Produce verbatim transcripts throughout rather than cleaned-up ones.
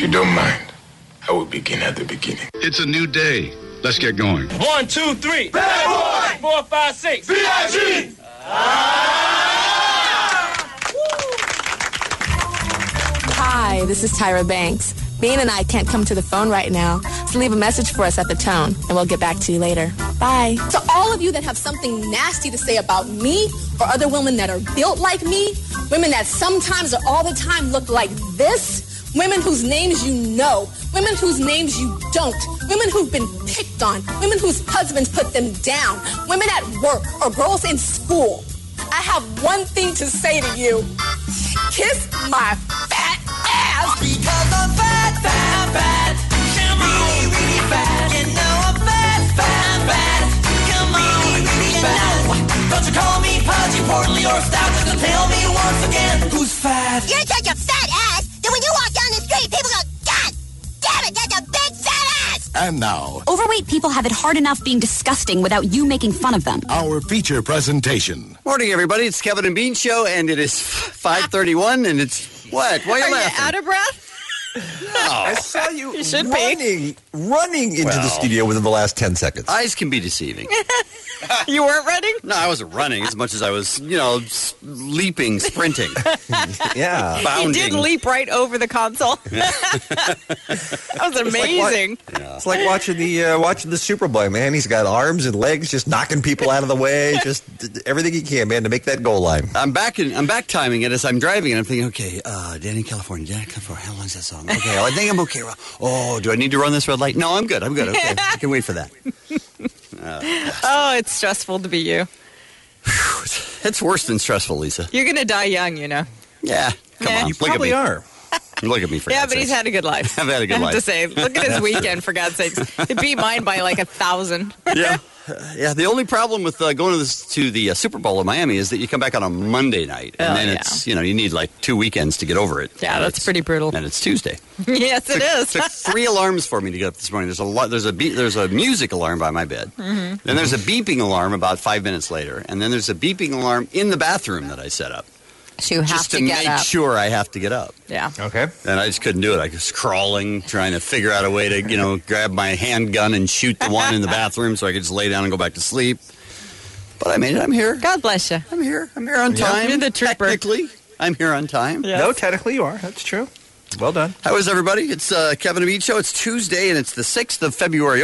you don't mind, I will begin at the beginning. It's a new day. Let's get going. One, two, three. Bad boy! Four, five, six. B I G! Hi, this is Tyra Banks. Bean and I can't come to the phone right now, so leave a message for us at the tone, and we'll get back to you later. Bye. To all of you that have something nasty to say about me or other women that are built like me, women that sometimes or all the time look like this, women whose names you know, women whose names you don't, women who've been picked on, women whose husbands put them down, women at work or girls in school, I have one thing to say to you. Kiss my fat ass. Because I'm fat, fat, fat. Come on. Really, really fat. You know I'm fat, fat, fat. Come on. Really, really you fat. Know. Don't you call me Pudgy, Portly, or Stout. Just tell me once again who's fat. You're such a fat ass that when you walk down the street, people go, God damn it, that's a big fat ass. And now, overweight people have it hard enough being disgusting without you making fun of them. our feature presentation. Morning, everybody. It's Kevin and Bean Show, and it is five thirty-one, and it's what? Why are you Are laughing? you out of breath? No. I saw you, You should be. running, running into Well. the studio within the last ten seconds. Eyes can be deceiving. You weren't running? No, I wasn't running as much as I was, you know, s- leaping, sprinting, yeah. bounding. You did leap right over the console. That was amazing. It's like watching the uh, watching the Super Bowl, man. He's got arms and legs, just knocking people out of the way, just d- everything he can, man, to make that goal line. I'm back in, I'm back timing it as I'm driving, and I'm thinking, okay, uh, Danny, California, Danny, California, how long is that song? Okay, I think I'm okay. Oh, do I need to run this red light? No, I'm good. I'm good. Okay, I can wait for that. Oh, it's stressful to be you. It's worse than stressful, Lisa. You're going to die young, you know. Yeah, come Yeah. on. You look Probably at me. are. Look at me for Yeah, God's but he's sakes. had a good life. I've had a good I have life. to say, look at his weekend, for God's sakes. It beat mine by like a thousand. Yeah. Uh, yeah, the only problem with uh, going to, this, to the uh, Super Bowl in Miami is that you come back on a Monday night, and Oh, then yeah. it's, you know, you need like two weekends to get over it. Yeah, And that's it's- pretty brutal. And it's Tuesday. Yes, it took, is. took three alarms for me to get up this morning. There's a lot. There's a beep, there's a music alarm by my bed. Mm-hmm. Then there's a beeping alarm about five minutes later, and then there's a beeping alarm in the bathroom that I set up So you have just to, to, get make up. sure I have to get up. Yeah. Okay. And I just couldn't do it. I was crawling, trying to figure out a way to, you know, grab my handgun and shoot the one in the bathroom so I could just lay down and go back to sleep. But I made it. I'm here. God bless you. I'm here. I'm here on Yeah. time. You're the trooper. Technically, I'm here on time. Yes. No, technically you are. That's true. Well done. How is everybody? It's uh, Kevin and Bean Show. It's Tuesday, and it's the sixth of February.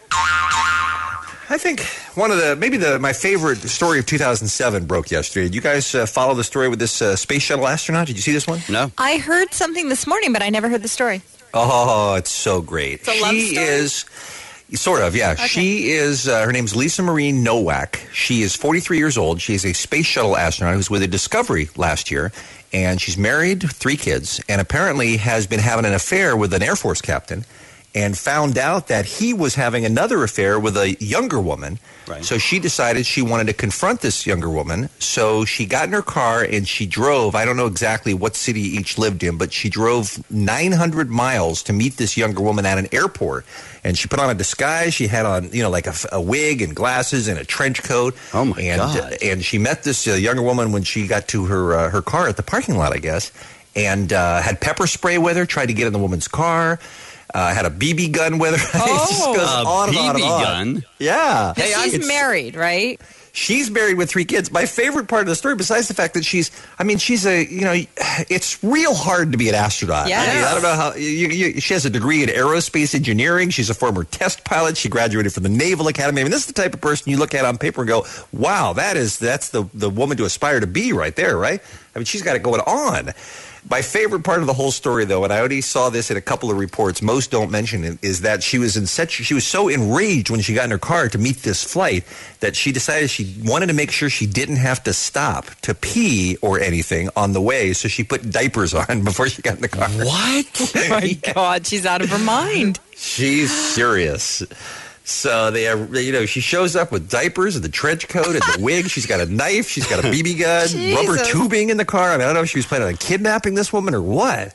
I think one of the, maybe the my favorite story of two thousand seven broke yesterday. Did you guys uh, follow the story with this uh, space shuttle astronaut? Did you see this one? No. I heard something this morning, but I never heard the story. Oh, it's so great. It's a love she story? is, sort of, yeah. Okay. She is, uh, her name's Lisa Marie Nowak. She is forty-three years old. She is a space shuttle astronaut who was with a Discovery last year. And she's married, three kids, and apparently has been having an affair with an Air Force captain, and found out that he was having another affair with a younger woman. Right. So she decided she wanted to confront this younger woman. So she got in her car and she drove. I don't know exactly what city each lived in, but she drove nine hundred miles to meet this younger woman at an airport. And she put on a disguise. She had on, you know, like a, a wig and glasses and a trench coat. Oh, my and, God. Uh, and she met this uh, younger woman when she got to her uh, her car at the parking lot, I guess, and uh, had pepper spray with her, tried to get in the woman's car. Uh, had a B B gun with her. Oh. It just goes A on and on and B B on. gun? Yeah. Hey, she's It's- married, right? She's married with three kids. My favorite part of the story, besides the fact that she's, I mean, she's a, you know, it's real hard to be an astronaut. Yes. I mean, I don't know how, you, you, she has a degree in aerospace engineering. She's a former test pilot. She graduated from the Naval Academy. I mean, this is the type of person you look at on paper and go, wow, that is, that's the, the woman to aspire to be right there, right? I mean, she's got it going on. My favorite part of the whole story, though, and I already saw this in a couple of reports, most don't mention it, is that she was in such, she was so enraged when she got in her car to meet this flight that she decided she wanted to make sure she didn't have to stop to pee or anything on the way, so she put diapers on before she got in the car. What? Oh, my God, she's out of her mind. She's serious. So they, are, you know, she shows up with diapers and the trench coat and the wig. She's got a knife. She's got a B B gun, rubber Jesus. tubing in the car. I mean, I don't know if she was planning on kidnapping this woman or what.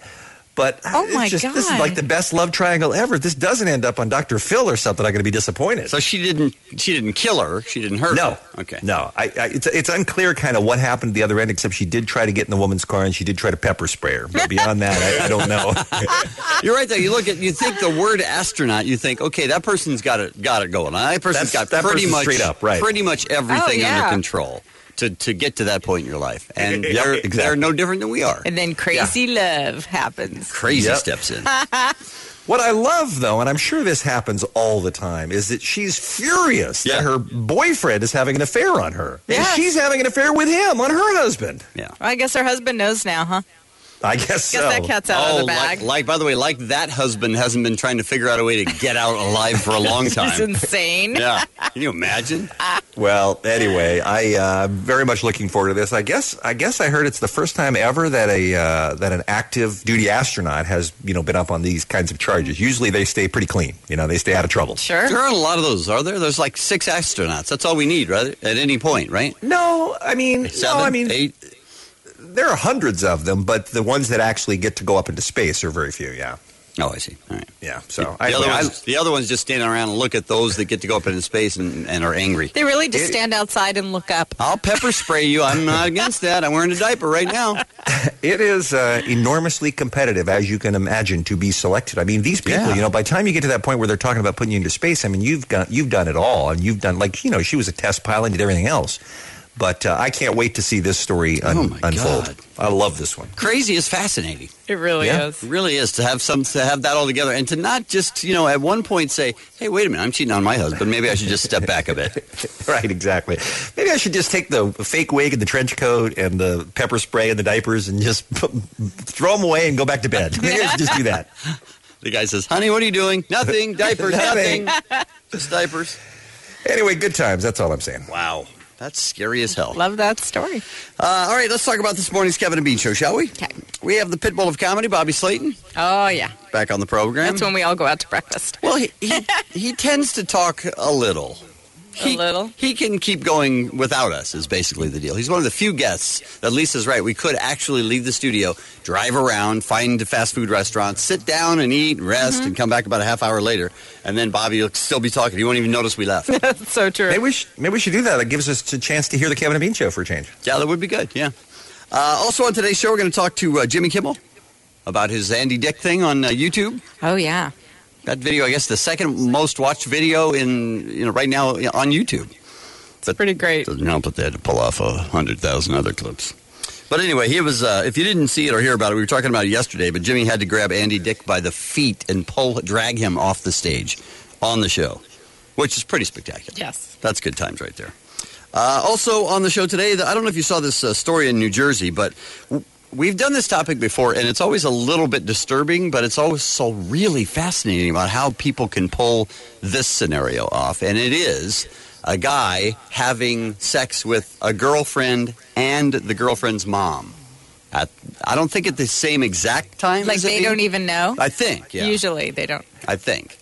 But Oh, it's my just, this is God. like the best love triangle ever. If this doesn't end up on Doctor Phil or something, I'm going to be disappointed. So she didn't. She didn't kill her. She didn't hurt No. her. Okay. No. I, I, it's, it's unclear kind of what happened at the other end, except she did try to get in the woman's car and she did try to pepper spray her. But beyond that, I, I don't know. You're right though. You look at. You think the word astronaut. You think, okay, that person's got it. Got it going. That person's That's- got that pretty person's much straight up, right. Pretty much everything Oh, yeah. under control to to get to that point in your life, and Yep, they're exactly. they're no different than we are. And then crazy love happens. Crazy Yep. steps in. What I love, though, and I'm sure this happens all the time, is that she's furious Yeah. that her boyfriend is having an affair on her. And Yes. she's having an affair with him, on her husband. Yeah. Well, I guess her husband knows now, huh? I guess Guess so. that cat's out of the like, bag. like, by the way, like that husband hasn't been trying to figure out a way to get out alive for a long It's time. insane. Yeah. Can you imagine? Well, anyway, I uh, very much looking forward to this. I guess I guess I heard it's the first time ever that a uh, that an active duty astronaut has you know been up on these kinds of charges. Usually they stay pretty clean. You know, they stay out of trouble. Sure. There aren't a lot of those, are there? There's like six astronauts. That's all we need, right? At any point, right? No, I mean, Seven, no, I mean, eight. there are hundreds of them, but the ones that actually get to go up into space are very few. Yeah, Oh, I see. All right. yeah. So The, I, other I- ones, the other ones just stand around and look at those that get to go up into space and, and are angry. They really just It- stand outside and look up. I'll pepper spray you. I'm not against that. I'm wearing a diaper right now. It is uh, enormously competitive, as you can imagine, to be selected. I mean, these people, Yeah. you know, by the time you get to that point where they're talking about putting you into space, I mean, you've got you've done it all, and you've done like you know, she was a test pilot and did everything else. But uh, I can't wait to see this story un- Oh, my unfold. God. I love this one. Crazy is fascinating. It really Yeah. is. It really is to have some to have that all together and to not just you know at one point say, hey, wait a minute, I'm cheating on my husband. Maybe I should just step back a bit. Right, exactly. Maybe I should just take the fake wig and the trench coat and the pepper spray and the diapers and just throw them away and go back to bed. Maybe I should just do that. The guy says, honey, what are you doing? Nothing. Diapers. Nothing. Nothing. Just diapers. Anyway, good times. That's all I'm saying. Wow. That's scary as hell. Love that story. Uh, all right, let's talk about this morning's Kevin and Bean show, shall we? Okay. We have the Pitbull of comedy, Bobby Slayton, Oh, yeah. back on the program. That's when we all go out to breakfast. Well, he, he, he tends to talk a little. He, A little? He can keep going without us, is basically the deal. He's one of the few guests that Lisa's right. We could actually leave the studio, drive around, find fast food restaurants, sit down and eat, rest, Mm-hmm. and come back about a half hour later. And then Bobby will still be talking. He won't even notice we left. That's so true. Maybe we, sh- maybe we should do that. That gives us a chance to hear the Kevin and Bean show for a change. Yeah, that would be good, yeah. Uh, also on today's show, we're going to talk to uh, Jimmy Kimmel about his Andy Dick thing on uh, YouTube. Oh, yeah. That video, I guess, the second most watched video in you know right now on YouTube. It's pretty great. Doesn't help that they had to pull off a hundred thousand other clips. But anyway, he was. Uh, if you didn't see it or hear about it, we were talking about it yesterday. But Jimmy had to grab Andy Dick by the feet and pull, drag him off the stage on the show, which is pretty spectacular. Yes. That's good times right there. Uh, also on the show today, I don't know if you saw this uh, story in New Jersey, but w- we've done this topic before, and it's always a little bit disturbing, but it's always so really fascinating about how people can pull this scenario off. And it is a guy having sex with a girlfriend and the girlfriend's mom. At, I don't think at the same exact time. Like as it they being- don't even know? I think, yeah. Usually they don't. I think.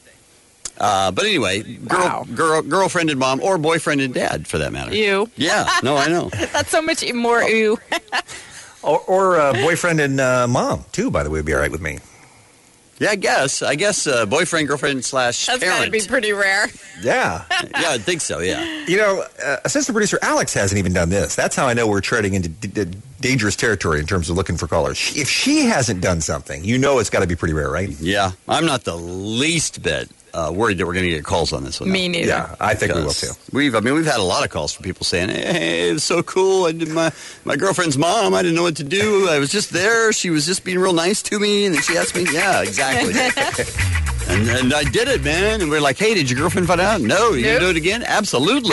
Uh, but anyway, girl, Wow. girl, girlfriend and mom, or boyfriend and dad, for that matter. You. Yeah, no, I know. That's so much more ew. Or, or uh, boyfriend and uh, mom, too, by the way, would be all right with me. Yeah, I guess. I guess uh, boyfriend, girlfriend slash That's got to parent. be pretty rare. Yeah. Yeah, I think so. Yeah. You know, uh, assistant producer Alex hasn't even done this. That's how I know we're treading into d- d- dangerous territory in terms of looking for callers. She, if she hasn't done something, you know it's got to be pretty rare, right? Yeah, I'm not the least bit uh, worried that we're going to get calls on this one. Me neither. Yeah, I think we will Because too. We've, I mean, we've had a lot of calls from people saying, "Hey, it was so cool. I did my my girlfriend's mom. I didn't know what to do. I was just there. She was just being real nice to me, and then she asked me, yeah, exactly." And, and I did it, man. And we're like, hey, did your girlfriend find out? No. You Nope. gonna do it again? Absolutely.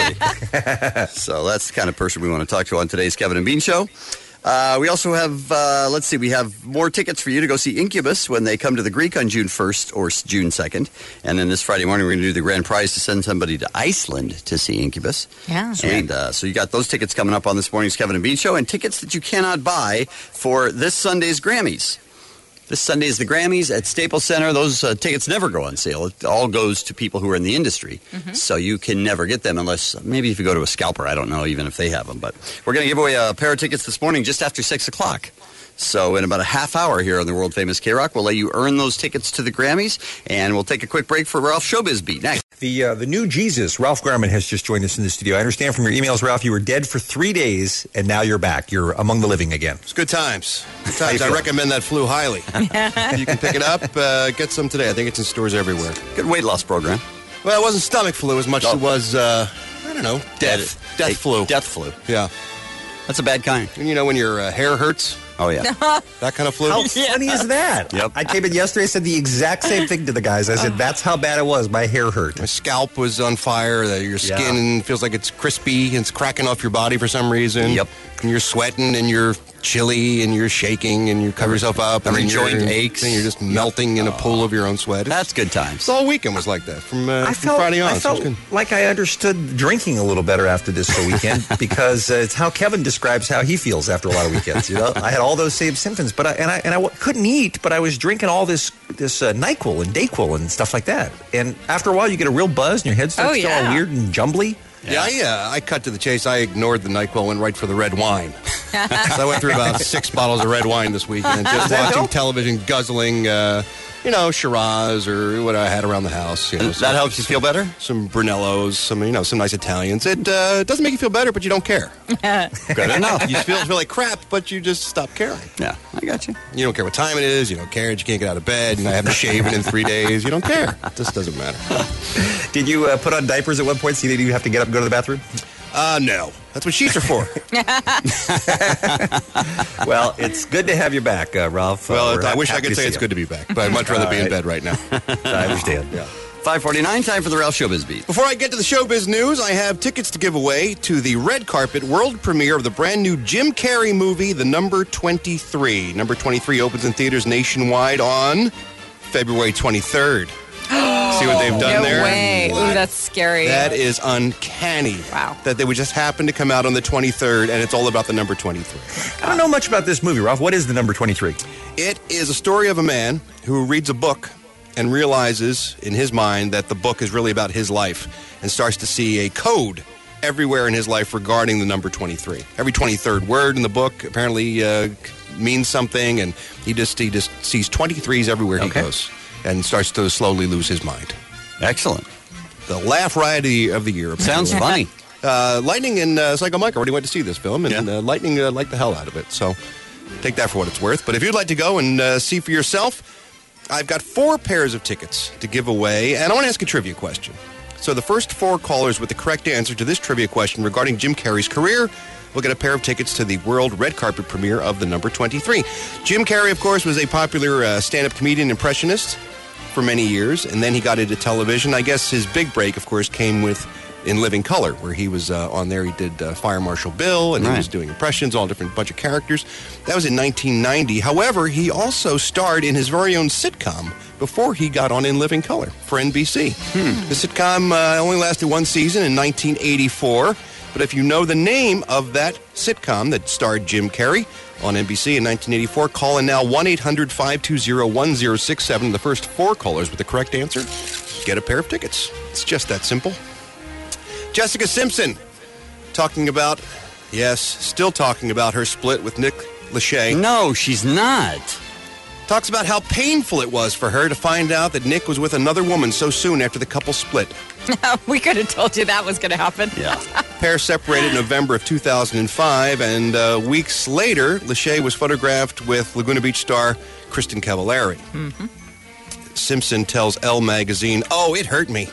So that's the kind of person we want to talk to on today's Kevin and Bean Show. Uh, we also have, uh, let's see, we have more tickets for you to go see Incubus when they come to the Greek on June first or s- June second. And then this Friday morning, we're going to do the grand prize to send somebody to Iceland to see Incubus. Yeah. And uh, so you got those tickets coming up on this morning's Kevin and Bean Show, and tickets that you cannot buy for this Sunday's Grammys. This Sunday is the Grammys at Staples Center. Those uh, tickets never go on sale. It all goes to people who are in the industry. Mm-hmm. So you can never get them unless maybe if you go to a scalper. I don't know even if they have them. But we're going to give away a pair of tickets this morning just after six o'clock. So in about a half hour here on the world famous K-Rock, we'll let you earn those tickets to the Grammys, and we'll take a quick break for Ralph Showbiz Beat next. The uh, the new Jesus, Ralph Garman, has just joined us in the studio. I understand from your emails, Ralph, you were dead for three days, and now you're back. You're among the living again. It's good times. Good times. I recommend that flu highly. You can pick it up, uh, get some today. I think it's in stores everywhere. Good weight loss program. Well, it wasn't stomach flu as much Oh. as it was, uh, I don't know, death. Death Hey, flu. Death flu. Yeah. That's a bad kind. And you know when your uh, hair hurts? Oh, yeah. That kind of flu? How funny is that? Yep. I came in yesterday, said the exact same thing to the guys. I said, that's how bad it was. My hair hurt. My scalp was on fire. That your Yeah. skin feels like it's crispy and it's cracking off your body for some reason. Yep. And you're sweating and you're chilly and you're shaking and you cover yourself up. Every and then joint you're, aches. And you're just melting in a pool of your own sweat. That's good times. The whole weekend was like that from, uh, I from felt, Friday on. I so it's felt good. like I understood drinking a little better after this whole weekend because uh, it's how Kevin describes how he feels after a lot of weekends. You know, I had all those same symptoms, but I, and I and I w- couldn't eat, but I was drinking all this this uh, NyQuil and Dayquil and stuff like that. And after a while, you get a real buzz, and your head starts Oh, to feel yeah. all weird and jumbly. Yeah, I, uh, I cut to the chase. I ignored the NyQuil, went right for the red wine. So I went through about six bottles of red wine this weekend, just that watching help? television, guzzling, uh, you know, Shiraz or what I had around the house. You know, that helps you feel better? Some Brunellos, some, you know, some nice Italians. It uh, doesn't make you feel better, but you don't care. Good enough. You feel, feel like crap, but you just stop caring. Yeah, I got you. You don't care what time it is. You don't care. You can't get out of bed. And I haven't shaven in three days. You don't care. It just doesn't matter. Did you uh, put on diapers at one point so you didn't have to get up and go to the bathroom? Uh, no. That's what sheets are for. Well, it's good to have you back, uh, Ralph. Well, Uh, we're I wish I happy could to say see it's you. good to be back, but I'd much rather All be in right. bed right now. I understand. Yeah. five forty-nine, time for the Ralph Showbiz Beat. Before I get to the showbiz news, I have tickets to give away to the red carpet world premiere of the brand new Jim Carrey movie, The Number twenty-three. Number twenty-three opens in theaters nationwide on February twenty-third. See what they've done no there? way. Ooh, that's scary. That is uncanny. Wow. That they would just happen to come out on the twenty-third, and it's all about the number twenty-three. I don't know much about this movie, Ralph. What is the number twenty-three? It is a story of a man who reads a book and realizes in his mind that the book is really about his life and starts to see a code everywhere in his life regarding the number twenty-three. Every twenty-third word in the book apparently uh, means something, and he just he just sees twenty-threes everywhere he Okay. goes and starts to slowly lose his mind. Excellent. The laugh riot of the, of the year. Sounds funny. Uh, Lightning and uh, Psycho Mike already went to see this film, and Yeah. uh, Lightning uh, liked the hell out of it. So take that for what it's worth. But if you'd like to go and uh, see for yourself, I've got four pairs of tickets to give away, and I want to ask a trivia question. So the first four callers with the correct answer to this trivia question regarding Jim Carrey's career will get a pair of tickets to the world red carpet premiere of The Number twenty-three. Jim Carrey, of course, was a popular uh, stand-up comedian impressionist for many years, and then he got into television. I guess his big break, of course, came with In Living Color, where he was uh, on there. He did uh, Fire Marshal Bill, and Right. he was doing impressions, all different bunch of characters. That was in nineteen ninety. However, he also starred in his very own sitcom before he got on In Living Color for N B C. The sitcom uh, only lasted one season in nineteen eighty-four, but if you know the name of that sitcom that starred Jim Carrey on N B C in nineteen eighty-four, call in now one eight hundred five two zero one zero six seven. The first four callers with the correct answer get a pair of tickets. It's just that simple. Jessica Simpson talking about, yes, still talking about her split with Nick Lachey. No, she's not. Talks about how painful it was for her to find out that Nick was with another woman so soon after the couple split. We could have told you that was going to happen. Yeah. Pair separated in November of two thousand five, and uh, weeks later, Lachey was photographed with Laguna Beach star Kristen Cavallari. Mm-hmm. Simpson tells Elle magazine, "Oh, it hurt me."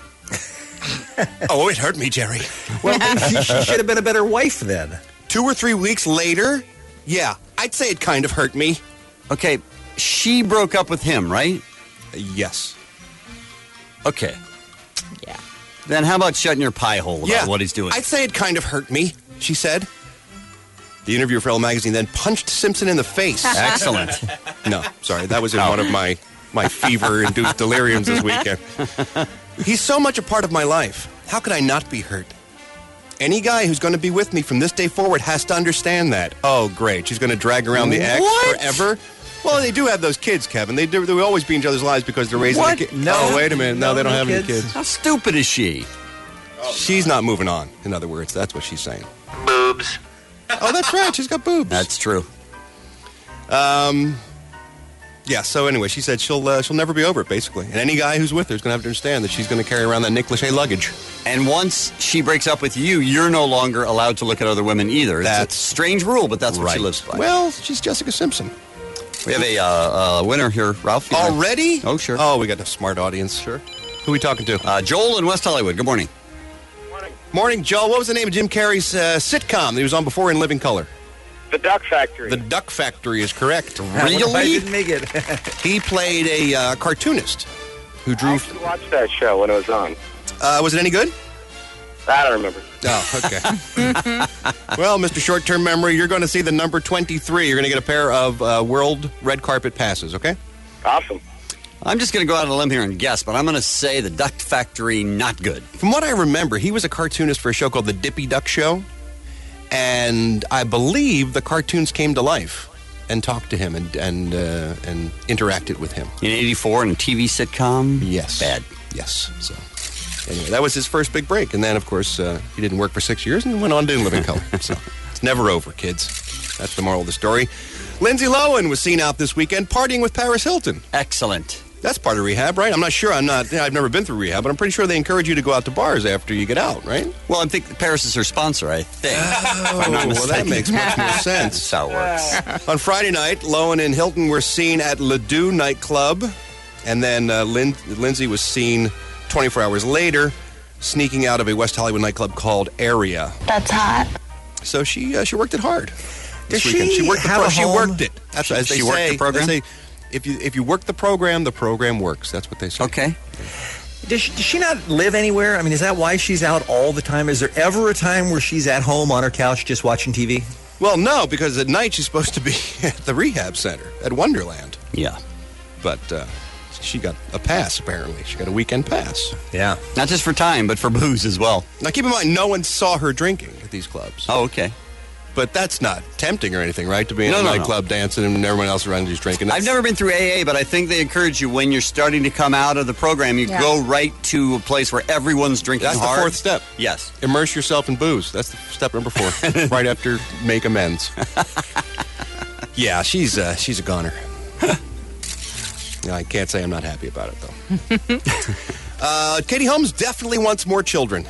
Oh, it hurt me, Jerry. Well, she, she should have been a better wife then. Two or three weeks later, yeah, I'd say it kind of hurt me. Okay, she broke up with him, right? Yes. Okay. Yeah. Then how about shutting your pie hole about Yeah, what he's doing? I'd say it kind of hurt me, she said. The interviewer for Elle magazine then punched Simpson in the face. Excellent. No, sorry, that was in one of my, my fever-induced deliriums this weekend. He's so much a part of my life. How could I not be hurt? Any guy who's going to be with me from this day forward has to understand that. Oh, great. She's going to drag around the ex What? forever? Well, they do have those kids, Kevin. They do. They will always be in each other's lives because they're raising What? the kids. No. Oh, wait a minute. No, No, they don't no have any kids. kids. How stupid is she? She's not moving on, in other words. That's what she's saying. Boobs. Oh, that's right. She's got boobs. That's true. Um, yeah, so anyway, she said she'll uh, she'll never be over it, basically. And any guy who's with her is going to have to understand that she's going to carry around that Nick Lachey luggage. And once she breaks up with you, you're no longer allowed to look at other women either. That's it's a strange rule, but that's what right. she lives by. Well, she's Jessica Simpson. We have a uh, uh, winner here, Ralph. You Already? Like? Oh, sure. Oh, we got a smart audience. Sure. Who are we talking to? Uh, Joel in West Hollywood. Good morning. Morning. Morning, Joel. What was the name of Jim Carrey's uh, sitcom that he was on before in Living Color? The Duck Factory. The Duck Factory is correct. Really? I didn't make it. He played a uh, cartoonist who drew... I actually watched that show when it was on. Uh, was it any good? I don't remember. Oh, okay. Well, Mister Short-Term Memory, you're going to see the number twenty-three. You're going to get a pair of uh, World Red Carpet passes, okay? Awesome. I'm just going to go out on a limb here and guess, but I'm going to say the Duck Factory, not good. From what I remember, he was a cartoonist for a show called The Dippy Duck Show. And I believe the cartoons came to life and talked to him and and uh, and interacted with him. In eighty-four, in a T V sitcom? Yes. Bad. Yes. So, anyway, that was his first big break. And then, of course, uh, he didn't work for six years and went on to Living Color. So, it's never over, kids. That's the moral of the story. Lindsay Lohan was seen out this weekend partying with Paris Hilton. Excellent. That's part of rehab, right? I'm not sure. I'm not. You know, I've never been through rehab, but I'm pretty sure they encourage you to go out to bars after you get out, right? Well, I think Paris is her sponsor, I think. Oh, well, that makes much more sense. That's how it works. On Friday night, Lohan and Hilton were seen at Ledoux nightclub, and then uh, Lin- Lindsay was seen twenty-four hours later sneaking out of a West Hollywood nightclub called Area. That's hot. So she uh, she worked it hard. Does this weekend. she She worked the have pro- a She home? worked it. That's what as they She say. worked the program? They say, if you if you work the program, the program works. That's what they say. Okay. Does she, does she not live anywhere? I mean, is that why she's out all the time? Is there ever a time where she's at home on her couch just watching T V? Well, no, because at night she's supposed to be at the rehab center at Wonderland. Yeah. But uh, she got a pass, apparently. She got a weekend pass. Yeah. Not just for time, but for booze as well. Now, keep in mind, no one saw her drinking at these clubs. Oh, okay. But that's not tempting or anything, right? To be in No, a no, nightclub dancing and everyone else around you's drinking. I've never been through A A, but I think they encourage you when you're starting to come out of the program, you Yeah. go right to a place where everyone's drinking That's hard. the fourth step. Yes. Immerse yourself in booze. That's the step number four. Right after make amends. Yeah, she's uh, she's a goner. I can't say I'm not happy about it, though. uh, Katie Holmes definitely wants more children.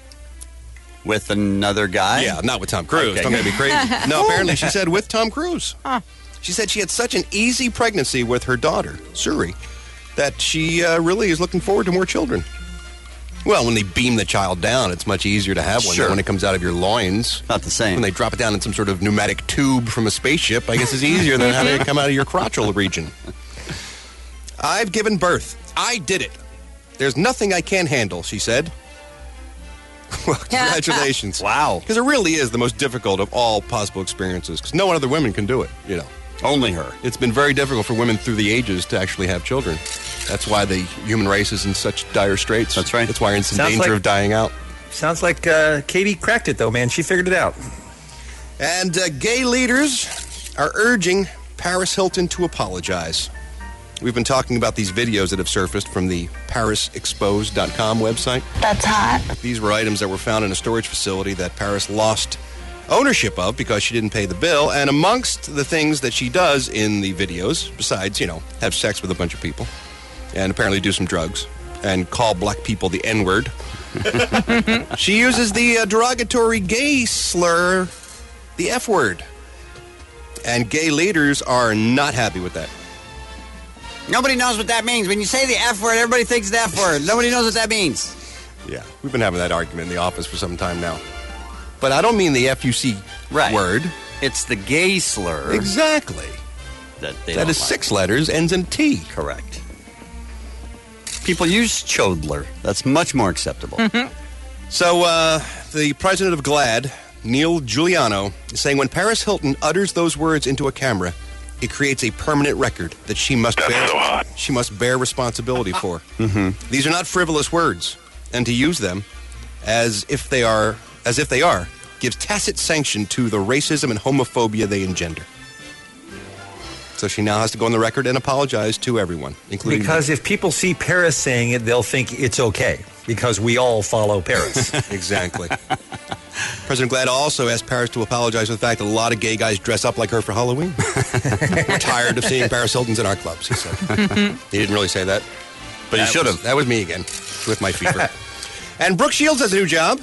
With another guy? Yeah, not with Tom Cruise. Okay. Don't get me crazy. No, apparently she said with Tom Cruise. Huh. She said she had such an easy pregnancy with her daughter, Suri, that she uh, really is looking forward to more children. Well, when they beam the child down, it's much easier to have one Sure. than when it comes out of your loins. Not the same. When they drop it down in some sort of pneumatic tube from a spaceship, I guess it's easier than having it come out of your crotchal region. I've given birth. I did it. There's nothing I can't handle, she said. Well, congratulations. Wow. Because it really is the most difficult of all possible experiences, because no one other women can do it, you know. Only her. It's been very difficult for women through the ages to actually have children. That's why the human race is in such dire straits. That's right. That's why it's in Sounds danger like- of dying out. Sounds like uh, Katie cracked it, though, man. She figured it out. And uh, gay leaders are urging Paris Hilton to apologize. We've been talking about these videos that have surfaced from the paris exposed dot com website. That's hot. These were items that were found in a storage facility that Paris lost ownership of because she didn't pay the bill. And amongst the things that she does in the videos, besides, you know, have sex with a bunch of people and apparently do some drugs and call black people the N-word, she uses the uh, derogatory gay slur, the F-word. And gay leaders are not happy with that. Nobody knows what that means. When you say the F word, everybody thinks the F word. Nobody knows what that means. Yeah, we've been having that argument in the office for some time now. But I don't mean the F U C Right. word. It's the gay slur. Exactly. That, they That don't is like. six letters, ends in T. Correct. People use chodler. That's much more acceptable. So, uh, the president of GLAAD, Neil Giuliano, is saying when Paris Hilton utters those words into a camera, it creates a permanent record that she must That's bear. so hot. She must bear responsibility for. Mm-hmm. These are not frivolous words, and to use them as if they are, as if they are, gives tacit sanction to the racism and homophobia they engender. So she now has to go on the record and apologize to everyone, including Because if people see Paris saying it, they'll think it's okay because we all follow Paris. exactly. President Glad also asked Paris to apologize for the fact that a lot of gay guys dress up like her for Halloween. We're tired of seeing Paris Hiltons in our clubs, he said. He didn't really say that. But he That should was- have. That was me again, with my fever. And Brooke Shields has a new job.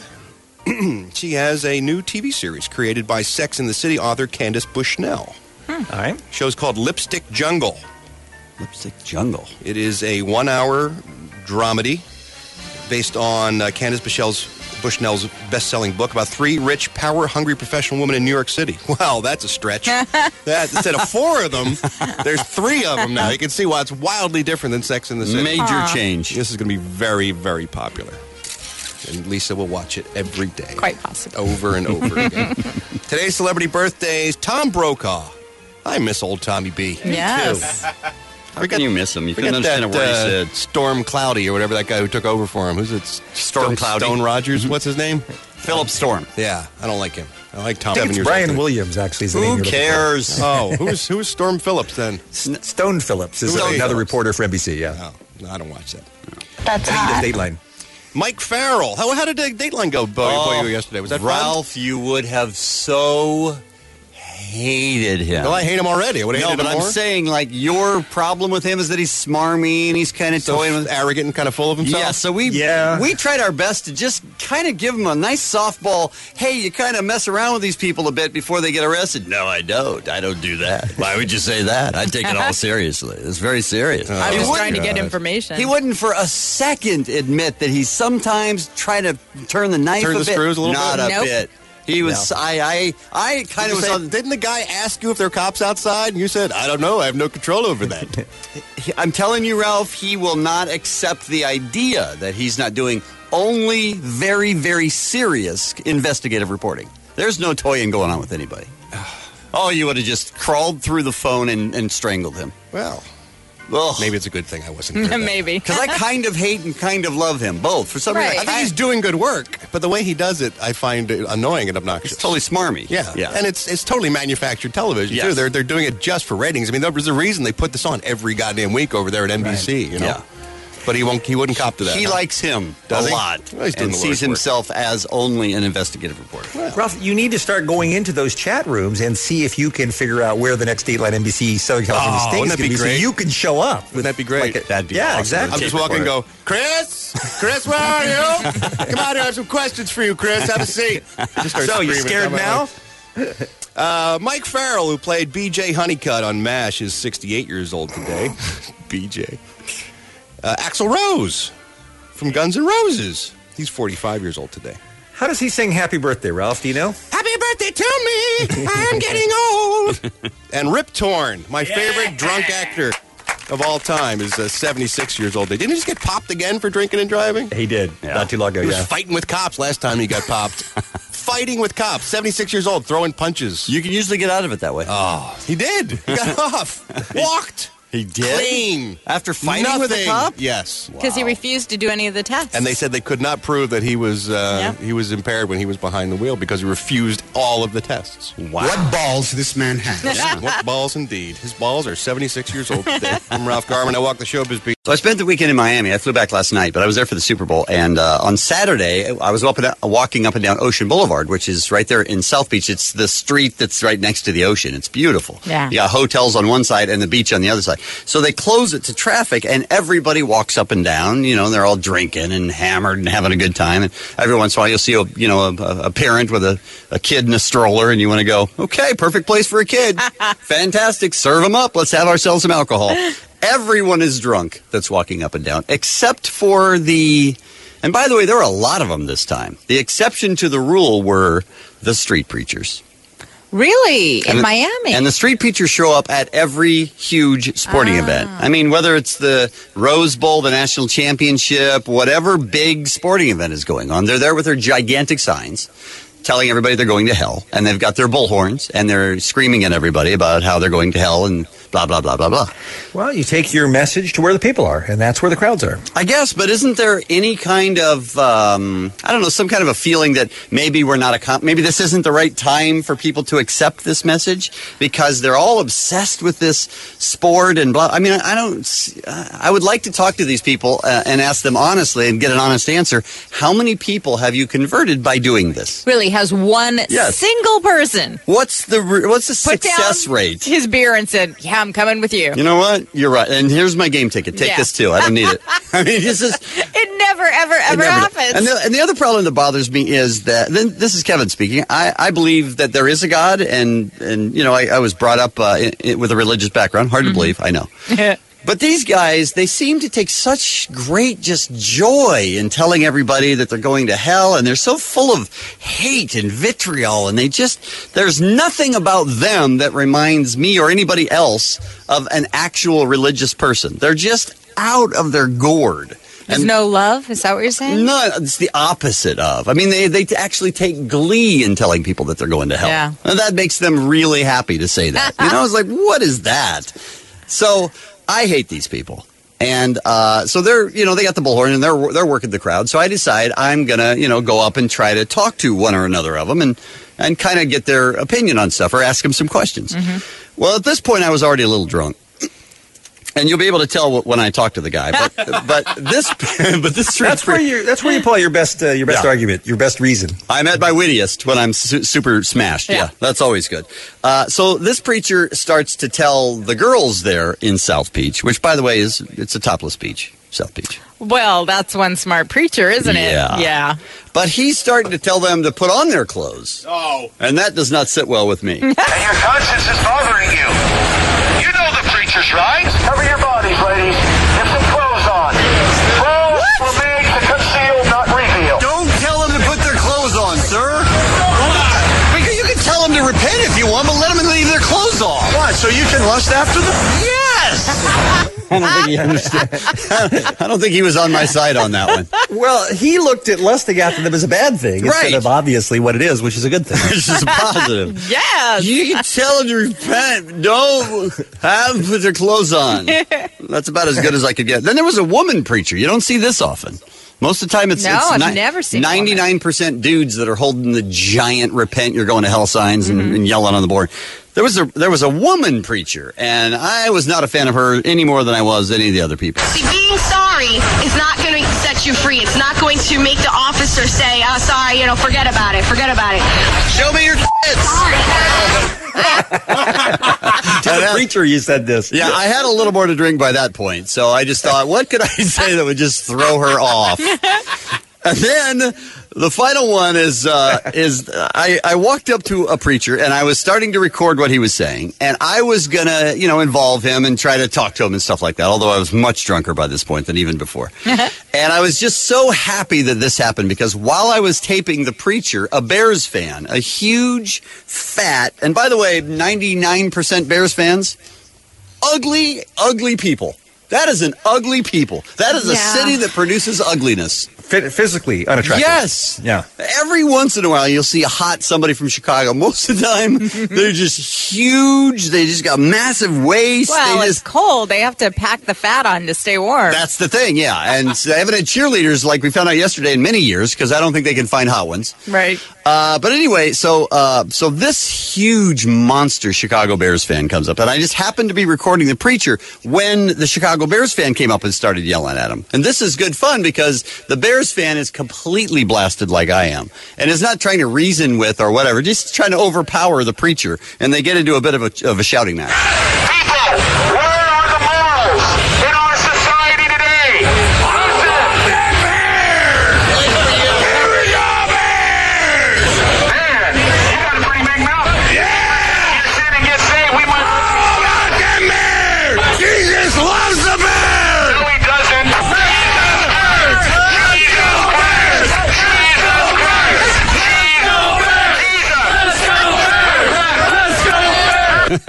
She has a new T V series created by Sex and the City author Candace Bushnell. All right. Show's called Lipstick Jungle. Lipstick Jungle. It is a one-hour dramedy based on uh, Candace Bushnell's, Bushnell's best-selling book about three rich, power-hungry professional women in New York City. Wow, that's a stretch. that, instead of four of them, there's three of them now. You can see why it's wildly different than Sex and the City. Major Aw. change. This is going to be very, very popular. And Lisa will watch it every day. Quite possible. Over and over again. Today's celebrity birthdays, Tom Brokaw. I miss old Tommy B. Yes. How can you miss him? You couldn't Forget understand that a word he uh, said. Storm Cloudy or whatever that guy who took over for him. Who's it? Storm Stone- Cloudy. Stone Rogers. What's his name? Philip Storm. Yeah, I don't like him. I like Tom. I think Seven it's years Brian old. Williams, actually. Is the name Who you're looking for. cares? Oh, who's who's Storm Phillips then? S- Stone Phillips is Who's another Phillips? reporter for N B C, yeah. Oh, no, I don't watch that. That's I hot. think he does Dateline. Mike Farrell. How, how did the Dateline go, Bo, Oh, Bo, yesterday? Was that fun? Ralph, you would have so hated him. Well, I hate him already. I would have No, hated but him I'm more. saying, like, your problem with him is that he's smarmy and he's kind of So toying with. arrogant and kind of full of himself. Yeah, so we Yeah. we tried our best to just kind of give him a nice softball. Hey, you kind of mess around with these people a bit before they get arrested. No, I don't. I don't do that. Why would you say that? I take it all seriously. It's very serious. I He was wouldn't- trying to get information. He wouldn't for a second admit that he's sometimes trying to turn the knife Turn a the bit. screws a little Not bit? a Nope. bit. He was. I. I. I kind Did of was. say- on, didn't the guy ask you if there are cops outside? And you said, I don't know. I have no control over that. I'm telling you, Ralph, he will not accept the idea that he's not doing only very, very serious investigative reporting. There's no toying going on with anybody. Oh, you would have just crawled through the phone and, and strangled him. Well, Ugh. maybe it's a good thing I wasn't here. then. Maybe. Because I kind of hate and kind of love him, both. For some Right. reason, I think he's doing good work, but the way he does it, I find it annoying and obnoxious. It's totally smarmy. Yeah, Yeah. and it's it's totally manufactured television Yes. too. They're they're doing it just for ratings. I mean, there was a reason they put this on every goddamn week over there at N B C. You know, Yeah. but he won't. He wouldn't cop to that. He huh? likes him Does a he? lot Well, he's doing and the sees Lord's work. himself as only an investigative reporter. Ralph, you need to start going into those chat rooms and see if you can figure out where the next Dateline N B C Southern California Oh, state wouldn't is that going be to be, so great? you can show up. Wouldn't that be great? Like a- That'd be yeah, awesome. exactly. I'm just walking and go, Chris, Chris, where are you? Come out here. I have some questions for you, Chris. Have a seat. Just start So, you screaming scared down my now? way. Uh, Mike Farrell, who played B J Honeycutt on MASH, is sixty-eight years old today. B J. Uh, Axl Rose from Guns N' Roses. He's forty-five years old today. How does he sing Happy Birthday, Ralph? Do you know? Happy birthday to me. I'm getting old. And Rip Torn, my favorite drunk actor of all time, is uh, seventy-six years old. Didn't he just get popped again for drinking and driving? He did. Not too long ago, He was yeah. fighting with cops last time he got popped. Fighting with cops. seventy-six years old, throwing punches. You can usually get out of it that way. Oh, he did. He got off. Walked. He did? Clean. After fighting with a Nothing. cop? Yes. Because he refused to do any of the tests. And they said they could not prove that he was uh, Yeah. he was impaired when he was behind the wheel because he refused all of the tests. Wow. What balls this man has. Yeah, what balls indeed. His balls are seventy-six years old today. I'm Ralph Garman. I walk the showbiz beat. So I spent the weekend in Miami. I flew back last night, but I was there for the Super Bowl. And uh, on Saturday, I was up and down, walking up and down Ocean Boulevard, which is right there in South Beach. It's the street that's right next to the ocean. It's beautiful. Yeah. You got hotels on one side and the beach on the other side. So they close it to traffic, and everybody walks up and down. You know, they're all drinking and hammered and having a good time. And every once in a while, you'll see a you know a, a parent with a, a kid in a stroller, and you want to go, okay, perfect place for a kid. Fantastic. Serve them up. Let's have ourselves some alcohol. Everyone is drunk that's walking up and down, except for the, and by the way, there were a lot of them this time. The exception to the rule were the street preachers. Really? In And the- Miami? And the street preachers show up at every huge sporting Ah. event. I mean, whether it's the Rose Bowl, the national championship, whatever big sporting event is going on, they're there with their gigantic signs telling everybody they're going to hell. And they've got their bullhorns, and they're screaming at everybody about how they're going to hell and blah, blah, blah, blah, blah. Well, you take your message to where the people are, and that's where the crowds are. I guess, but isn't there any kind of, um, I don't know, some kind of a feeling that maybe we're not, a, maybe this isn't the right time for people to accept this message because they're all obsessed with this sport and blah. I mean, I don't, I would like to talk to these people uh, and ask them honestly and get an honest answer. How many people have you converted by doing this? Really, has one Yes. single person What's the what's the put success down rate? his beer and said, yeah, I'm coming with you. You know what? You're right. And here's my game ticket. Take Yeah. this too. I don't need it. I mean, this is. It never, ever, It ever never- happens. And the, and the other problem that bothers me is that then this is Kevin speaking. I, I believe that there is a God, and and you know I, I was brought up uh, in, in, with a religious background. Hard to believe, I know. But these guys, they seem to take such great just joy in telling everybody that they're going to hell, and they're so full of hate and vitriol, and they just, there's nothing about them that reminds me or anybody else of an actual religious person. They're just out of their gourd. There's And- no love? Is that what you're saying? No, it's the opposite of. I mean, they, they actually take glee in telling people that they're going to hell. Yeah. And that makes them really happy to say that. You know, it's like, what is that? So I hate these people. And uh, so they're, you know, they got the bullhorn and they're they're working the crowd. So I decide I'm going to, you know, go up and try to talk to one or another of them and, and kind of get their opinion on stuff or ask them some questions. Mm-hmm. Well, at this point, I was already a little drunk. And you'll be able to tell when I talk to the guy, but but this but this That's where you. That's where you pull out your best. Uh, your best Yeah. argument. Your best reason. I'm at my wittiest when I'm su- super smashed. Yeah, Yeah. that's always good. Uh, so this preacher starts to tell the girls there in South Beach, which by the way is it's a topless beach, South Beach. Well, that's one smart preacher, isn't it? Yeah. Yeah. But he's starting to tell them to put on their clothes. Oh. And that does not sit well with me. And your conscience is bothering you. You know the preacher's right. Cover your bodies, ladies. Get some clothes on. Clothes were made to conceal, not reveal. Don't tell them to put their clothes on, sir. Because you can tell them to repent if you want, but let them leave their clothes off. What, so you can lust after them? Yes! I don't think he understands. I don't think he was on my side on that one. Well, he looked at lusting after them as a bad thing Right. instead of obviously what it is, which is a good thing. Which is positive. Yes. You can tell them to repent. Don't have them put their clothes on. That's about as good as I could get. Then there was a woman preacher. You don't see this often. Most of the time, it's, No, it's I've ni- never seen a woman. ninety-nine percent dudes that are holding the giant repent, you're going to hell signs and, Mm-hmm. and yelling on the board. There was a there was a woman preacher, and I was not a fan of her any more than I was any of the other people. See, being sorry is not going to set you free. It's not going to make the officer say, oh, sorry, you know, forget about it, forget about it. Show me your tits. To the preacher, you said this. Yeah, I had a little more to drink by that point, so I just thought, what could I say that would just throw her off? And then the final one is uh, is I, I walked up to a preacher and I was starting to record what he was saying, and I was gonna you know involve him and try to talk to him and stuff like that. Although I was much drunker by this point than even before, and I was just so happy that this happened because while I was taping the preacher, a Bears fan, a huge, fat, and by the way, ninety-nine percent Bears fans, ugly, ugly people. That is an ugly people. That is a Yeah. city that produces ugliness. Physically unattractive. Yes. Yeah. Every once in a while, you'll see a hot somebody from Chicago. Most of the time, they're just huge. They just got massive waist. Well, they it's just, cold. They have to pack the fat on to stay warm. that's the thing, yeah. And they haven't had cheerleaders like we found out yesterday in many years because I don't think they can find hot ones. Right. Uh, but anyway, so uh, so this huge monster Chicago Bears fan comes up, and I just happened to be recording the preacher when the Chicago Bears fan came up and started yelling at him. And this is good fun because the Bears fan is completely blasted like I am, and is not trying to reason with or whatever, just trying to overpower the preacher, and they get into a bit of a, of a shouting match. People, where are the morals in our society today? Man, you got a pretty big mouth. Yeah! You sin and get saved, we might... Oh, about them bears! Jesus loves the bears! No, he doesn't. Jesus Christ! Jesus Christ! Jesus Christ! Jesus! Let's go bears! Let's go bears!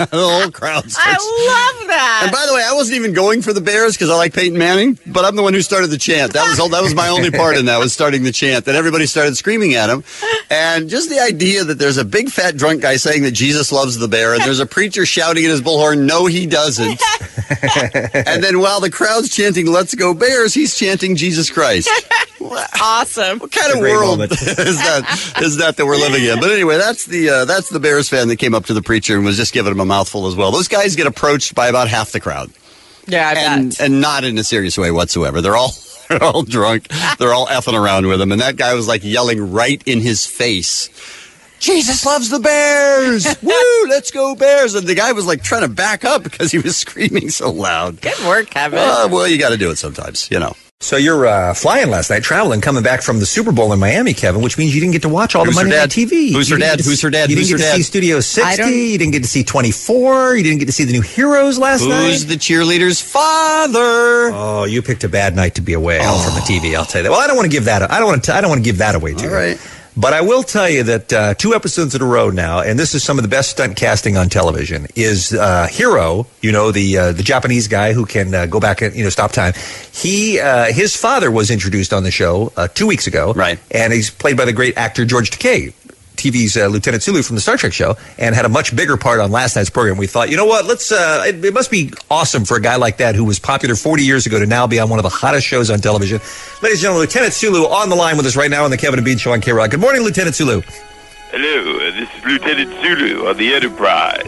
the whole crowd starts. I love that. And by the way, I wasn't even going for the Bears because I like Peyton Manning, but I'm the one who started the chant. That was all, that was my only part in that, was starting the chant. That everybody started screaming at him. And just the idea that there's a big fat drunk guy saying that Jesus loves the bear, and there's a preacher shouting at his bullhorn, no, he doesn't. And then while the crowd's chanting, let's go Bears, he's chanting Jesus Christ. Awesome. What kind of world is that, is that that we're living in? But anyway, that's the uh, that's the Bears fan that came up to the preacher and was just giving him a mouthful as well. Those guys get approached by about half the crowd. Yeah, I and, bet. And not in a serious way whatsoever. They're all they're all drunk. They're all effing around with him. And that guy was like yelling right in his face, Jesus loves the Bears! Woo! Let's go Bears! And the guy was like trying to back up because he was screaming so loud. Good work, Kevin. Uh, well, you got to do it sometimes, you know. So you're uh, flying last night, traveling, coming back from the Super Bowl in Miami, Kevin, which means you didn't get to watch all Who's the her Monday dad? Night T V. Who's her You didn't dad? get to Who's her dad? You Who's didn't her get to dad? see Studio sixty. You didn't get to see twenty-four. You didn't get to see the new Heroes last night. Who's the cheerleader's father? Oh, you picked a bad night to be away oh. from the T V. I'll tell you that. Well, I don't want to give that. I don't want to. I don't want to give that away to you. All right. But I will tell you that uh, two episodes in a row now, and this is some of the best stunt casting on television, is uh, Hiro, you know, the uh, the Japanese guy who can uh, go back and, you know, stop time. He, uh, his father was introduced on the show uh, two weeks ago. Right. And he's played by the great actor George Takei, T V's uh, Lieutenant Sulu from the Star Trek show, and had a much bigger part on last night's program. We thought, you know what, let's, uh, it, it must be awesome for a guy like that who was popular forty years ago to now be on one of the hottest shows on television. Ladies and gentlemen, Lieutenant Sulu on the line with us right now on the Kevin and Bean Show on K-Rock. Good morning, Lieutenant Sulu. Hello, uh, this is Lieutenant Sulu on the Enterprise.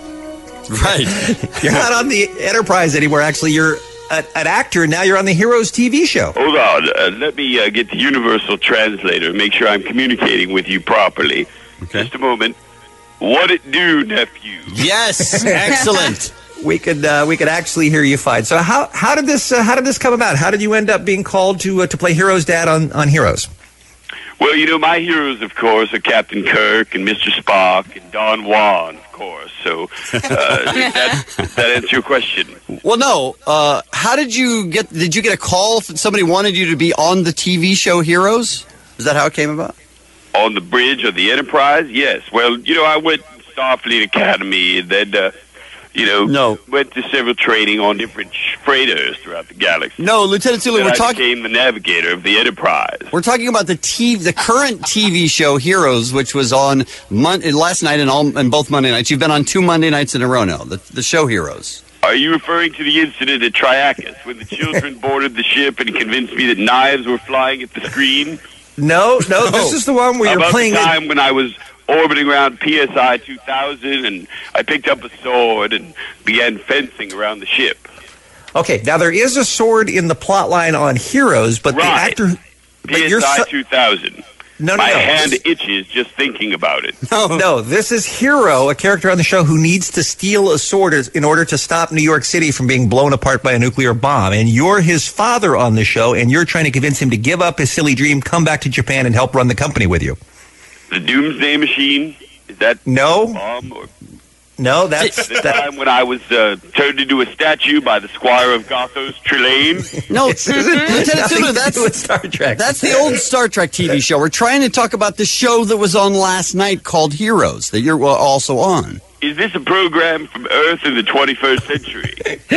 Right. You're not on the Enterprise anymore, actually. You're a, an actor, and now you're on the Heroes T V show. Hold on, uh, let me uh, get the Universal Translator and make sure I'm communicating with you properly. Okay. Just a moment. What it do, nephew? Yes, excellent. We could uh, we could actually hear you fine. So how how did this uh, how did this come about? How did you end up being called to uh, to play Heroes' dad on, on Heroes? Well, you know, my heroes, of course, are Captain Kirk and Mister Spock and Don Juan, of course. So uh, that, that answer your question. Well, no. Uh, how did you get? Did you get a call? If somebody wanted you to be on the T V show Heroes? Is that how it came about? On the bridge of the Enterprise? Yes. Well, you know, I went to Starfleet Academy and then, uh, you know, no. went to several training on different freighters throughout the galaxy. No, Lieutenant Sulu, then we're I talking. became the navigator of the Enterprise. We're talking about the T V, the current T V show Heroes, which was on Mon- last night and all and both Monday nights. You've been on two Monday nights in a row now. The, the show Heroes. Are you referring to the incident at Triacus when the children boarded the ship and convinced me that knives were flying at the screen? No, no, this is the one where How you're about playing. the time when I was orbiting around P S I two thousand and I picked up a sword and began fencing around the ship. Okay, now there is a sword in the plot line on Heroes, but right. the actor. But P S I you're so- two thousand. No, no, My no. hand This- itches just thinking about it. No, no, this is Hero, a character on the show who needs to steal a sword in order to stop New York City from being blown apart by a nuclear bomb. And you're his father on the show, and you're trying to convince him to give up his silly dream, come back to Japan, and help run the company with you. The Doomsday Machine? Is that no? bomb or no, that's the time when I was uh, turned into a statue by the Squire of Gothos, Trelane? No, Lieutenant Sulu, that's Star Trek. That's the old Star Trek T V show. We're trying to talk about the show that was on last night called Heroes that you're also on. Is this a program from Earth in the twenty-first century?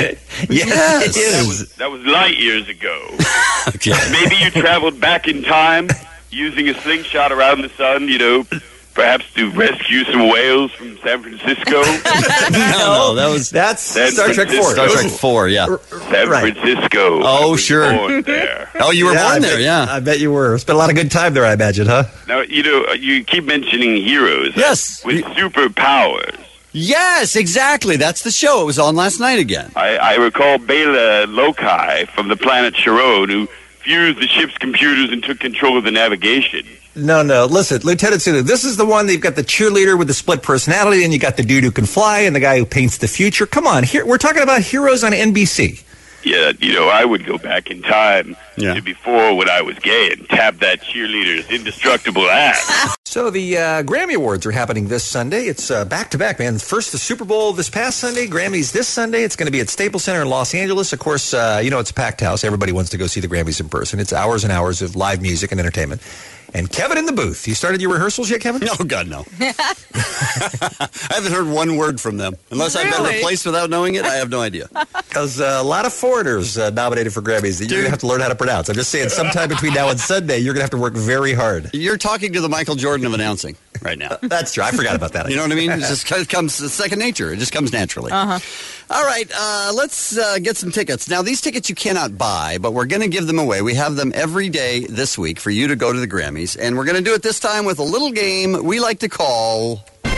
Yes, it is. That was, that was light years ago. Okay. Maybe you traveled back in time using a slingshot around the sun, you know, perhaps to rescue some whales from San Francisco. no, no, that was that's San Star Trek Francisco. four. Star Trek four, yeah. San Right. Francisco. Oh, I was sure. born there. Oh, you were Yeah, born I there, bet- yeah. I bet you were. Spent a lot of good time there, I imagine, huh? Now, you know, you keep mentioning heroes. Yes. With superpowers. Yes, exactly. That's the show. It was on last night again. I, I recall Bela Lokai from the planet Sharon, who fused the ship's computers and took control of the navigation. No, no. Listen, Lieutenant Sulu, this is the one that you've got the cheerleader with the split personality, and you got the dude who can fly, and the guy who paints the future. Come on, here we're talking about Heroes on N B C. Yeah, you know, I would go back in time Yeah. to before when I was gay and tap that cheerleader's indestructible ass. So the uh, Grammy Awards are happening this Sunday. It's uh, back-to-back, man. First the Super Bowl this past Sunday, Grammys this Sunday. It's going to be at Staples Center in Los Angeles. Of course, uh, you know, it's a packed house. Everybody wants to go see the Grammys in person. It's hours and hours of live music and entertainment. And Kevin in the booth. You started your rehearsals yet, Kevin? No, God, no. I haven't heard one word from them. Unless I've been Really? replaced without knowing it, I have no idea. Because uh, a lot of foreigners uh, nominated for Grammys that you're going to have to learn how to pronounce. I'm just saying, sometime between now and Sunday, you're going to have to work very hard. You're talking to the Michael Jordan of announcing right now. That's true. I forgot about that. You know what I mean? It just it comes it's second nature. It just comes naturally. Uh-huh. All right, uh, let's uh, get some tickets. Now, these tickets you cannot buy, but we're going to give them away. We have them every day this week for you to go to the Grammys, and we're going to do it this time with a little game we like to call...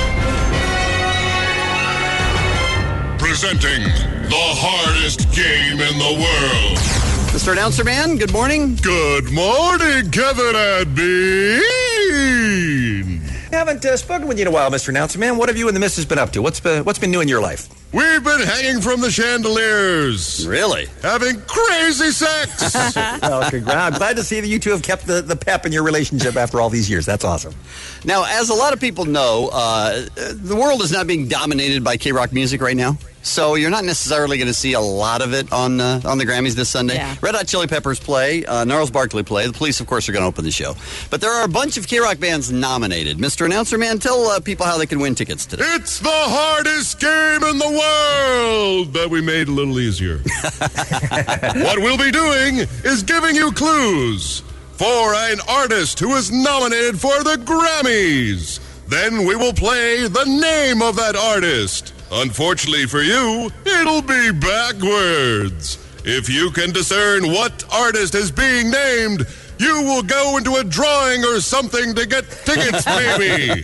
Presenting the hardest game in the world. Mister Announcer Man, good morning. Good morning, Kevin and Bean. Haven't uh, spoken with you in a while, Mister Announcer Man. What have you and the missus been up to? What's been, what's been new in your life? We've been hanging from the chandeliers. Really? Having crazy sex. Well, congrats. I'm glad to see that you two have kept the, the pep in your relationship after all these years. That's awesome. Now, as a lot of people know, uh, the world is not being dominated by K-Rock music right now. So you're not necessarily going to see a lot of it on uh, on the Grammys this Sunday. Yeah. Red Hot Chili Peppers play. Uh, Gnarls Barkley play. The Police, of course, are going to open the show. But there are a bunch of K-Rock bands nominated. Mister Announcer Man, tell uh, people how they can win tickets today. It's the hardest game in the world that we made a little easier. What we'll be doing is giving you clues for an artist who is nominated for the Grammys. Then we will play the name of that artist. Unfortunately for you, it'll be backwards. If you can discern what artist is being named, you will go into a drawing or something to get tickets, maybe.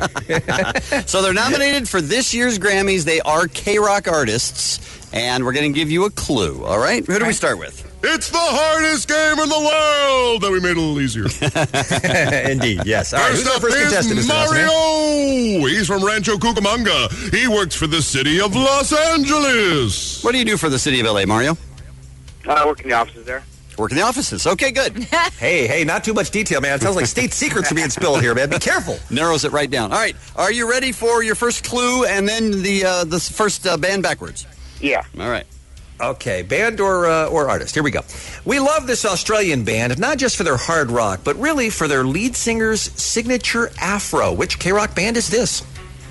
So they're nominated for this year's Grammys. They are K-Rock artists, and we're going to give you a clue, all right? Who do we start with? It's the hardest game in the world that we made a little easier. Indeed, yes. All right, First who's our up first contestant, is Mister Announcer Man? Mario. He's from Rancho Cucamonga. He works for the city of Los Angeles. What do you do for the city of L A, Mario? I work in the offices there. Work in the offices. Okay, good. Hey, hey, not too much detail, man. It sounds like state secrets are being spilled here, man. Be careful. Narrows it right down. All right, are you ready for your first clue and then the uh, the first uh, band backwards? Yeah. All right. Okay, band or uh, or artist. Here we go. We love this Australian band, not just for their hard rock, but really for their lead singer's signature afro. Which K-Rock band is this?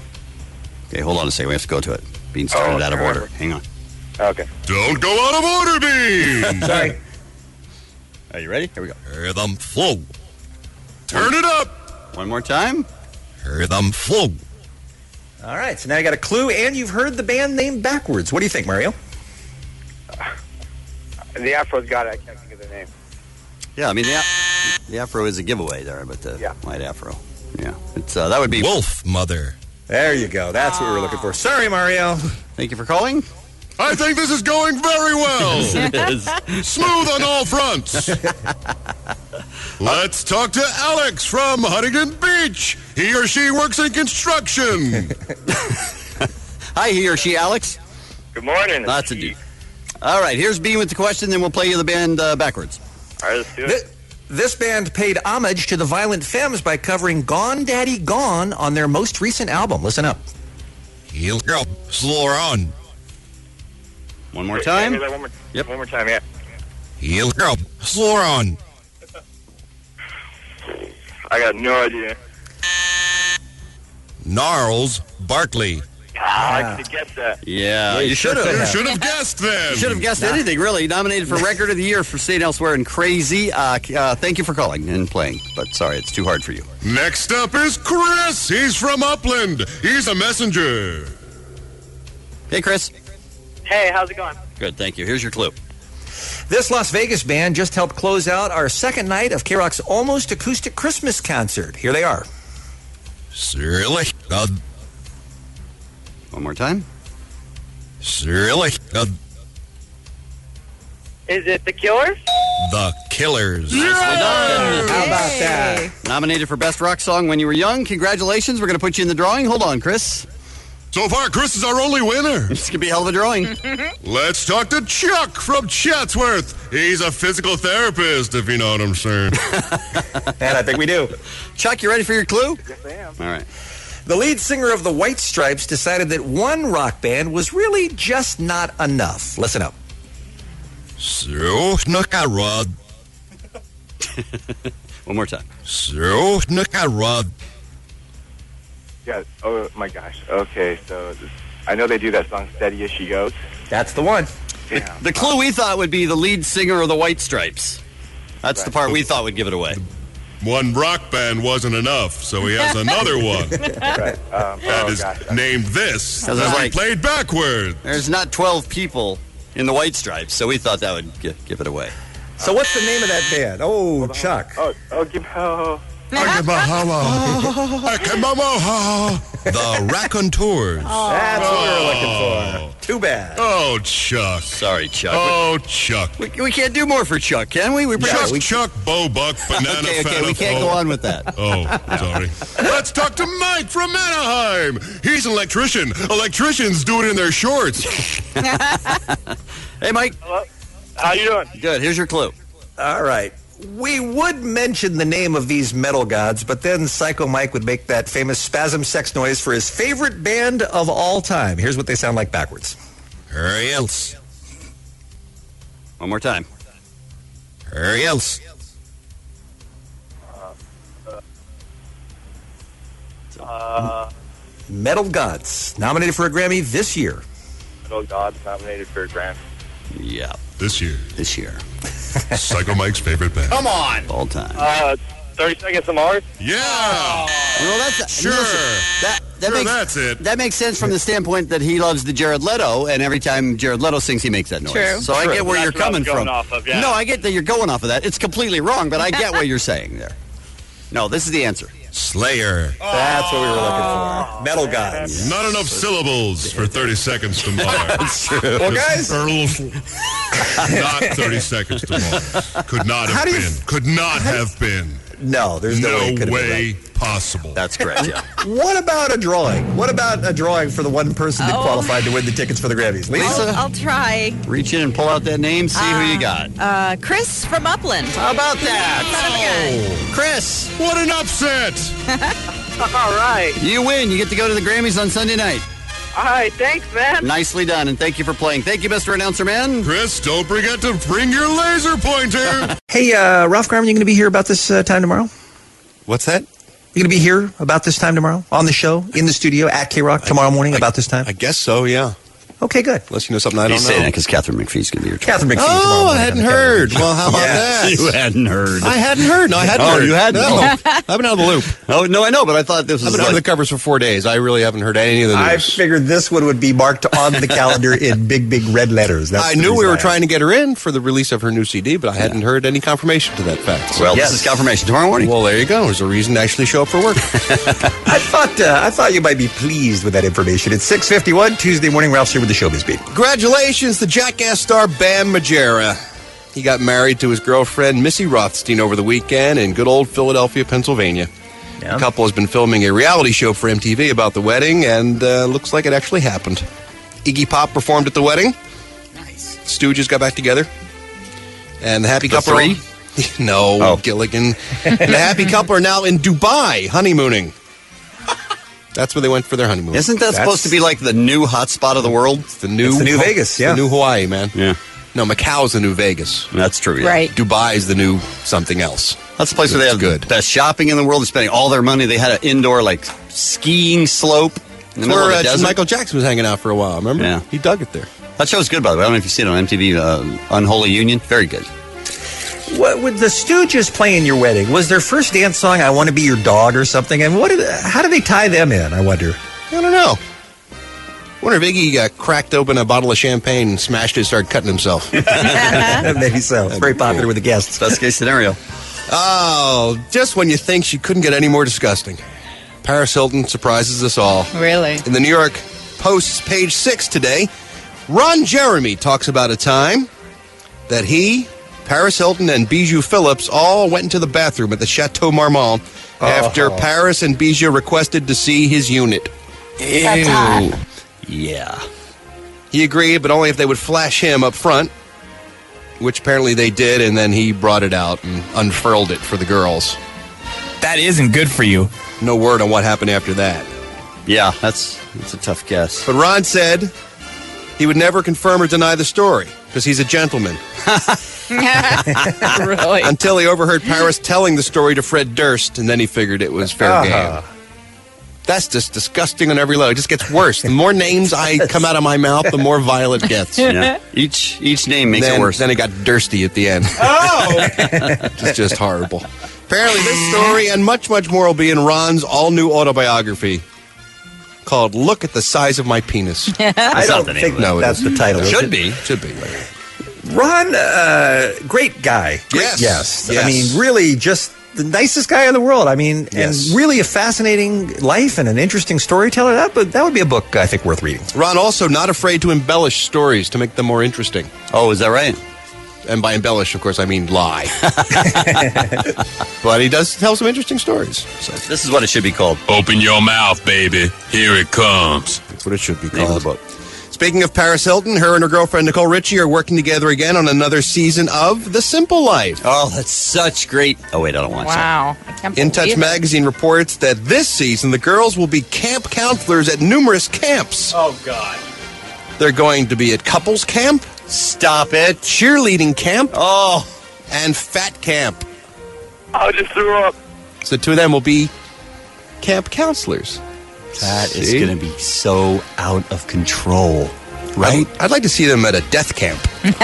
Okay, hold on a second. We have to go to it. Being started Oh, out of I order. remember. Hang on. Okay. Don't go out of order, Bean. Sorry. Are you ready? Here we go. Hear them flow. Turn it up. One more time. Hear them flow. All right, so now you got a clue, and you've heard the band name backwards. What do you think, Mario? The Afro's got it. I can't think of the name. Yeah, I mean, the, the afro is a giveaway there, but the Yeah. white afro. Yeah, it's uh, that would be... Wolf Mother. There you go. That's what we were looking for. Sorry, Mario. Thank you for calling. I think this is going very well. It is. Smooth on all fronts. Let's talk to Alex from Huntington Beach. He or she works in construction. Hi, he or she, Alex. Good morning. That's a dude. All right, here's Bean with the question, then we'll play you the band uh, backwards. All right, let's do it. Th- This band paid homage to the Violent Femmes by covering Gone Daddy Gone on their most recent album. Listen up. Heel girl, slow her on. One more Wait, time. say that One more, Yep. one more time, yeah. Heel girl, slow her on. I got no idea. Gnarls Barkley. Ah, I could have guessed that. Yeah, you should have. You should have guessed then. You should have guessed anything, really. Nominated for Record of the Year for Staying Elsewhere and Crazy. Uh, uh, thank you for calling and playing, but sorry, it's too hard for you. Next up is Chris. He's from Upland. He's a messenger. Hey, Chris. Hey, how's it going? Good, thank you. Here's your clue. This Las Vegas band just helped close out our second night of K-Rock's Almost Acoustic Christmas concert. Here they are. Really? Uh, One more time. really? Uh, Is it The Killers? the Killers. Nicely done. How about that? Nominated for Best Rock Song When You Were Young. Congratulations. We're going to put you in the drawing. Hold on, Chris. So far, Chris is our only winner. This could be a hell of a drawing. Let's talk to Chuck from Chatsworth. He's a physical therapist, if you know what I'm saying. And I think we do. Chuck, you ready for your clue? Yes, I am. All right. The lead singer of the White Stripes decided that one rock band was really just not enough. Listen up. So, Nakarod. One more time. So, Nakarod. Yeah. Oh my gosh. Okay. So this, I know they do that song "Steady as She Goes." That's the one. Yeah. The clue we thought would be the lead singer of the White Stripes. That's Right. the part we thought would give it away. One rock band wasn't enough, so he has another one. Right. Um, That oh is gosh. named this. 'Cause That it's we like- played backwards. There's not twelve people in the White Stripes, so we thought that would gi- give it away. So what's the name of that band? Oh, Chuck. Oh, oh, give oh. The Raconteurs. That's what we were looking for. Too bad. Oh, Chuck. Sorry, Chuck. Oh, Chuck. We, we can't do more for Chuck, can we? we Chuck, we, Chuck, Bo Buck, Banana okay, okay, we Fana, can't oh. go on with that. Oh, sorry. Let's talk to Mike from Anaheim. He's an electrician. Electricians do it in their shorts. Hey, Mike. Hello. How you doing? Good. Here's your clue. All right. We would mention the name of these metal gods, but then Psycho Mike would make that famous spasm sex noise for his favorite band of all time. Here's what they sound like backwards. Hurry else. One more time. Hurry else. Uh, Metal gods nominated for a Grammy this year. Metal Gods nominated for a Grammy. Yeah. This year. This year. Psycho Mike's favorite band. Come on. All time. Uh, thirty Seconds to Mars. Yeah. Well, that's Sure. listen, that, that Sure, makes, that's it. That makes sense from the standpoint that he loves the Jared Leto, and every time Jared Leto sings, he makes that noise. True. So I True. get where That's you're what I was coming going from. off of, yeah. No, I get that you're going off of that. It's completely wrong, but I get what you're saying there. No, this is the answer. Slayer. That's what we were looking for. Metal gods. Not enough syllables for thirty Seconds to Mars. That's true. Well, guys, Not thirty Seconds to Mars. Could not How have do you- been. Could not have been. no, there's no, way. it No could have been way right. possible. That's correct, yeah. What about a drawing? What about a drawing for the one person that Oh. qualified to win the tickets for the Grammys? Lisa? Lisa? I'll try. Reach in and pull out that name, see who you got. Uh, Chris from Upland. How about that? Son of a gun. Chris, What an upset! All right. you win. You get to go to the Grammys on Sunday night. All right. Thanks, man. Nicely done, and thank you for playing. Thank you, Mister Announcer Man. Chris, don't forget to bring your laser pointer. Hey, uh, Ralph Garman, you going to be here about this uh, time tomorrow? What's that? You going to be here about this time tomorrow on the show, in the studio at K-Rock tomorrow morning about this time? I guess so, yeah. Okay, good. Unless you know something I don't He's saying know. that because Catherine McPhee's going to be here. Catherine McPhee tomorrow Oh, morning I on hadn't the heard. calendar. Well, how about Yes. that? You hadn't heard. I hadn't heard. No, I hadn't Oh, heard. you hadn't? No. I've been out of the loop. Oh, no, I know, but I thought this I've was been under the like, covers for four days. I really haven't heard any of the I news. figured this one would be marked on the calendar in big, big red letters. That's I the knew we reason were I trying to get her in for the release of her new C D, but I hadn't heard any confirmation to that fact. well, Yes. this is confirmation. Tomorrow morning. Well, there you go. There's a reason to actually show up for work. I thought uh, I thought you might be pleased with that information. It's six fifty-one, Tuesday morning. Ralph's here with the Showbiz Beat. Congratulations to Jackass star Bam Margera. He got married to his girlfriend Missy Rothstein over the weekend in good old Philadelphia, Pennsylvania. Yeah. The couple has been filming a reality show for M T V about the wedding, and uh, looks like it actually happened. Iggy Pop performed at the wedding. Nice. Stooges got back together. And the happy The couple... three? no, Oh. Gilligan. And the happy couple are now in Dubai, honeymooning. That's where they went for their honeymoon. Isn't that That's- supposed to be like the new hotspot of the world? the new, It's the new Vegas, yeah. The new Hawaii, man. Yeah. No, Macau's the new Vegas. That's true, yeah. Right. Dubai is the new something else. That's the place where they It's have good. the best shopping in the world. They're spending all their money. They had an indoor, like, skiing slope in the middle Where of the uh, desert. Michael Jackson was hanging out for a while, remember? Yeah. He dug it there. That show's good, by the way. I don't know if you've seen it on M T V, uh, Unholy Union. Very good. What would the Stooges play in your wedding? Was their first dance song "I Want to Be Your Dog" or something? And what? Did, how do they tie them in? I wonder. I don't know. wonder if Iggy uh, cracked open a bottle of champagne and smashed it and started cutting himself. Maybe so. It's very popular with the guests. Best case scenario. Oh, just when you think she couldn't get any more disgusting. Paris Hilton surprises us all. Really? In the New York Post's page six today, Ron Jeremy talks about a time that he, Paris Hilton, and Bijou Phillips all went into the bathroom at the Chateau Marmont after Oh. Paris and Bijou requested to see his unit. That's hot. Yeah. He agreed, but only if they would flash him up front, which apparently they did, and then he brought it out and unfurled it for the girls. That isn't good for you. No word on what happened after that. Yeah, that's that's a tough guess. But Ron said he would never confirm or deny the story because he's a gentleman. Really? Until he overheard Paris telling the story to Fred Durst, and then he figured it was fair Uh-huh. game. That's just disgusting on every level. It just gets worse. The more names I come out of my mouth, the more vile it gets. Yeah. Each each name makes then, it worse. Then it got Dursty at the end. Oh! It's just horrible. Apparently, this story and much, much more will be in Ron's all-new autobiography called "Look at the Size of My Penis." I don't think no, it that's isn't. the title. Should is it? be. Should be. Ron, uh, great guy. Great, Yes. yes. Yes. I mean, really just the nicest guy in the world. I mean, Yes. and really a fascinating life and an interesting storyteller. That, but that would be a book, I think, worth reading. Ron also not afraid to embellish stories to make them more interesting. Oh, is that right? And by embellish, of course, I mean lie. But he does tell some interesting stories. So This is what it should be called. Open your mouth, baby. Here it comes. that's what it should be Name of called. the book. Speaking of Paris Hilton, her and her girlfriend Nicole Richie are working together again on another season of The Simple Life. Oh, that's such great. Oh, wait, I don't want to. Wow. I can't In Touch believe it. magazine reports that this season the girls will be camp counselors at numerous camps. Oh, God. They're going to be at couples camp, Stop it. cheerleading camp, Oh, and fat camp. I just threw up. So the two of them will be camp counselors. that is See? going to be so out of control. Right? I'd, I'd like to see them at a death camp.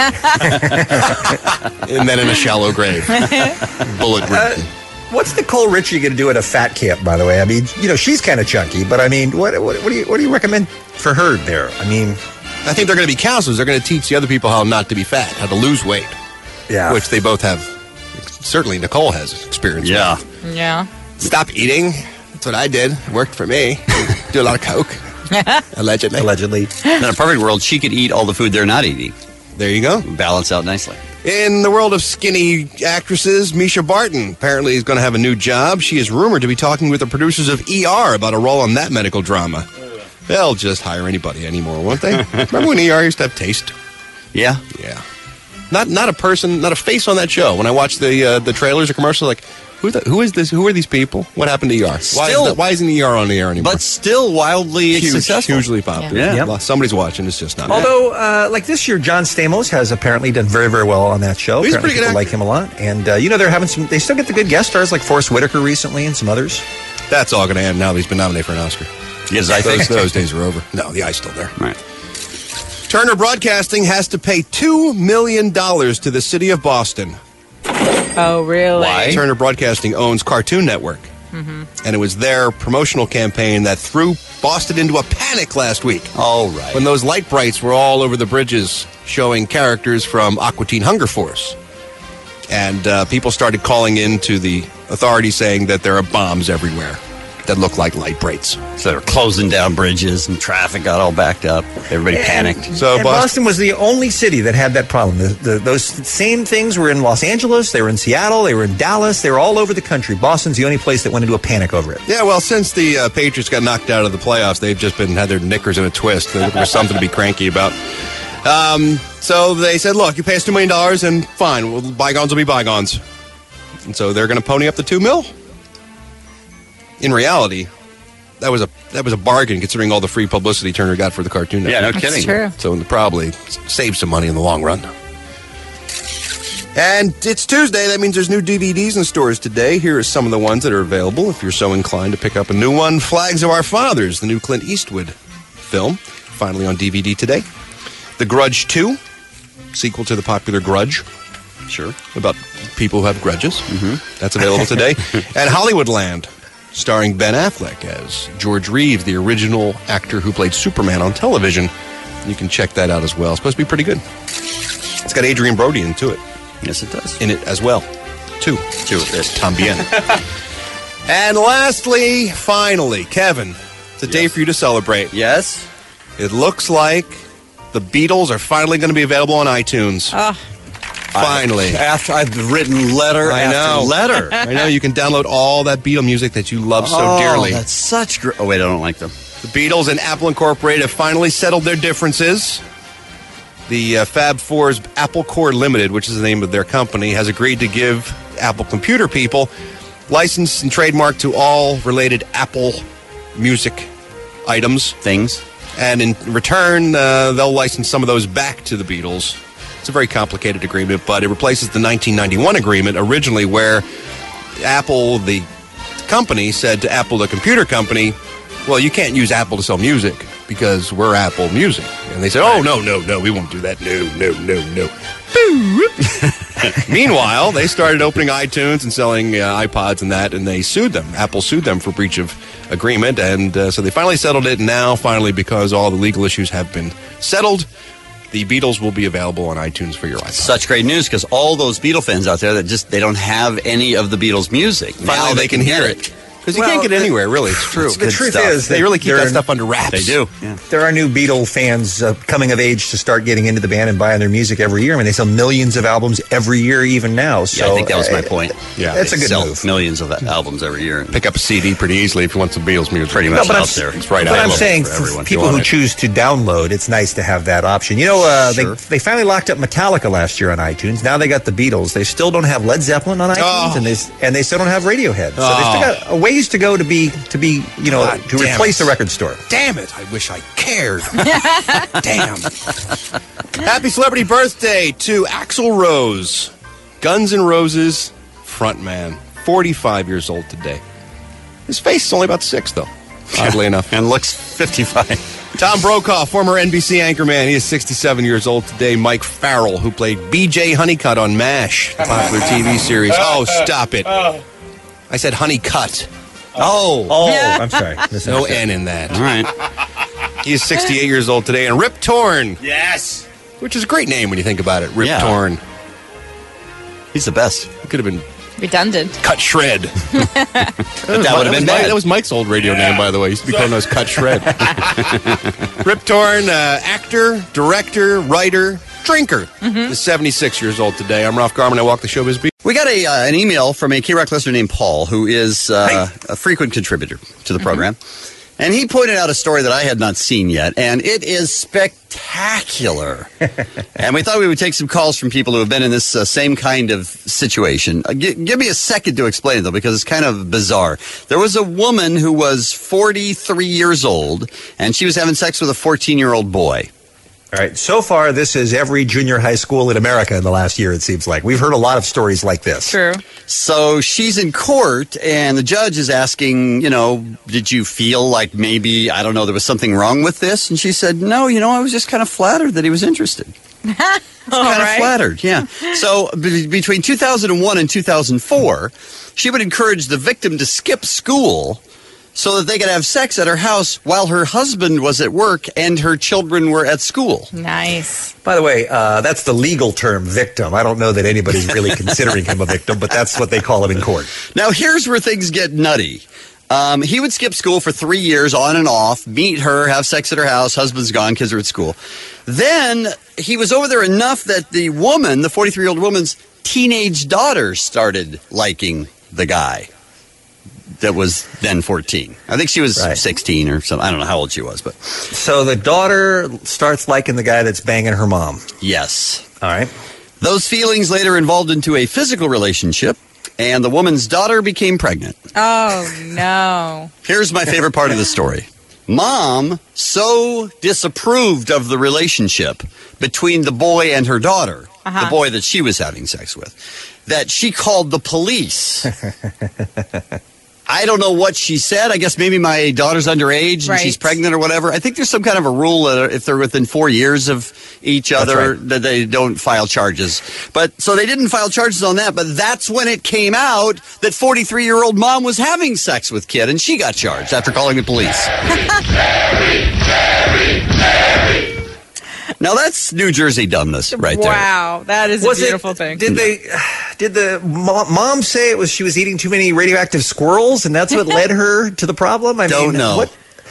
And then in a shallow grave. Bullet Uh, what's Nicole Richie going to do at a fat camp, by the way? I mean, you know, she's kind of chunky, but I mean, what, what, what, do you, what do you recommend for her there? I mean, I think they're going to be counselors. They're going to teach the other people how not to be fat, how to lose weight, yeah. which they both have. Certainly Nicole has experience Yeah. with. Yeah. Stop eating. That's what I did. It worked for me. Do a lot of coke. Allegedly. Allegedly. In a perfect world, she could eat all the food they're not eating. There you go. Balance out nicely. In the world of skinny actresses, Misha Barton apparently is going to have a new job. She is rumored to be talking with the producers of E R about a role on that medical drama. They'll just hire anybody anymore, won't they? Remember when E R used to have taste? Yeah. Yeah. Not not a person, not a face on that show. When I watch the uh, the trailers or commercials, like, who the, who is this? Who are these people? What happened to E R? Why, Still- is that, why isn't E R on the air anymore? But still wildly Huge, successful. hugely popular. Yeah. Yep. Well, somebody's watching. It's just not. Although, uh, like this year, John Stamos has apparently done very, very well on that show. He's a Apparently pretty good people like actor. him a lot. And, uh, you know, they're having some, they still get the good guest stars like Forrest Whitaker recently and some others. That's all going to end now that he's been nominated for an Oscar. Yes, I think. Those, those days are over. No, the eye's still there. Right. Turner Broadcasting has to pay two million dollars to the city of Boston. Oh, really? Why? Turner Broadcasting owns Cartoon Network. Mm-hmm. And it was their promotional campaign that threw Boston into a panic last week. All right. When those light brights were all over the bridges showing characters from Aqua Teen Hunger Force. And uh, people started calling in to the authorities saying that there are bombs everywhere that look like light brights. So they're closing down bridges and traffic got all backed up. Everybody panicked. So and Boston, Boston was the only city that had that problem. The, the, those same things were in Los Angeles, they were in Seattle, they were in Dallas, they were all over the country. Boston's the only place that went into a panic over it. yeah, well, since the uh, Patriots got knocked out of the playoffs, they've just been had their knickers in a twist. They're looking for something to be cranky about. Um, so they said, look, you pay us two million dollars and fine, well, bygones will be bygones. And so they're going to pony up the two mil. In reality, that was a that was a bargain considering all the free publicity Turner got for the Cartoon Network. Yeah, no That's kidding. true. So it probably saved some money in the long run. And it's Tuesday. That means there's new D V Ds in stores today. Here are some of the ones that are available if you're so inclined to pick up a new one. Flags of Our Fathers, the new Clint Eastwood film, finally on D V D today. The Grudge two, sequel to the popular Grudge. Sure. About people who have grudges. Mm-hmm. That's available today. And Hollywoodland, starring Ben Affleck as George Reeves, the original actor who played Superman on television. You can check that out as well. It's supposed to be pretty good. It's got Adrian Brody into it. Yes, it does. In it as well. Two. Two of it. Tambien. And lastly, finally, Kevin, it's a day for you to celebrate. Yes? It looks like the Beatles are finally going to be available on iTunes. Oh. Finally. I, after I've written letter I after know. letter. I know. You can download all that Beatle music that you love so oh, dearly. That's such great. Oh, wait, I don't like them. The Beatles and Apple Incorporated have finally settled their differences. The uh, Fab Four's Apple Core Limited, which is the name of their company, has agreed to give Apple computer people license and trademark to all related Apple music items. Things. And in return, uh, they'll license some of those back to the Beatles. It's a very complicated agreement, but it replaces the nineteen ninety-one agreement originally where Apple, the company, said to Apple, the computer company, well, you can't use Apple to sell music because we're Apple Music. And they said, oh, no, no, no, we won't do that. No, no, no, no. Meanwhile, they started opening iTunes and selling uh, iPods and that, and they sued them. Apple sued them for breach of agreement, and uh, so they finally settled it. And now, finally, because all the legal issues have been settled, the Beatles will be available on iTunes for your iPod. Such great news, because all those Beatle fans out there that just, they don't have any of the Beatles music. Finally, now they, they can, can hear it. Because you well, can't get it anywhere, really. It's true. The truth stuff. is, they really keep that stuff under wraps. They do. Yeah. There are new Beatle fans uh, coming of age to start getting into the band and buying their music every year. I mean, they sell millions of albums every year, even now. So yeah, I think that was my point. Uh, yeah, that's a good sell move. Millions of albums every year. Pick up a C D pretty easily if you want some Beatles music. Pretty much no, out there. It's right but out I'm saying for for people who it. choose to download, it's nice to have that option. You know, uh, sure. they they finally locked up Metallica last year on iTunes. Now they got the Beatles. They still don't have Led Zeppelin on iTunes, oh. and they and they still don't have Radiohead. So oh. they still got a ways to go to be to be you know God to replace it. the record store. Damn it! I wish I cared. Damn. Happy celebrity birthday to Axl Rose, Guns N' Roses frontman, forty-five years old today. His face is only about six, though, oddly enough. And looks fifty-five. Tom Brokaw, former N B C anchorman, he is sixty-seven years old today. Mike Farrell, who played B J Honeycutt on MASH, the popular T V series. Oh, stop it. I said Honeycutt. Oh. Oh, I'm sorry. No N in that. All right. He is sixty-eight years old today. And Rip Torn. Yes. Which is a great name when you think about it. Rip Yeah. Torn. He's the best. It could have been Redundant. Cut Shred. that would have been Mike, bad. that was Mike's old radio yeah. name, by the way. He used to be called as Cut Shred. Rip Torn, uh, actor, director, writer, drinker, mm-hmm. is seventy-six years old today. I'm Ralph Garman. I walk the showbiz beat. We got a uh, an email from a K-Rock listener named Paul, who is uh, hey. a frequent contributor to the program. Mm-hmm. And he pointed out a story that I had not seen yet, and it is spectacular. And we thought we would take some calls from people who have been in this uh, same kind of situation. Uh, g- give me a second to explain it, though, because it's kind of bizarre. There was a woman who was forty-three years old, and she was having sex with a fourteen-year-old boy. All right. So far, this is every junior high school in America in the last year, it seems like. We've heard a lot of stories like this. True. So she's in court, and the judge is asking, you know, did you feel like maybe, I don't know, there was something wrong with this? And she said, no, you know, I was just kind of flattered that he was interested. All kind of right. flattered, yeah. So b- between two thousand one and two thousand four, she would encourage the victim to skip school so that they could have sex at her house while her husband was at work and her children were at school. Nice. By the way, uh, that's the legal term, victim. I don't know that anybody's really considering him a victim, but that's what they call him in court. Now, here's where things get nutty. Um, he would skip school for three years on and off, meet her, have sex at her house, husband's gone, kids are at school. Then he was over there enough that the woman, the forty-three-year-old woman's teenage daughter started liking the guy that was then fourteen. I think she was right. sixteen or something. I don't know how old she was, but so the daughter starts liking the guy that's banging her mom. Yes. All right. Those feelings later evolved into a physical relationship, and the woman's daughter became pregnant. Oh, no. Here's my favorite part of the story. Mom so disapproved of the relationship between the boy and her daughter, uh-huh. the boy that she was having sex with, that she called the police. I don't know what she said. I guess maybe my daughter's underage and right. she's pregnant or whatever. I think there's some kind of a rule that if they're within four years of each other, right. that they don't file charges. But so they didn't file charges on that. But that's when it came out that forty-three-year-old mom was having sex with kid, and she got charged after calling the police. Mary, Mary, Mary. Now that's New Jersey dumbness right there. Wow, that is was a beautiful it, thing. Did they? Did the mom, mom say it was she was eating too many radioactive squirrels, and that's what led her to the problem? I don't mean, know. What?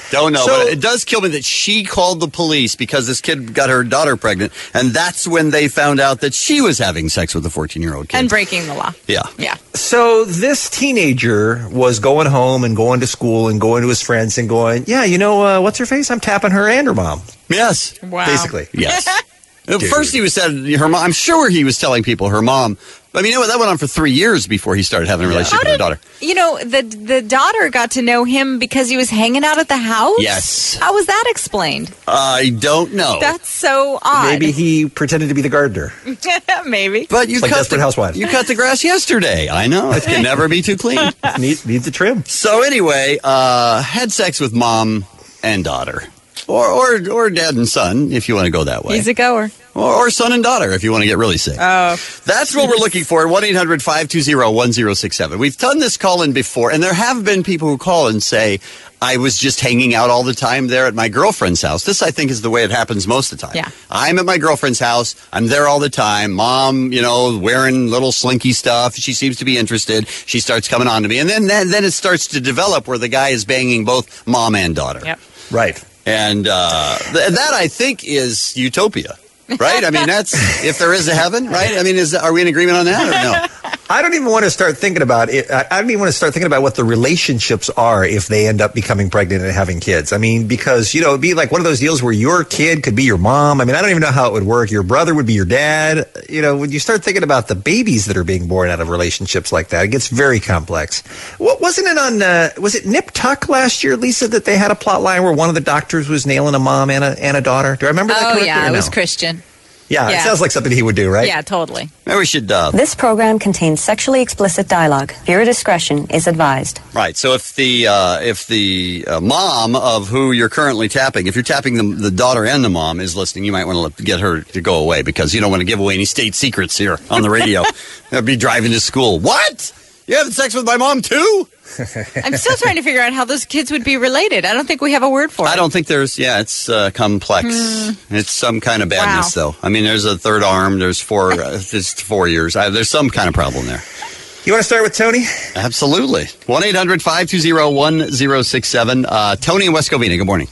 Don't know, So- but it does kill me that she called the police because this kid got her daughter pregnant, and that's when they found out that she was having sex with a fourteen-year-old kid. And breaking the law. Yeah. Yeah. So this teenager was going home and going to school and going to his friends and going, yeah, you know, uh, what's her face? I'm tapping her and her mom. Yes. Wow. Basically. Yes. At first he was said her mom. I'm sure he was telling people her mom. I mean, you know, that went on for three years before he started having a relationship with her daughter. You know, the the daughter got to know him because he was hanging out at the house? Yes. How was that explained? I don't know. That's so odd. Maybe he pretended to be the gardener. Maybe. But you It's like cut Desperate the, Housewives. You cut the grass yesterday. I know. It can never be too clean. Need, needs a trim. So anyway, uh, had sex with mom and daughter. Or, or or dad and son, if you want to go that way. He's a goer. Or, or son and daughter, if you want to get really sick. Oh. That's what we're looking for. one eight hundred five two zero one zero six seven. We've done this call-in before, and there have been people who call and say, I was just hanging out all the time there at my girlfriend's house. This, I think, is the way it happens most of the time. Yeah. I'm at my girlfriend's house. I'm there all the time. Mom, you know, wearing little slinky stuff. She seems to be interested. She starts coming on to me. And then, then, then it starts to develop where the guy is banging both mom and daughter. Yep. Right. And uh, th- that, I think, is utopia, right? I mean, that's if there is a heaven, right? I mean, is are we in agreement on that or no? I don't even want to start thinking about it. I I don't even want to start thinking about what the relationships are if they end up becoming pregnant and having kids. I mean, because, you know, it'd be like one of those deals where your kid could be your mom. I mean, I don't even know how it would work. Your brother would be your dad. You know, when you start thinking about the babies that are being born out of relationships like that, it gets very complex. What wasn't it on, uh, was it Nip Tuck last year, Lisa, that they had a plot line where one of the doctors was nailing a mom and a, and a daughter? Do I remember that Oh, correctly? yeah. or It no? was Christian. Yeah, Yeah. it sounds like something he would do, right? Yeah, totally. Maybe we should. Uh, This program contains sexually explicit dialogue. Viewer discretion is advised. Right. So if the uh, if the uh, mom of who you're currently tapping, if you're tapping the, the daughter and the mom is listening, you might want to get her to go away because you don't want to give away any state secrets here on the radio. They'll be driving to school. What? You having sex with my mom too? I'm still trying to figure out how those kids would be related. I don't think we have a word for it. I don't think there's. Yeah, it's uh, complex. Hmm. It's some kind of badness, Wow. though. I mean, there's a third arm. There's four. Uh, there's four years. I, there's some kind of problem there. You want to start with Tony? Absolutely. one eight hundred five two zero one zero six seven. Uh, Tony in West Covina. Good morning.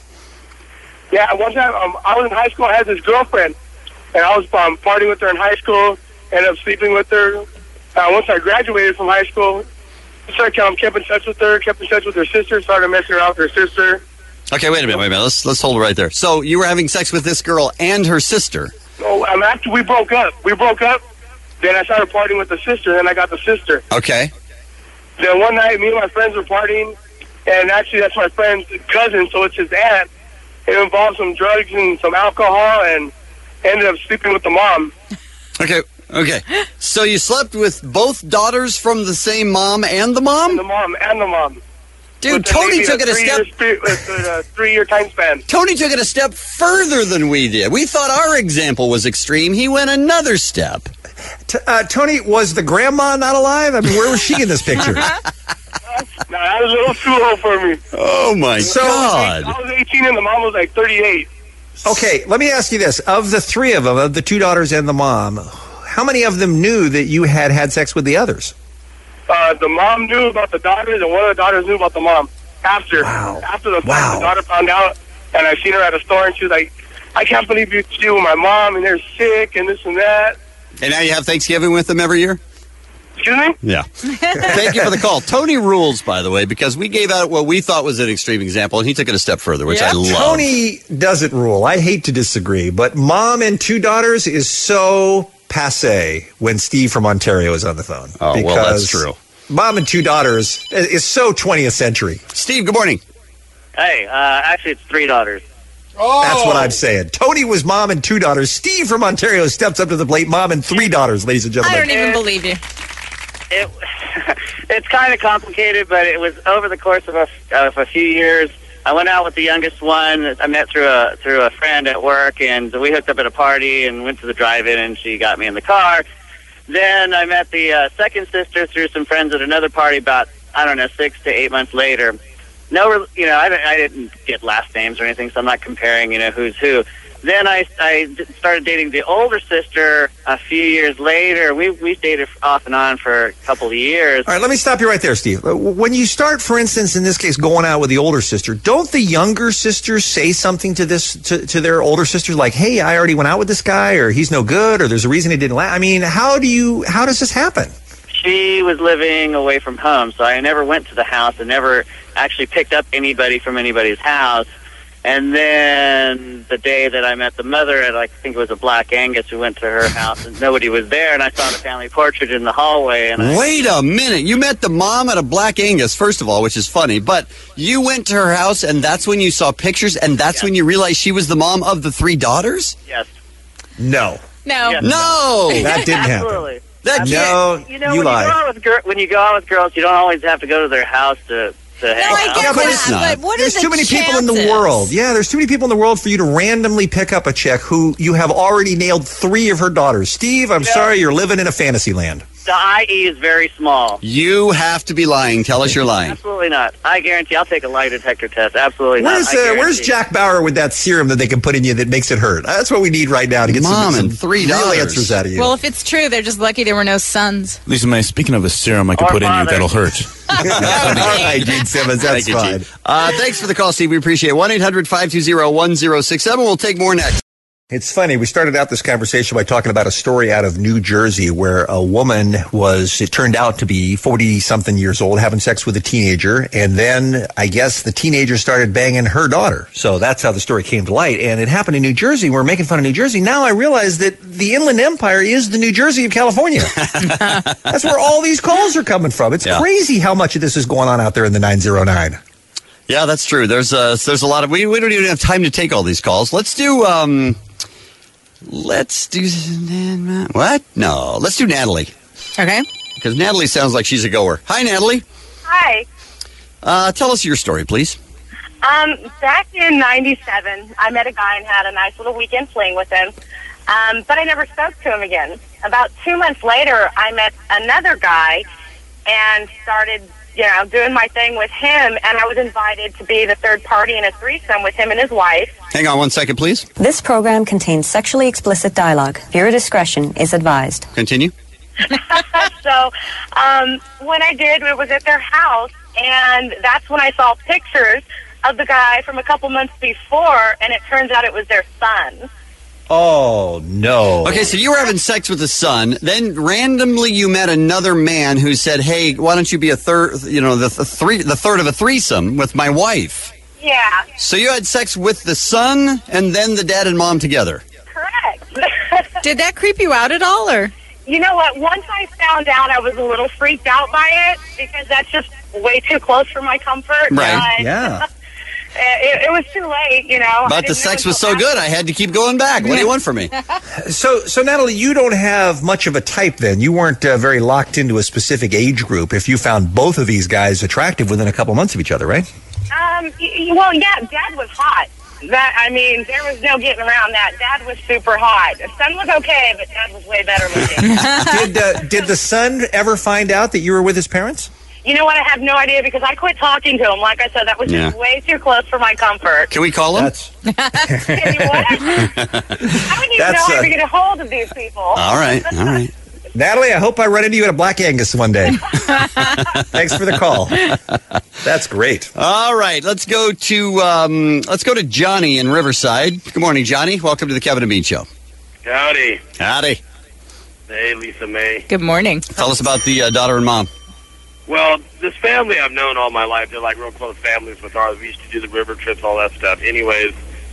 Yeah, one time um, I was in high school. I had this girlfriend, and I was um, partying with her in high school. Ended up sleeping with her. Uh, once I graduated from high school, started um, kept in touch with her. Kept in touch with her sister. Started messing around with her sister. Okay, wait a minute. Wait a minute. Let's let's hold it right there. So you were having sex with this girl and her sister. So um, after we broke up, we broke up. Then I started partying with the sister. Then I got the sister. Okay. Then one night, me and my friends were partying, and actually that's my friend's cousin, so it's his aunt. It involved some drugs and some alcohol, and ended up sleeping with the mom. Okay. Okay. So you slept with both daughters from the same mom and the mom? And the mom and the mom. Dude, With the Tony maybe took it a three-year step. spe- With a three-year time span. Tony took it a step further than we did. We thought our example was extreme. He went another step. T- uh, Tony, was the grandma not alive? I mean, where was she in this picture? No, that was a little too old for me. Oh, my So- God. I was eighteen and the mom was like thirty-eight. Okay, let me ask you this. Of the three of them, of the two daughters and the mom, how many of them knew that you had had sex with the others? Uh, the mom knew about the daughters, and one of the daughters knew about the mom. After, Wow. after the fact, Wow. the daughter found out, and I seen her at a store, and she was like, "I can't believe you cheated with my mom, and they're sick, and this and that." And now you have Thanksgiving with them every year? Excuse me? Yeah. Thank you for the call. Tony rules, by the way, because we gave out what we thought was an extreme example, and he took it a step further, which I love. Tony doesn't rule. I hate to disagree, but mom and two daughters is so passe when Steve from Ontario is on the phone. Oh, well, that's Because true. Mom and two daughters is so twentieth century. Steve, good morning. Hey, uh, actually, it's three daughters. That's what I'm saying. Tony was mom and two daughters. Steve from Ontario steps up to the plate, mom and three daughters, ladies and I gentlemen. don't even believe you. It, it's kind of complicated, but it was over the course of a, of a few years. I went out with the youngest one. I met through a through a friend at work, and we hooked up at a party and went to the drive-in, and she got me in the car. Then I met the uh, second sister through some friends at another party about, I don't know, six to eight months later. No, you know, I, I didn't get last names or anything, so I'm not comparing, you know, who's who. then I, I d- started dating the older sister a few years later. We we dated off and on for a couple of years. All right, let me stop you right there, Steve. Uh, When you start, for instance, in this case, going out with the older sister, don't the younger sisters say something to this to, to their older sisters like, "Hey, I already went out with this guy," or "He's no good," or "There's a reason he didn't last"? I mean, how do you how does this happen? She was living away from home, so I never went to the house and never actually picked up anybody from anybody's house. And then the day that I met the mother at, I think it was a Black Angus, we went to her house and nobody was there, and I saw the family portrait in the hallway. And I, Wait a minute. You met the mom at a Black Angus, first of all, which is funny, but you went to her house and that's when you saw pictures and that's when you realized she was the mom of the three daughters? Yes. No. No. Yes. No. That didn't happen. Absolutely. That No, You know, you when, lied. you go out with gir- when you go out with girls, you don't always have to go to their house to, to hang I out. get Yeah, but that, it's but what are There's the too many people in the chances? world. Yeah, there's too many people in the world for you to randomly pick up a chick who you have already nailed three of her daughters. Steve, I'm Yeah. sorry, you're living in a fantasy land. The I E is very small. You have to be lying. Tell us you're lying. Absolutely not. I guarantee I'll take a lie detector test. Absolutely Where's not. I uh, Where's guarantee. Jack Bauer with that serum that they can put in you that makes it hurt? That's what we need right now to get Mom some, and some three real daughters. answers out of you. Well, if it's true, they're just lucky there were no sons. Lisa May, speaking of a serum I could Or put in you father. that'll hurt. All right, Gene Simmons, that's Thank you, fine. Gene. Uh, thanks for the call, Steve. We appreciate it. one eight hundred five two zero one zero six seven. We'll take more next. It's funny. We started out this conversation by talking about a story out of New Jersey where a woman was, it turned out to be forty-something years old, having sex with a teenager. And then I guess the teenager started banging her daughter. So that's how the story came to light. And it happened in New Jersey. We're making fun of New Jersey. Now I realize that the Inland Empire is the New Jersey of California. That's where all these calls are coming from. It's Yeah. crazy how much of this is going on out there in the nine oh nine. Yeah, that's true. There's uh, there's a lot of we we don't even have time to take all these calls. Let's do um, let's do what? No, let's do Natalie Okay. because Natalie sounds like she's a goer. Hi, Natalie. Hi. Uh, tell us your story, please. Um, back in ninety-seven, I met a guy and had a nice little weekend fling with him, um, but I never spoke to him again. About two months later, I met another guy and started, you know, doing my thing with him, and I was invited to be the third party in a threesome with him and his wife. Hang on one second, please. This program contains sexually explicit dialogue. Viewer discretion is advised. Continue. So um, when I did, it was at their house, and that's when I saw pictures of the guy from a couple months before, and it turns out it was their son. Oh, no. Okay, so you were having sex with the son. Then randomly you met another man who said, "Hey, why don't you be a third? You know, the, the three, the third of a threesome with my wife." Yeah, So you had sex with the son and then the dad and mom together. correct. Did that creep you out at all, or? You know what? Once I found out, I was a little freaked out by it because that's just way too close for my comfort. Right. And, Yeah. It, it was too late, you know. I But the didn't know sex was until so good, I had to keep going back. What do you want from me? So, so Natalie, you don't have much of a type then. You weren't uh, very locked into a specific age group if you found both of these guys attractive within a couple months of each other, right? Um, y- y- well, yeah, Dad was hot. That I mean, there was no getting around that. Dad was super hot. The son was okay, but Dad was way better looking. did, uh, did the son ever find out that you were with his parents? You know what? I have no idea because I quit talking to him. Like I said, that was just Yeah. way too close for my comfort. Can we call him? That's Can you what? I don't even That's, know how uh, to get a hold of these people. All right, all right. Natalie, I hope I run into you at a Black Angus one day. Thanks for the call. That's great. All right, let's go to um, let's go to Johnny in Riverside. Good morning, Johnny. Welcome to the Kevin and Bean Show. Howdy. Howdy. Hey, Lisa May. Good morning. Tell us about the uh, daughter and mom. Well, this family I've known all my life. They're like real close families with ours. We used to do the river trips, all that stuff. Anyways,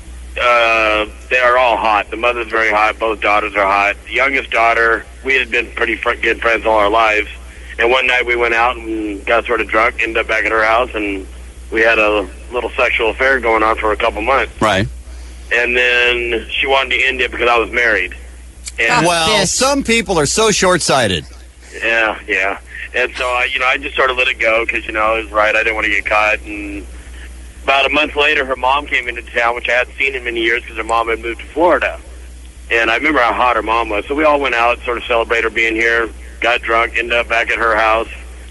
uh, they are all hot. The mother's very hot. Both daughters are hot. The youngest daughter, we had been pretty fr- good friends all our lives. And one night we went out and got sort of drunk, ended up back at her house, and we had a little sexual affair going on for a couple months. Right. And then she wanted to end it because I was married. And well, some people are so short-sighted. Yeah, yeah. And so, I, you know, I just sort of let it go because, you know, it was right. I didn't want to get caught. And about a month later, her mom came into town, which I hadn't seen in many years because her mom had moved to Florida. And I remember how hot her mom was. So we all went out, sort of celebrated her being here, got drunk, ended up back at her house.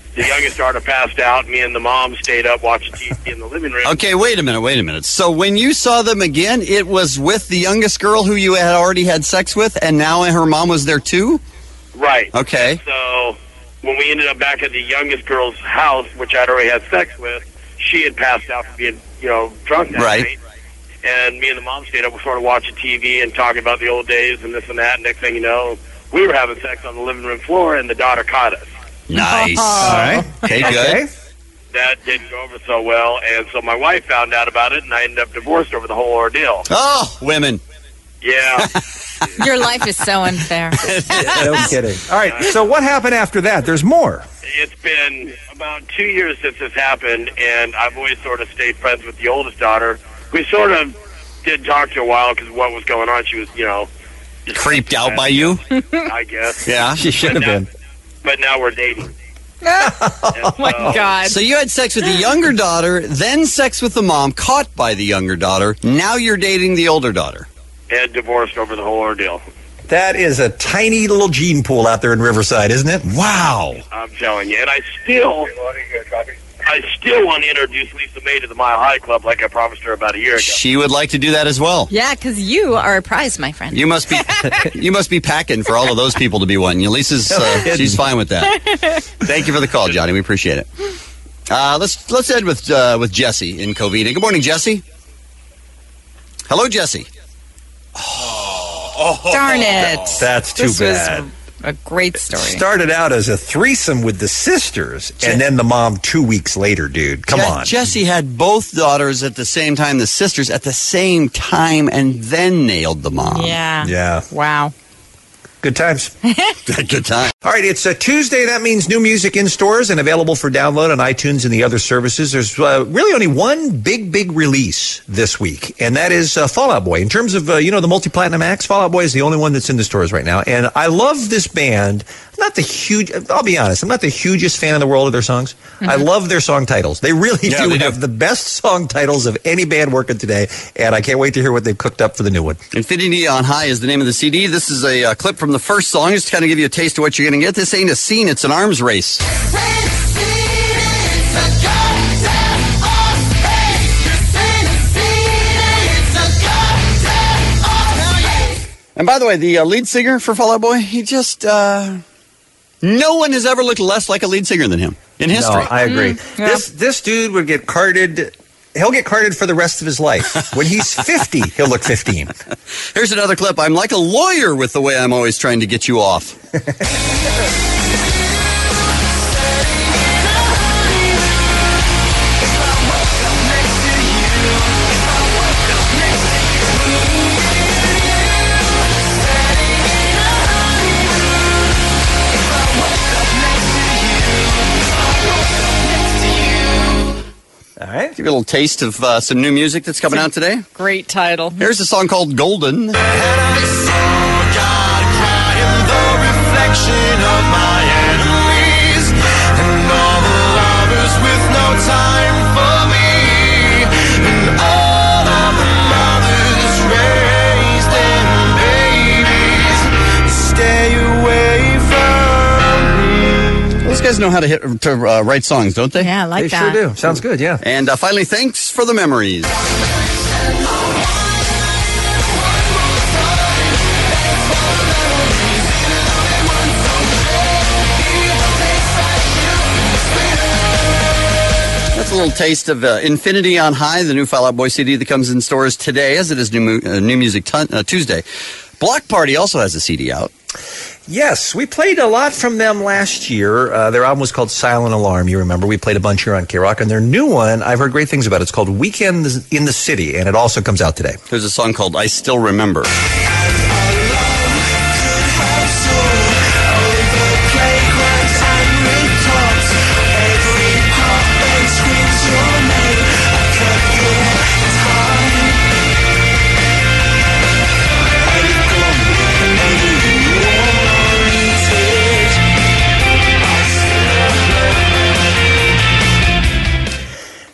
the youngest daughter passed out. Me and the mom stayed up watching T V in the living room. Okay, wait a minute, wait a minute. So when you saw them again, it was with the youngest girl who you had already had sex with, and now her mom was there too? Right. Okay. So when we ended up back at the youngest girl's house, which I'd already had sex with, she had passed out from being, you know, drunk that Right. night. And me and the mom stayed up, sort of watching T V and talking about the old days and this and that. Next thing you know, we were having sex on the living room floor, and the daughter caught us. Nice. All right. Okay, good. That didn't go over so well, and so my wife found out about it, and I ended up divorced over the whole ordeal. Oh, women. Yeah. Your life is so unfair. No kidding. All right, so what happened after that? There's more. It's been about two years since this happened, and I've always sort of stayed friends with the oldest daughter. We sort of did talk to a while because of what was going on. She was, you know... Creeped out by you? I guess. Yeah. She should But have now- been. But now we're dating. Oh, my God. So you had sex with the younger daughter, then sex with the mom, caught by the younger daughter. Now you're dating the older daughter. And divorced over the whole ordeal. That is a tiny little gene pool out there in Riverside, isn't it? Wow. I'm telling you. And I still... I still want to introduce Lisa May to the Mile High Club like I promised her about a year ago. She would like to do that as well. Yeah, because you are a prize, my friend. You must be you must be packing for all of those people to be wanting you. Lisa's uh, she's fine with that. Thank you for the call, Johnny. We appreciate it. Uh, let's let's end with uh, with Jesse in Covina. Good morning, Jesse. Hello, Jesse. Oh, darn it. That's too this bad. Was a great story. Started out as a threesome with the sisters, and then the mom two weeks later, dude. Come Je- on. Jesse had both daughters at the same time, the sisters at the same time, and then nailed the mom. Yeah. Yeah. Wow. Good times. Good time. All right, it's a Tuesday. That means new music in stores and available for download on iTunes and the other services. There's uh, really only one big, big release this week, and that is uh, Fall Out Boy. In terms of, uh, you know, the multi-platinum acts, Fall Out Boy is the only one that's in the stores right now. And I love this band. I'm not the huge, I'll be honest, I'm not the hugest fan in the world of their songs. Mm-hmm. I love their song titles. They really Yeah, do they do. have the best song titles of any band working today, and I can't wait to hear what they've cooked up for the new one. Infinity on High is the name of the C D. This is a uh, clip from the first song, just to kind of give you a taste of what you're going to get. This ain't a scene, it's an arms race. And by the way, the uh, lead singer for Fall Out Boy, he just, uh, no one has ever looked less like a lead singer than him in history. No, I agree. Mm, yeah. This this dude would get carded. He'll get carded for the rest of his life. When he's fifty, he'll look fifteen. Here's another clip. I'm like a lawyer with the way I'm always trying to get you off. All right. Give you a little taste of uh, some new music that's coming out today. Great title. Here's a song called Golden. Those guys know how to hit to uh, write songs, don't they? Yeah, I like They that. sure do. Sounds good, yeah. And uh, finally, thanks for the memories. That's a little taste of uh, Infinity on High, the new Fall Out Boy C D that comes in stores today, as it is new, mu- uh, new music ton- uh, Tuesday. Block Party also has a C D out. Yes, we played a lot from them last year. Uh, their album was called Silent Alarm. You remember we played a bunch here on K-Rock, and their new one, I've heard great things about. It's called Weekends in the City, and it also comes out today. There's a song called I Still Remember.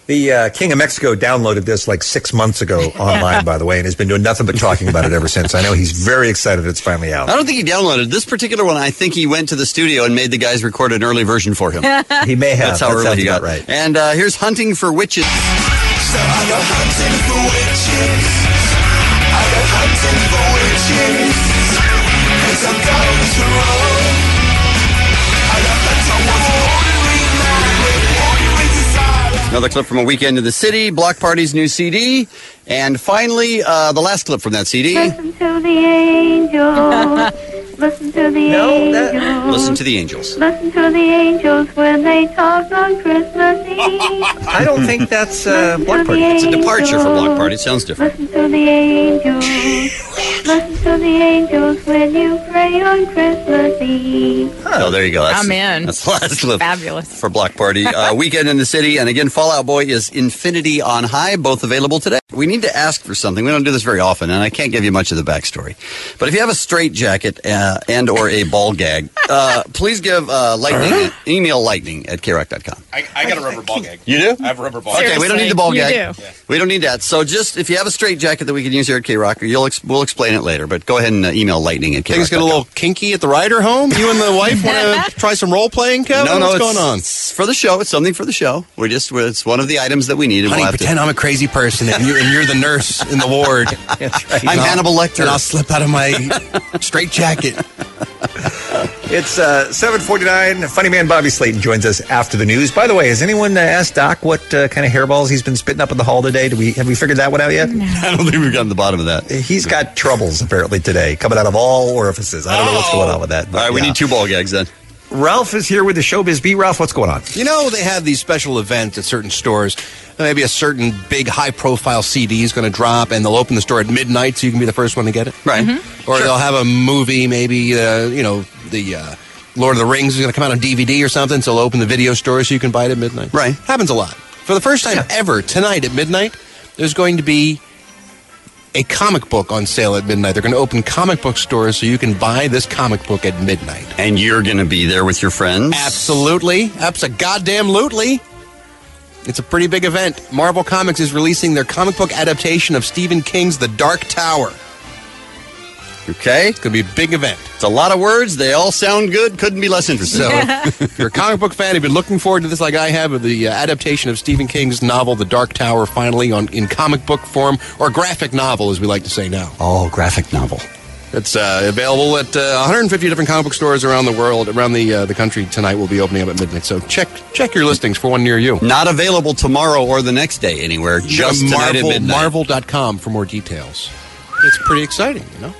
The uh, King of Mexico downloaded this like six months ago online, by the way, and has been doing nothing but talking about it ever since. I know he's very excited it's finally out. I don't think he downloaded this particular one. I think he went to the studio and made the guys record an early version for him. He may have. That's how that early he got. Right. And uh, here's Hunting for Witches. So I go hunting for witches. I go hunting for witches. Cause I'm going to roll. I go hunting for Another clip from A Weekend in the City, Block Party's new C D. And finally, uh, the last clip from that C D. Listen to the angels. Listen to the No, angels. that- Listen to the angels. Listen to the angels when they talk on Christmas Eve. I don't think that's uh, Block Party. It's a departure from Block Party. It sounds different. Listen to the angels. Listen to the angels when you pray on Christmas Eve. Oh, there you go. That's, I'm in. That's the last clip. Fabulous. For Block Party. Uh, Weekend in the City. And again, Fall Out Boy is Infinity on High, both available today. We need to ask for something. We don't do this very often, and I can't give you much of the backstory. But if you have a straight jacket uh, and or a ball gag, uh, please give uh, lightning, Uh-huh. email lightning at K rock dot com. I, I got a rubber ball gag. You do? I have a rubber ball Okay, gag. we don't need the ball you gag. do. We don't need that. So just, if you have a straight jacket that we can use here at K-Rock, you'll ex- we'll explain it later. But go ahead and uh, email lightning at K rock Things dot get com. a little kinky at the Ryder home. You and the wife want to try some role playing, Kevin? No, no, What's it's, going on? it's for the show. It's something for the show. We're just, we're, it's one of the items that we need. And Honey, we'll have pretend to, I'm a crazy person and you're, and you're the nurse in the ward. That's right. I'm And I'll- Hannibal Lecter. And I'll slip out of my straight jacket. It's uh, seven forty-nine. Funny man Bobby Slayton joins us after the news. By the way, has anyone uh, asked Doc what uh, kind of hairballs he's been spitting up in the hall today? Do we Have we figured that one out yet? I don't think we've gotten to the bottom of that. He's got troubles, apparently, today, coming out of all orifices. I don't know what's going on with that. All right, we yeah. need two ball gags then. Ralph is here with the Showbiz Beat. Ralph, what's going on? You know, they have these special events at certain stores. Maybe a certain big high-profile C D is going to drop, and they'll open the store at midnight so you can be the first one to get it. Right. Mm-hmm. Or they'll have a movie, maybe, uh, you know, the uh, Lord of the Rings is going to come out on D V D or something, so they'll open the video store so you can buy it at midnight. Right. Happens a lot. For the first time ever, tonight at midnight, there's going to be a comic book on sale at midnight. They're going to open comic book stores so you can buy this comic book at midnight. And you're going to be there with your friends? Absolutely. Abso-goddamn-lutely. It's a pretty big event. Marvel Comics is releasing their comic book adaptation of Stephen King's The Dark Tower. Okay. It's going to be a big event. It's a lot of words. They all sound good. Couldn't be less interesting. So, if you're a comic book fan, you've been looking forward to this like I have, of the uh, adaptation of Stephen King's novel, The Dark Tower, finally on in comic book form, or graphic novel, as we like to say now. Oh, graphic novel. It's uh, available at uh, one hundred fifty different comic book stores around the world, around the uh, the country tonight. Will be opening up at midnight. So check check your listings for one near you. Not available tomorrow or the next day anywhere. Just Go to tonight at Marvel, midnight. Marvel dot com for more details. It's pretty exciting, you know?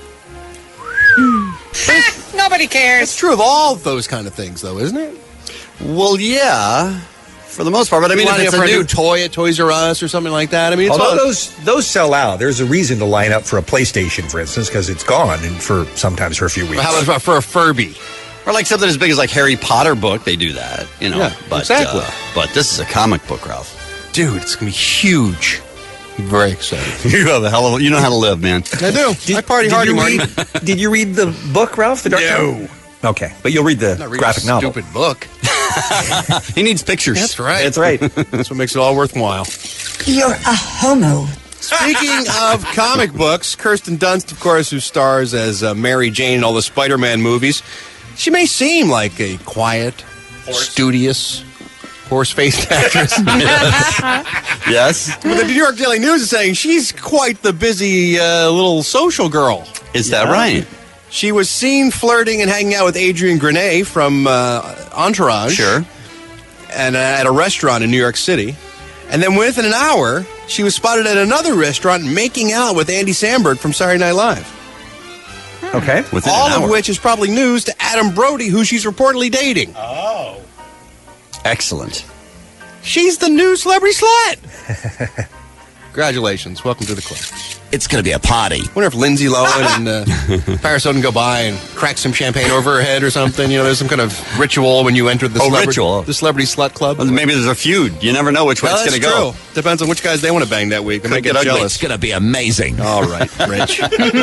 Nobody cares. It's true of all those kind of things, though, isn't it? Well, yeah, for the most part. But I mean, if Lining it's up a for new new toy at Toys R Us or something like that. I mean, it's Although all, those those sell out, there's a reason to line up for a PlayStation, for instance, because it's gone and for sometimes for a few weeks. how about for a Furby? Or like something as big as like Harry Potter book, they do that, you know. Yeah, but, exactly. uh, but this is a comic book, Ralph. Dude, it's going to be huge. I'm very excited. You have a hell of a, you know how to live, man. I do. I party hardy, you Marty. read, did you read the book, Ralph? The Dark No. Tower? Okay, but you'll read the Not reading graphic a novel. stupid book. He needs pictures. That's right. That's right. That's what makes it all worthwhile. You're a homo. Speaking of comic books, Kirsten Dunst, of course, who stars as uh, Mary Jane in all the Spider-Man movies, she may seem like a quiet, studious, horse-faced actress. Yes. But the New York Daily News is saying she's quite the busy uh, little social girl. Is that right? She was seen flirting and hanging out with Adrian Grenier from uh, Entourage. Sure. And uh, at a restaurant in New York City. And then within an hour, she was spotted at another restaurant making out with Andy Samberg from Saturday Night Live. Okay. Within All an of hour. which is probably news to Adam Brody, who she's reportedly dating. Oh. Excellent. She's the new celebrity slut. Congratulations. Welcome to the club. It's going to be a party. Wonder if Lindsay Lohan and uh, Paris Hilton go by and crack some champagne over her head or something. You know, there's some kind of ritual when you enter the, Oh, celebra- ritual. the celebrity slut club. Well, maybe there's a feud. You never know which way Well, it's going that's to go. true. Depends on which guys they want to bang that week. They Could might get, get ugly. jealous. It's going to be amazing. All right, Rich.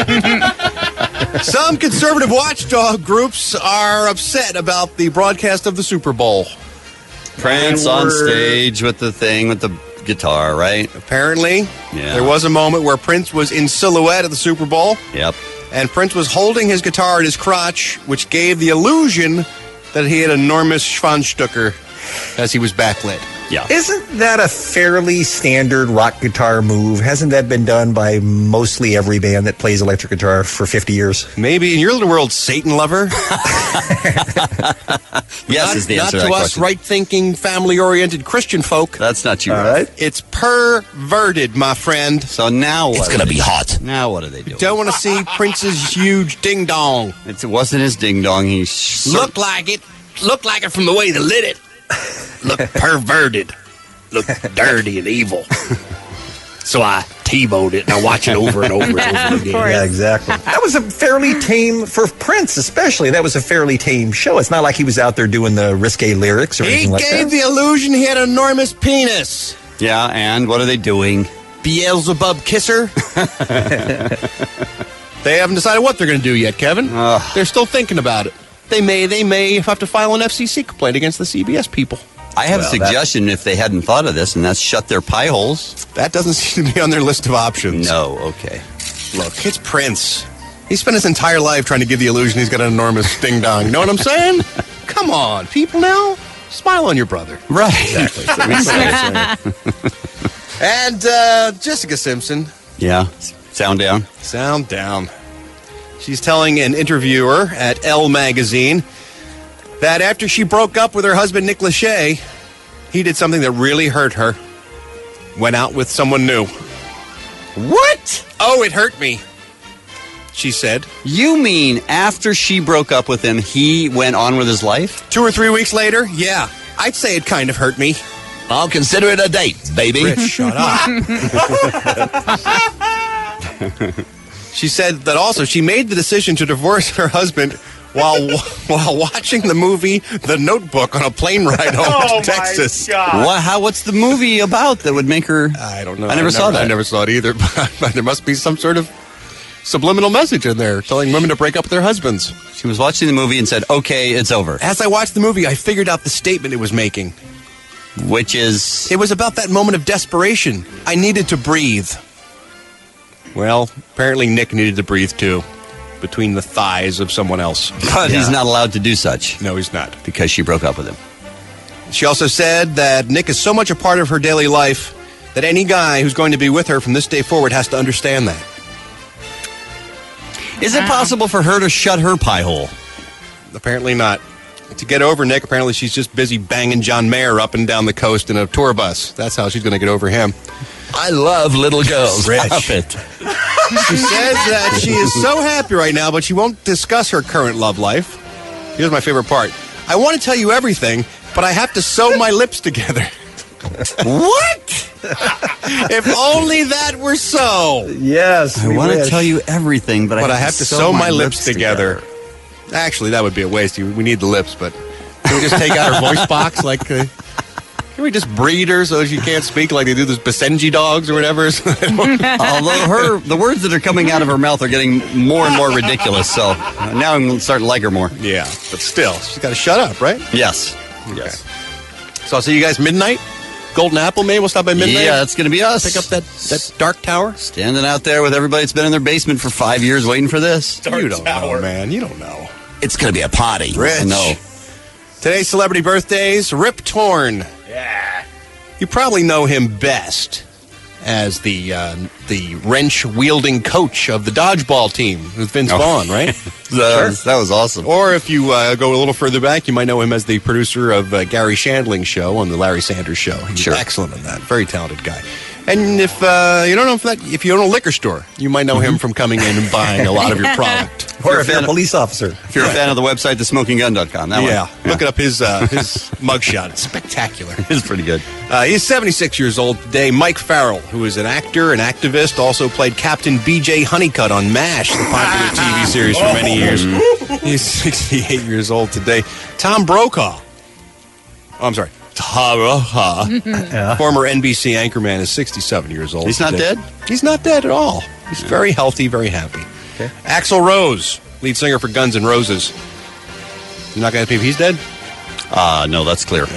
Some conservative watchdog groups are upset about the broadcast of the Super Bowl. Prance They on were- stage with the thing with the guitar, right? Apparently, Yeah. there was a moment where Prince was in silhouette at the Super Bowl. Yep. And Prince was holding his guitar at his crotch, which gave the illusion that he had an enormous Schwanzstücker as he was backlit. Yeah. Isn't that a fairly standard rock guitar move? Hasn't that been done by mostly every band that plays electric guitar for fifty years? Maybe in your little world, Satan lover. Yes, not, is the not answer to to that us question. right-thinking, family-oriented Christian folk. That's not you. All right. It's perverted, my friend. So now what? It's are going to they be doing? hot. Now what are they doing? Don't want to see Prince's huge ding-dong. It's, it wasn't his ding-dong. He sh- Look like it. Look like it from the way they lit it. Look perverted. Look dirty and evil. So I T-boned it and I watch it over and over and over again. Yeah, exactly. That was a fairly tame, for Prince especially, that was a fairly tame show. It's not like he was out there doing the risque lyrics or He anything like gave that. the illusion he had an enormous penis. Yeah, and what are they doing? Beelzebub kisser. They haven't decided what they're going to do yet, Kevin. Ugh. They're still thinking about it. They may, they may have to file an F C C complaint against the C B S people. I have Well, a suggestion if they hadn't thought of this, and that's shut their pie holes. That doesn't seem to be on their list of options. No, okay. Look, it's Prince. He spent his entire life trying to give the illusion he's got an enormous ding dong. You know what I'm saying? Come on, people now. Smile on your brother. Right. Exactly. And uh, Jessica Simpson. Yeah, sound down. Sound down. She's telling an interviewer at Elle magazine that after she broke up with her husband, Nick Lachey, he did something that really hurt her. Went out with someone new. What? Oh, it hurt me, she said. You mean after she broke up with him, he went on with his life? Two or three weeks later, yeah. I'd say it kind of hurt me. I'll consider it a date, baby. Rich, shut up. She said that also she made the decision to divorce her husband while while watching the movie The Notebook on a plane ride home Oh, to Texas. my God. What? How? What's the movie about that would make her? I don't know. I never saw that. I never saw it either, but, but there must be some sort of subliminal message in there telling women to break up with their husbands. She was watching the movie and said, "Okay, it's over." As I watched the movie, I figured out the statement it was making. Which is, It was about that moment of desperation. I needed to breathe. Well, apparently Nick needed to breathe too, between the thighs of someone else. but he's not allowed to do such No, he's not. because she broke up with him. She also said that Nick is so much a part of her daily life that any guy who's going to be with her from this day forward has to understand that. Is it possible for her to shut her pie hole? Apparently not. To get over Nick, apparently she's just busy banging John Mayer up and down the coast in a tour bus. That's how she's going to get over him. I love little girls. Rich. Stop it. She says that she is so happy right now, but she won't discuss her current love life. Here's my favorite part. I want to tell you everything, but I have to sew my lips together. What? If only that were so. Yes, I we want to wish. tell you everything, but, But I have to sew my lips together. Actually, that would be a waste. We need the lips, but can we just take out her voice box? Like, uh, can we just breed her so she can't speak like they do those Basenji dogs or whatever? Although her, the words that are coming out of her mouth are getting more and more ridiculous, so uh, now I'm starting to like her more. Yeah, but still, she's got to shut up, right? Yes. Yes. So I'll see you guys midnight. Golden Apple, maybe we'll stop by midnight. Yeah, that's going to be us. Pick up that, that dark tower. Standing out there with everybody that's been in their basement for five years waiting for this. You don't know, man. You don't know. It's going to be a party. Rich. No. Today's celebrity birthdays, Rip Torn. Yeah. You probably know him best as the uh, the wrench-wielding coach of the dodgeball team with Vince Oh. Vaughn, right? That, was, that was awesome. Or if you uh, go a little further back, you might know him as the producer of uh, Gary Shandling's show on the Larry Sanders Show. He's Sure. excellent in that. Very talented guy. And if uh, you don't know if that, if you own a liquor store, you might know him from coming in and buying a lot of your product. Or if you're a police officer. If you're a fan of the website, the smoking gun dot com. That Yeah, one. look it up. His uh, his mugshot. It's spectacular. It's pretty good. Uh, he's seventy-six years old today. Mike Farrell, who is an actor, an activist, also played Captain B J Honeycutt on MASH, the popular T V series for many years. He's sixty-eight years old today. Tom Brokaw. Oh, I'm sorry. Tom Brokaw. Former N B C anchorman is sixty-seven years old He's not today. dead? He's not dead at all. He's very healthy, very happy. Okay. Axl Rose, lead singer for Guns N' Roses. You're not going to ask me if he's dead? Uh, no, that's clear. Yeah.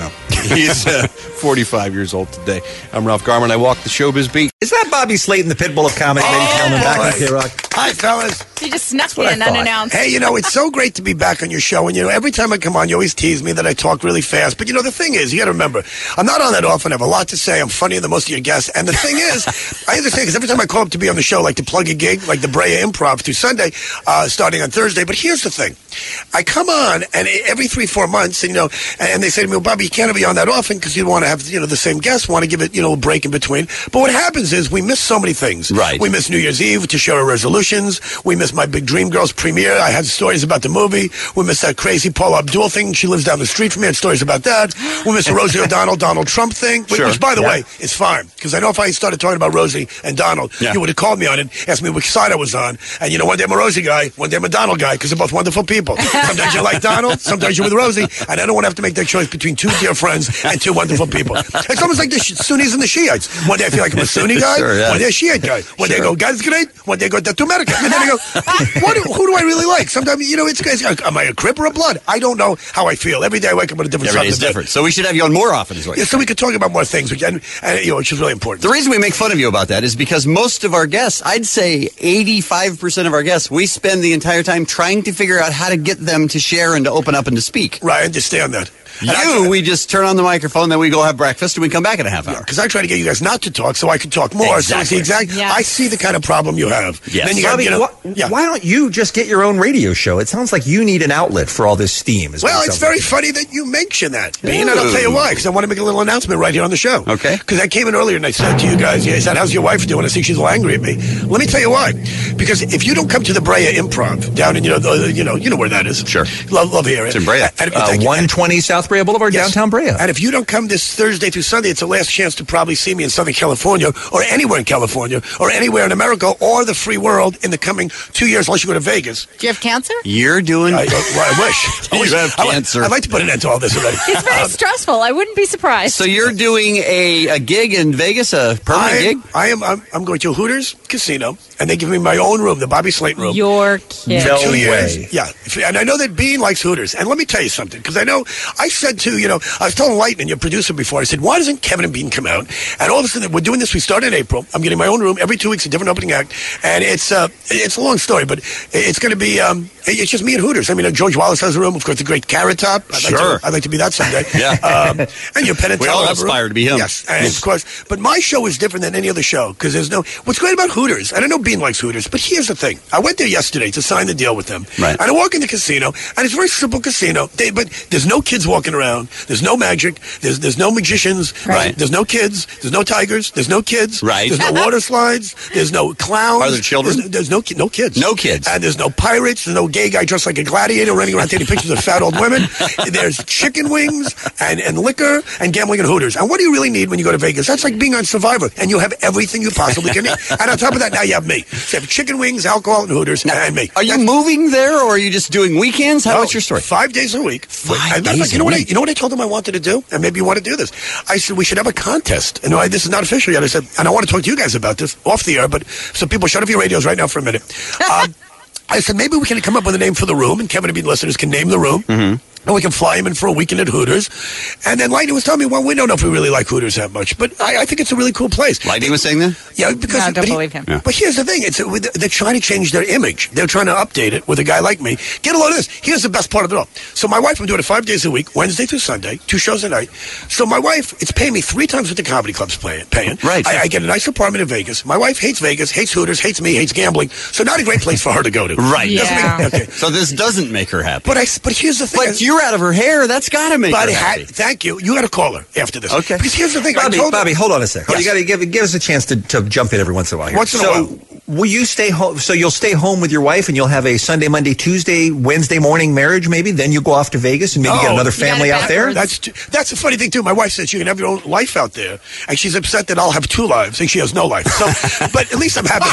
He's uh, forty-five years old today. I'm Ralph Garman. I walk the showbiz beat. Is that Bobby Slayton, the pit bull of comedy, ladies and gentlemen, back on K-Rock? Hi, fellas. He just snuck what I in thought. unannounced. Hey, you know, it's so great to be back on your show. And, you know, every time I come on, you always tease me that I talk really fast. But, you know, the thing is, you got to remember, I'm not on that often. I have a lot to say. I'm funnier than most of your guests. And the thing is, I understand, because every time I call up to be on the show, like to plug a gig, like the Brea Improv through Sunday, uh, starting on Thursday. But here's the thing. I come on, and every three, four months, and, you know, and they say to me, well, Bobby, you can't be on that often because you want to have, you know, the same guests, want to give it, you know, a break in between. But what happens is we miss so many things. Right. We miss New Year's Eve to share our resolutions. We miss my Big Dream Girls premiere. I had stories about the movie. We miss that crazy Paula Abdul thing. She lives down the street from me. I had stories about that. We miss the Rosie O'Donnell, Donald Trump thing, which, Sure. which by the Yeah. way, is fine. Because I know if I started talking about Rosie and Donald, Yeah. you would have called me on it, asked me which side I was on. And, you know, one day I'm a Rosie guy, one day I'm a Donald guy, because they're both wonderful people. Sometimes you like Donald, sometimes you're with Rosie, and I don't want to have to make that choice between two dear friends and two wonderful people. It's almost like the Sunnis and the Shiites. One day I feel like I'm a Sunni guy, Sure, yeah. one day a Shiite guy. One day I go, God's great, one day I go, to America. And then I go, what, do- who do I really like? Sometimes, you know, it's, it's am I a Crip or a Blood? I don't know how I feel. Every day I wake up with a different Every day is something. different. So we should have you on more often, is what Yeah, you're so we could talk about more things, which, and, and, you know, which is really important. The reason we make fun of you about that is because most of our guests, I'd say eighty-five percent of our guests, we spend the entire time trying to figure out how to get them to share and to open up and to speak. Right, I understand that. And I You, try- we just turn on the microphone, then we go have breakfast, and we come back in a half hour. Because I try to get you guys not to talk so I can talk more. So it's the Exactly. exact, Yeah. I see the kind of problem you have. Yes. Then you got, Bobby, you know, wh- yeah. why don't you just get your own radio show? It sounds like you need an outlet for all this steam. is what Well, it it's sounds very like. funny that you mention that, Bean, and I'll tell you why, because I want to make a little announcement right here on the show. Okay. Because I came in earlier and I said to you guys, yeah, I said, how's your wife doing? I see she's a little angry at me. Let me tell you why. Because if you don't come to the Brea Improv down in, you know, the, you know, you know where that is. Sure. Love, love the area. It's in Brea. And, Uh, thank you. one twenty South Brea Boulevard, Yes. downtown Brea. And if you don't come this Thursday through Sunday, it's the last chance to probably see me in Southern California or anywhere in California or anywhere in America or the free world in the coming two years unless you go to Vegas. Do you have cancer? You're doing... I, well, I wish. I You wish. have I, cancer. I'd like to put an end to all this already. It's very stressful. I wouldn't be surprised. So you're doing a, a gig in Vegas, a permanent I gig? am, I am. I'm, I'm going to Hooters Casino, and they give me my own room, the Bobby Slayton room. Your kid. No Two way. years. Yeah. If- And I know that Bean likes Hooters. And let me tell you something, because I know, I said to, you know, I was telling Lightning, your producer, before, I said, why doesn't Kevin and Bean come out? And all of a sudden, we're doing this, we started in April. I'm getting my own room every two weeks, a different opening act. And it's uh, it's a long story, but it's going to be, um, it's just me and Hooters. I mean, uh, George Wallace has a room, of course, the great Carrot Top. I'd Sure. Like to, I'd like to be that someday. Yeah. Um, and your Penn and We Teller all have a room. aspire to be him. Yes, and of course. But my show is different than any other show, because there's no, what's great about Hooters, and I know Bean likes Hooters, but here's the thing. I went there yesterday to sign the deal with them. Right. And I walk in the casino, and it's a very simple casino. They, but there's no kids walking around. There's no magic. There's there's no magicians. Right. There's no kids. There's no tigers. There's no kids. Right. There's no water slides. There's no clowns. Are there children? There's, there's no ki- no kids. No kids. And there's no pirates. There's no gay guy dressed like a gladiator running around taking pictures of fat old women. There's chicken wings and, and liquor and gambling and Hooters. And what do you really need when you go to Vegas? That's like being on Survivor, and you have everything you possibly can need. And on top of that, now you have me. So you have chicken wings, alcohol, and Hooters, and me. Are you moving there, or are you just doing weekends? How, No, what's your story? Five days a week. Five As a matter of days fact, you a know what I, week. you know what I told them I wanted to do, and maybe you want to do this. I said we should have a contest. And I, this is not official yet. I said, and I want to talk to you guys about this off the air. But so people, shut off your radios right now for a minute. Um, I said maybe we can come up with a name for the room, and Kevin and Bean listeners can name the room. Mm-hmm. And we can fly him in for a weekend at Hooters. And then Lightning was telling me, well, we don't know if we really like Hooters that much. But I, I think it's a really cool place. Lightning was saying that? Yeah, because No, don't but he- believe him. Yeah. But here's the thing: it's they're trying to change their image. They're trying to update it with a guy like me. Get a load of this. Here's the best part of it all. So my wife, I'm doing it five days a week, Wednesday through Sunday, two shows a night. So my wife, it's paying me three times what the comedy club's paying. paying. Right. I, I get a nice apartment in Vegas. My wife hates Vegas, hates Hooters, hates me, hates gambling. So not a great place for her to go to. Right. Doesn't Yeah. make- okay. So this doesn't make her happy. But I. But here's the thing. But you're out of her hair. That's got to make But her I happy. had, thank you. You got to call her after this. Okay. Because here's the thing. Bobby, I told her- Bobby, hold on a second. Yes. You got to give give us a chance to, to jump in every once in a while. Here. Once in a so, while. will you stay home? So you'll stay home with your wife, and you'll have a Sunday, Monday, Tuesday, Wednesday morning marriage. Maybe then you go off to Vegas and maybe No. get another You got family it out there. That's t- that's a funny thing too. My wife says you can have your own life out there, and she's upset that I'll have two lives, and she has no life. So, but at least I'm happy.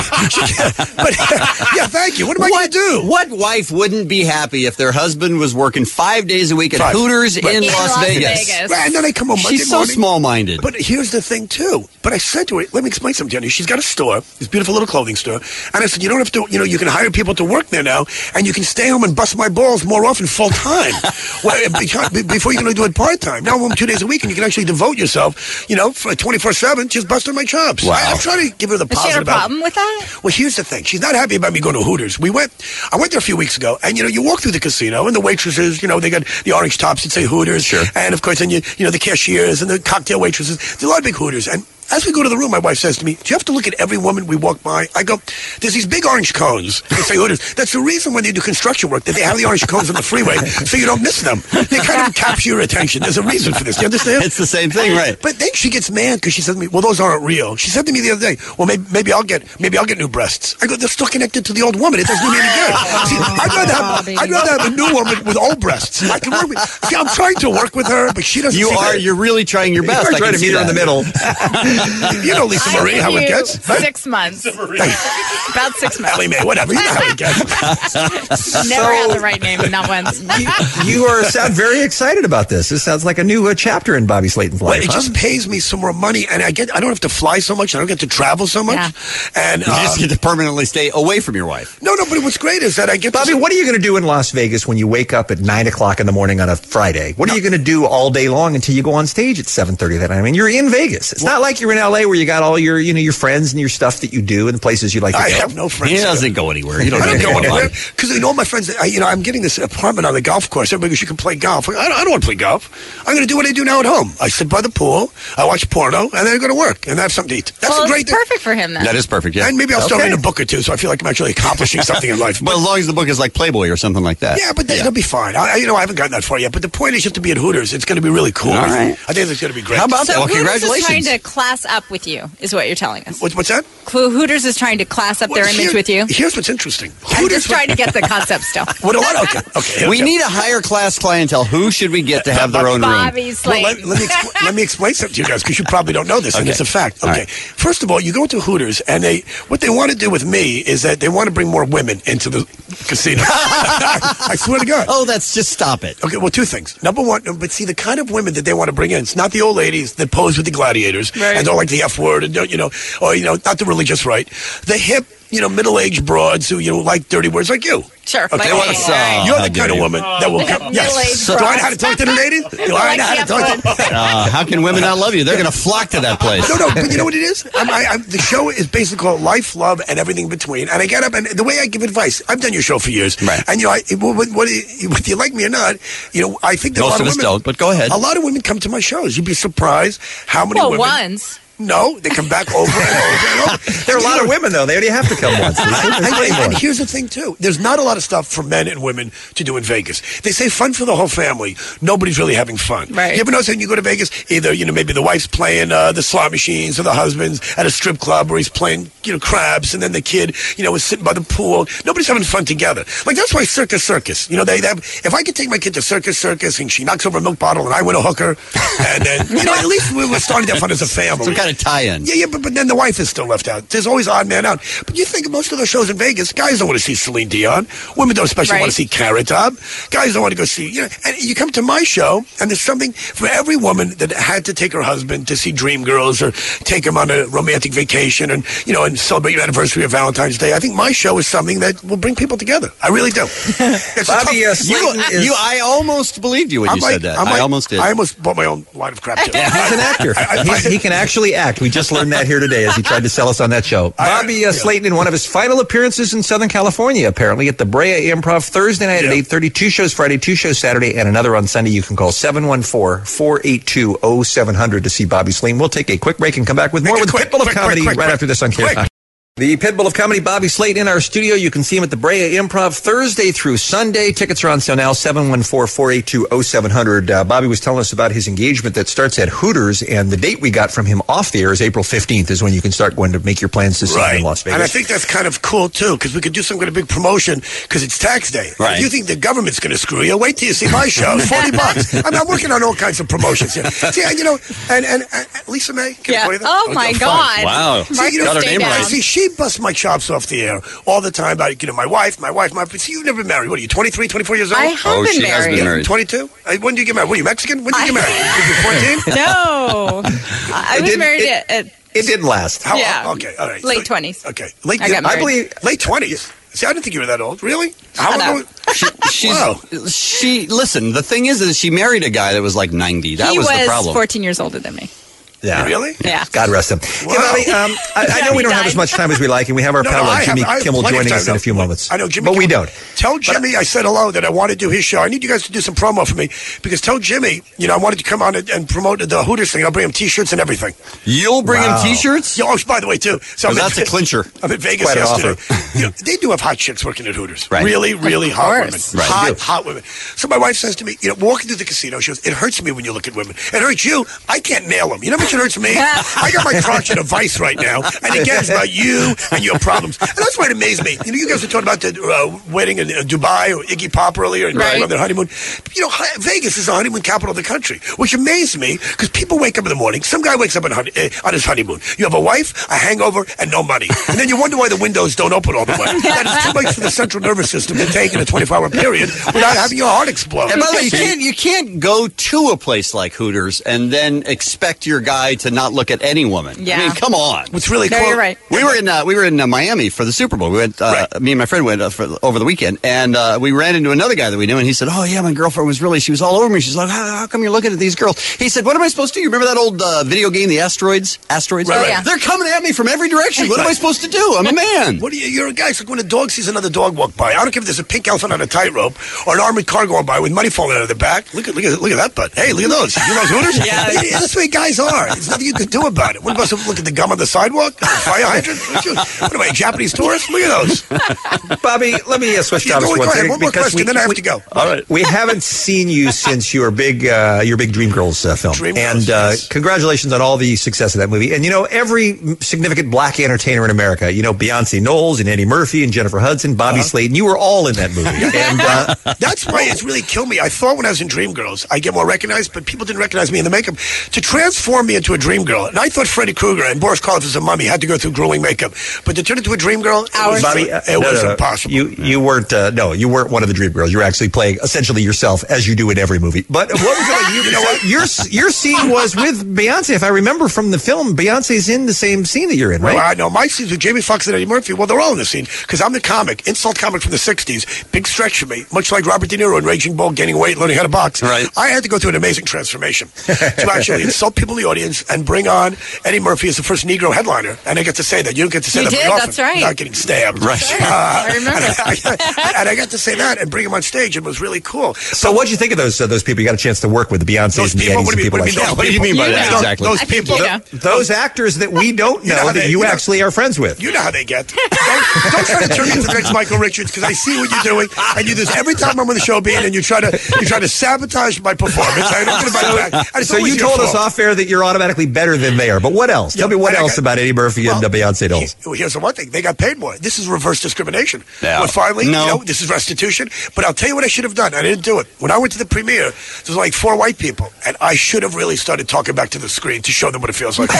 but yeah, thank you. What am I going to do? What wife wouldn't be happy if their husband was working five days a week at Five. Hooters Right. in, In Las, Las Vegas? Vegas. Right, and then I come home Monday She's so morning. small-minded. But here's the thing too. But I said to her, let me explain something to you. She's got a store, this beautiful little clothing store. store. And I said, you don't have to, you know, you can hire people to work there now, and you can stay home and bust my balls more often full time. well, because, before you can only do it part time. Now I'm home two days a week, and you can actually devote yourself, you know, for twenty-four seven, just busting my chops. Wow. I, I'm trying to give her the Does she positive. have a problem with that? Well, here's the thing. She's not happy about me going to Hooters. We went, I went there a few weeks ago, and, you know, you walk through the casino, and the waitresses, you know, they got the orange tops that say Hooters. Sure. And, of course, then you, you know, the cashiers and the cocktail waitresses. There's a lot of big Hooters. And as we go to the room, my wife says to me, do you have to look at every woman we walk by? I go, there's these big orange cones. They say Hooters. That's the reason when they do construction work that they have the orange cones on the freeway so you don't miss them. They kind of capture your attention. There's a reason for this. Do you understand? It's the same thing, right? But then she gets mad because she said to me, well, those aren't real. She said to me the other day, well, maybe, maybe I'll get maybe I'll get new breasts. I go, they're still connected to the old woman. It doesn't do me any good. See, I'd rather have I'd rather have a new woman with old breasts. I can work with. See, I'm trying to work with her, but she doesn't. You see are. that. You're really trying your best. You're I trying can to see meet her in that. the middle. You know, Lisa I Marie, give how it you gets. Six months. About six months. Ellie Mae, whatever. You know how it gets. Never had the right name, not once. you, you are sound very excited about this. This sounds like a new uh, chapter in Bobby Slayton's Well, life. it huh? just pays me some more money, and I get I don't have to fly so much. I don't get to travel so much. Yeah. And You just uh, get to permanently stay away from your wife. no, no. But what's great is that I get Bobby, to, what are you going to do in Las Vegas when you wake up at nine o'clock in the morning on a Friday? What are you going to do all day long until you go on stage at seven thirty that night? I mean, you're in Vegas. It's not like you're in L A where you got all your, you know, your friends and your stuff that you do and the places you like to I go. have no friends. He there. doesn't go anywhere. You don't, I don't need to go go anywhere on. because you know all my friends. I, you know, I'm getting this apartment on the golf course. Everybody goes, you can play golf. I don't, I don't want to play golf. I'm going to do what I do now at home. I sit by the pool. I watch porno, and then I go to work and have something to eat. That's well, a great it's thing. perfect for him then. That is perfect, yeah. And maybe I'll start Okay. reading a book or two, so I feel like I'm actually accomplishing something in life. But as long as the book is like Playboy or something like that. Yeah, but it'll be fine. I, you know, I haven't gotten that far yet. But the point is, you have to be at Hooters. It's going to be really cool. All right. I think it's going to be great. How about So that? Well, Hooters congratulations. is trying to class up with you, is what you're telling us. What, what's that? Cl- Hooters is trying to class up their Well, image here- with you. Here's what's interesting. I'm Hooters just trying to get the concept still. What a lot. Okay. Okay. We okay. need a higher class clientele. Who should we get to have their own room? Bobby Well, Slayton. let, let me expl- let me explain something to you guys because you probably don't know this, and Okay. it's a fact. All Okay, right. first of all, you go to Hooters, and they what they want to do with me is that they want to bring more women into the casino. I swear to God. Oh, that's just stop it. Okay, well, two things. Number one, but see, the kind of women that they want to bring in, it's not the old ladies that pose with the gladiators Right. and don't like the F word and don't, you know, or, you know, not the religious right. The hip, you know, middle-aged broads who, you know, like dirty words like you. Sure. Okay, like well, me. so- you're how the dare kind of you. woman that will come. Middle-aged Yes. Do I know how to talk to the ladies? Do I know how to talk to Uh, how can women not love you? They're going to flock to that place. No, no, but you know what it is? I'm, I, I'm, the show is basically called Life, Love, and Everything in Between. And I get up, and the way I give advice, I've done your show for years. Right. And, you know, I, what, what, whether you like me or not, you know, I think that a Most lot of of us women, don't, but go ahead. A lot of women come to my shows. You'd be surprised how many Well, women. once. No, they come back over and over and over. There are a lot of women, though. They already have to come once. There's And, plenty and, more. and here's the thing, too. There's not a lot of stuff for men and women to do in Vegas. They say fun for the whole family. Nobody's really having fun. Right. You ever notice when you go to Vegas, either, you know, maybe the wife's playing uh, the slot machines or the husband's at a strip club where he's playing, you know, craps, and then the kid, you know, is sitting by the pool. Nobody's having fun together. Like, that's why Circus Circus. You know, they, they have, if I could take my kid to Circus Circus and she knocks over a milk bottle and I win a hooker, and then, you know, at least we were starting to have fun as a family. Some kind of tie-in. Yeah, yeah, but, but then the wife is still left out. There's always odd man out. But you think most of those shows in Vegas, guys don't want to see Celine Dion. Women don't especially Right. want to see Carrot Top. Guys don't want to go see, you know, and you come to my show, and there's something for every woman that had to take her husband to see Dreamgirls or take him on a romantic vacation and, you know, and celebrate your anniversary or Valentine's Day. I think my show is something that will bring people together. I really do. It's a Bobby, tough- uh, Slayton You, is... you, I almost believed you when I'm you like- said that. I'm I like- almost did. I almost bought my own line of crap, too. He's an actor. I- I- He's- he can actually act. We just learned that here today as he tried to sell us on that show. Bobby uh, Slayton in one of his final appearances in Southern California, apparently, at the Brea Improv Thursday night at Yeah. eight thirty. Two shows Friday, two shows Saturday, and another on Sunday. You can call seven one four, four eight two, oh seven hundred to see Bobby Slayton. We'll take a quick break and come back with more Make it with quick, Pitbull of quick, Comedy quick, quick, right quick. after this on Care Quick. Talk. The Pitbull of Comedy, Bobby Slayton, in our studio. You can see him at the Brea Improv Thursday through Sunday. Tickets are on sale now, seven one four, four eight two, oh seven hundred. Uh, Bobby was telling us about his engagement that starts at Hooters, and the date we got from him off the air is April fifteenth is when you can start going to make your plans to see him in Las Vegas. And I think that's kind of cool, too, because we could do some kind of big promotion because it's tax day. Right. If you think the government's going to screw you, wait till you see my show. It's forty bucks. I mean, I'm working on all kinds of promotions here. See, and, you know, and, and, and Lisa May, can I Yeah. tell you that? Oh, Okay, my fine. God. Wow. See, you know, Got her stay name down. right. See, she busts my chops off the air all the time about, you know, my wife, my wife, my... See, you've never married. What are you, twenty-three, twenty-four years old? I have Oh, been she has been married. married. twenty-two? Uh, When did you get married? What, are you Mexican? When did you get married? Were you fourteen? No. I I It was didn't- married it- at, at It didn't last. How, Yeah. Okay, all right. late So- twenties. Okay. Late, I got I married. believe late twenties. See, I didn't think you were that old. Really? How Shut long up. ago? She, she's, Wow. she listen. The thing is, is she married a guy that was like ninety. That he was, was the problem. fourteen years older than me. Yeah. Really? Yeah. God rest him. Hey, Wow. Bobby, um, I, I know we don't have as much time as we like, and we have our No, pal no, uh, I have- Jimmy I have Kimmel plenty of joining time. us in a No, few moments. I know Jimmy. But we Kimmel- don't. Tell Jimmy I said hello, that I want to do his show. I need you guys to do some promo for me because tell Jimmy, you know, I wanted to come on and, and promote the Hooters thing. I'll bring him T-shirts and everything. You'll bring Wow. him T-shirts? Yeah, oh, by the way, too. So I'm that's in- a clincher. I'm in Vegas Quite an yesterday. You know, they do have hot chicks working at Hooters. Right. Really, really hot women. course. Right, hot, they do. hot women. So my wife says to me, you know, walking through the casino, she goes, it hurts me when you look at women. It hurts you. I can't nail them. You know how much it hurts me? I got my crotch in a vice right now. And again, it's about you and your problems. And that's why it amazed me. You know, you guys were talking about the uh, wedding in uh, Dubai or Iggy Pop earlier and Right. on their honeymoon. You know, hi- Vegas is the honeymoon capital of the country, which amazed me because people wake up in the morning. Some guy wakes up on, honey, uh, on his honeymoon. You have a wife, a hangover, and no money. And then you wonder why the windows don't open all the way. That is too much for the central nervous system to take in a twenty-four hour period without having your heart explode. And by the way, you can't you can't go to a place like Hooters and then expect your guy to not look at any woman. Yeah. I mean, come on. What's really No, cool? you're right. We were in uh, we were in uh, Miami for the Super Bowl. We went. Uh, Me and my friend went uh, for, over the weekend, and uh, we ran into another guy that we knew, and he said, "Oh yeah, my girlfriend was really she was all over me. She's like, how, how come you're looking at these girls?" He said, "What am I supposed to do? You remember that old uh, video game, the Asteroids? Asteroids? Right, right. Yeah. They're coming at me from every direction. What am I supposed to do? I'm a man." What do you? You're a guy. It's like when a dog sees another dog walk by. I don't care if there's a pink elephant on a tightrope or an armored car going by with money falling out of the back. Look at look at look at that butt. Hey, look at those. You know those Hooters? Yeah. Yeah, that's the way guys are. There's nothing you can do about it. What about look at the gum on the sidewalk? The fire hydrant? What, you, what am I, a Japanese tourist? Look at those. Bobby, let me uh, switch Yeah, topics go- one go ahead. second One more because question, we, then I have we- to go. All right. we haven't seen you since your big uh, your big Dreamgirls uh, film, Dreamgirls, and uh, yes. congratulations on all the success of that movie. And you know, every significant black entertainer in America, you know, Beyonce Knowles and Eddie Murphy and Jennifer Hudson, Bobby Uh-huh. Slayton, you were all in that movie. And uh, That's why it's really killed me. I thought when I was in Dreamgirls, I get more recognized, but people didn't recognize me in the makeup. To transform me into a dream girl, and I thought Freddy Krueger and Boris Karloff as a mummy had to go through grueling makeup, but to turn into a dream girl, it was, Bobby, uh, it no, was no, no. impossible. You you weren't uh, no, you weren't one of the Dreamgirls. You were actually playing essentially yourself, as you do in every movie. But what was it? You, you know what? Your your scene was with Beyonce. If I remember from the film, Beyonce's in the same scene that you're in, right? Well, I know my scenes with Jamie Foxx and Eddie Murphy. Well, they're all in the scene because I'm the comic, insult comic from the sixties. Big stretch for me, much like Robert De Niro in Raging Bull, gaining weight, learning how to box. Right. I had to go through an amazing transformation to actually insult people in the audience and bring on Eddie Murphy as the first Negro headliner. And I get to say that. You don't get to say You that very did, often. that's right. Not getting stabbed. Right. Uh, I remember. And I, and I got to say that and bring him on stage. It was really cool. So, what'd you think of those uh, those people you got a chance to work with, the Beyonces Those and the people? Eddies What and do you people mean? like that? What do you mean by that? know. Exactly. Those I think people. you know. Those actors that we don't know You know how that they- you you know- actually are friends with. You know how they get. Don't, don't try to turn me into the next Michael Richards because I see what you're doing, and you do this every time I'm on the show, being, and you try to you try to sabotage my performance. I don't get it back. And it's So always you your told us fault. off air that you're automatically better than they are. But what else? Tell Yeah, me what and I else got- about Eddie Murphy and uh, Beyonce Knowles. Well, here's the one thing. They got paid more. This is reverse discrimination. Yeah. Well, finally, No. you know, this is restitution. But I'll tell you what I should have done. I didn't do it. When I went to the premiere, there was like four white people, and I should have really started talking back to the screen to show them what it feels like. And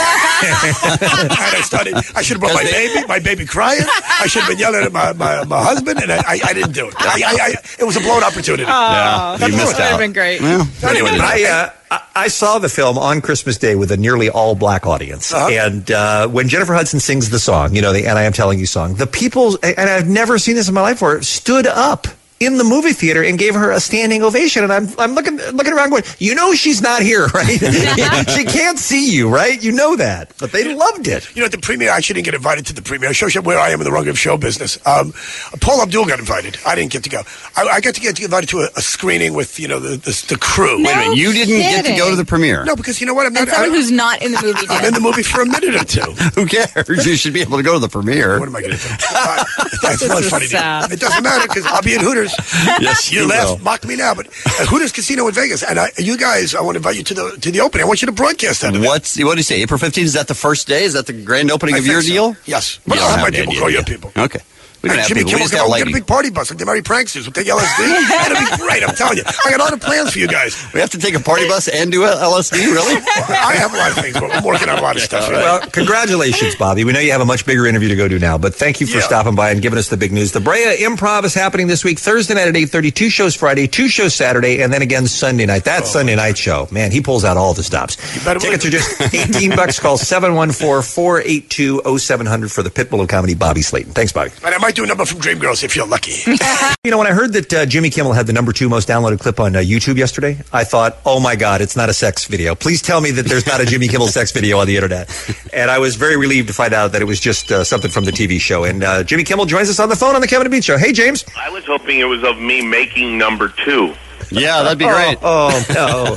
I started, I should have brought my baby, my baby crying. I should have been yelling at my, my, my husband, and I, I, I didn't do it. I, I, I, it was a blown opportunity. Oh, you missed that would have out. been great. Well, anyway, I, uh, I- I saw the film on Christmas Day with a nearly all black audience. Uh-huh. And uh, when Jennifer Hudson sings the song, you know, the And I Am Telling You song, the people, and I've never seen this in my life before, stood up in the movie theater and gave her a standing ovation. And I'm I'm looking looking around going, you know she's not here, right? She can't see you, right? You know that. But they loved it. You know, at the premiere, I actually didn't get invited to the premiere. It shows you where I am in the rung of show business. Um, Paul Abdul got invited. I didn't get to go. I, I got to get invited to a, a screening with, you know, the the, the crew. No wait a minute. You didn't get to kidding. go to the premiere. No, because you know what? I'm not. And someone I, who's not in the movie I'm did. in the movie for a minute or two. Who cares? You should be able to go to the premiere. What am I going to do? Uh, that's This not is funny. sad. It doesn't matter because I'll be in Hooters. Yes, you you laugh, will. mock me now, but uh, Hooters Casino in Vegas, and I, you guys, I want to invite you to the to the opening. I want you to broadcast that. event. What's what do you say? April fifteenth? Is that the first day? Is that the grand opening I of think your so. deal? Yes, You but don't I'll have have my any people idea, call do your you? people. Okay. We don't have Jimmy people. We Kimmel, just get, have a, get a lightning. big party bus like the Merry Pranksters. We'll take L S D. That'll be great, I'm telling you. I got a lot of plans for you guys. We have to take a party bus and do L S D, really? I have a lot of things, but I'm working on a lot of stuff. Right? Well, congratulations, Bobby. We know you have a much bigger interview to go do now, but thank you for Yeah. stopping by and giving us the big news. The Brea Improv is happening this week, Thursday night at eight thirty, two shows Friday, two shows Saturday, and then again Sunday night. That oh. Sunday night show, man, he pulls out all the stops. Tickets are just eighteen bucks. Call seven one four, four eight two, oh seven hundred for the Pitbull of Comedy, Bobby Slayton. Thanks, Bobby. And I might do a number from Dreamgirls if you're lucky. You know, when I heard that uh, Jimmy Kimmel had the number two most downloaded clip on uh, YouTube yesterday, I thought, oh my God, it's not a sex video. Please tell me that there's not a Jimmy Kimmel sex video on the internet. And I was very relieved to find out that it was just uh, something from the T V show. And uh, Jimmy Kimmel joins us on the phone on the Kevin and Bean Show. Hey, James. I was hoping it was of me making number two. Yeah, that'd be great. Oh, oh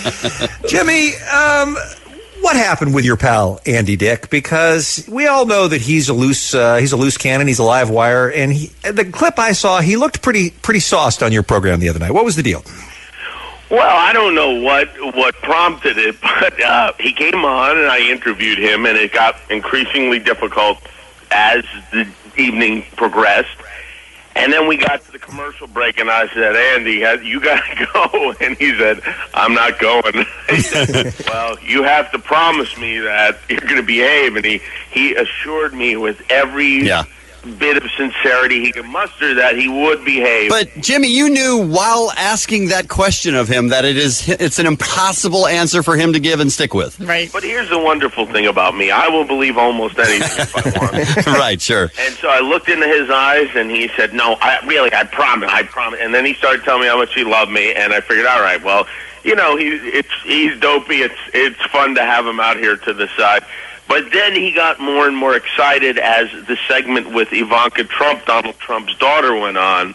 no. Jimmy, um... what happened with your pal Andy Dick? Because we all know that he's a loose uh, he's a loose cannon. He's a live wire. And he, the clip I saw, he looked pretty pretty sauced on your program the other night. What was the deal? Well, I don't know what what prompted it, but uh, he came on and I interviewed him, and it got increasingly difficult as the evening progressed. And then we got to the commercial break, and I said, Andy, you got to go. And he said, I'm not going. He said, well, you have to promise me that you're going to behave. And he, he assured me with every yeah. bit of sincerity he could muster that he would behave. But, Jimmy, you knew while asking that question of him that it is it's an impossible answer for him to give and stick with. Right. But here's the wonderful thing about me. I will believe almost anything if I want. Right, sure. And so I looked into his eyes, and he said, no, I really, I promise, I promise. And then he started telling me how much he loved me, and I figured, all right, well, you know, he, it's, he's dopey. It's, it's fun to have him out here to the side. But then he got more and more excited as the segment with Ivanka Trump, Donald Trump's daughter, went on.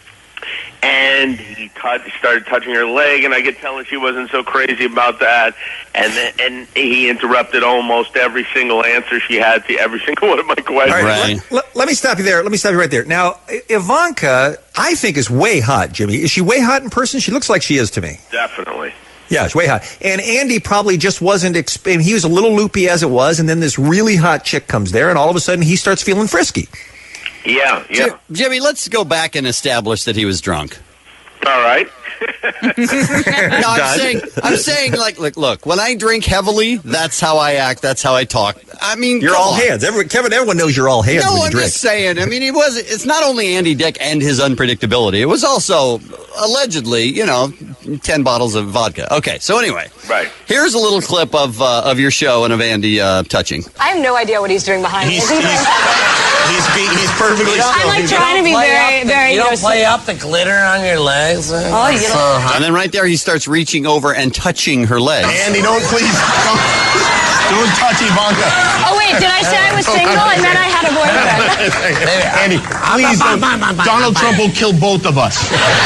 And he t- started touching her leg, and I could tell that she wasn't so crazy about that. And then, and he interrupted almost every single answer she had to every single one of my questions. All right, let, let, let me stop you there. Let me stop you right there. Now, Ivanka, I think, is way hot, Jimmy. Is she way hot in person? She looks like she is to me. Definitely. Yeah, it's way hot. And Andy probably just wasn't, exp- he was a little loopy as it was, and then this really hot chick comes there, and all of a sudden he starts feeling frisky. Yeah, yeah. J- Jimmy, let's go back and establish that he was drunk. All right. No, I'm saying, I'm saying, like, look, look, when I drink heavily, that's how I act, that's how I talk. I mean, you're all on. hands. Everyone, Kevin, everyone knows you're all hands. No, when you I'm drink. just saying. I mean, it was. It's not only Andy Dick and his unpredictability. It was also allegedly, you know, ten bottles of vodka. Okay, so anyway, right. Here's a little clip of uh, of your show and of Andy uh, touching. I have no idea what he's doing behind me. He's, he's, he's, be, he's perfectly still. I'm like trying to be very, the, very. You don't you know, play up the glitter on your legs. Oh, you so don't. And then right there, he starts reaching over and touching her legs. Andy, don't please don't, don't touch Ivanka. Oh wait, did I say I was single? I meant I had a boyfriend. Andy, please don't. Donald Trump will kill both of us.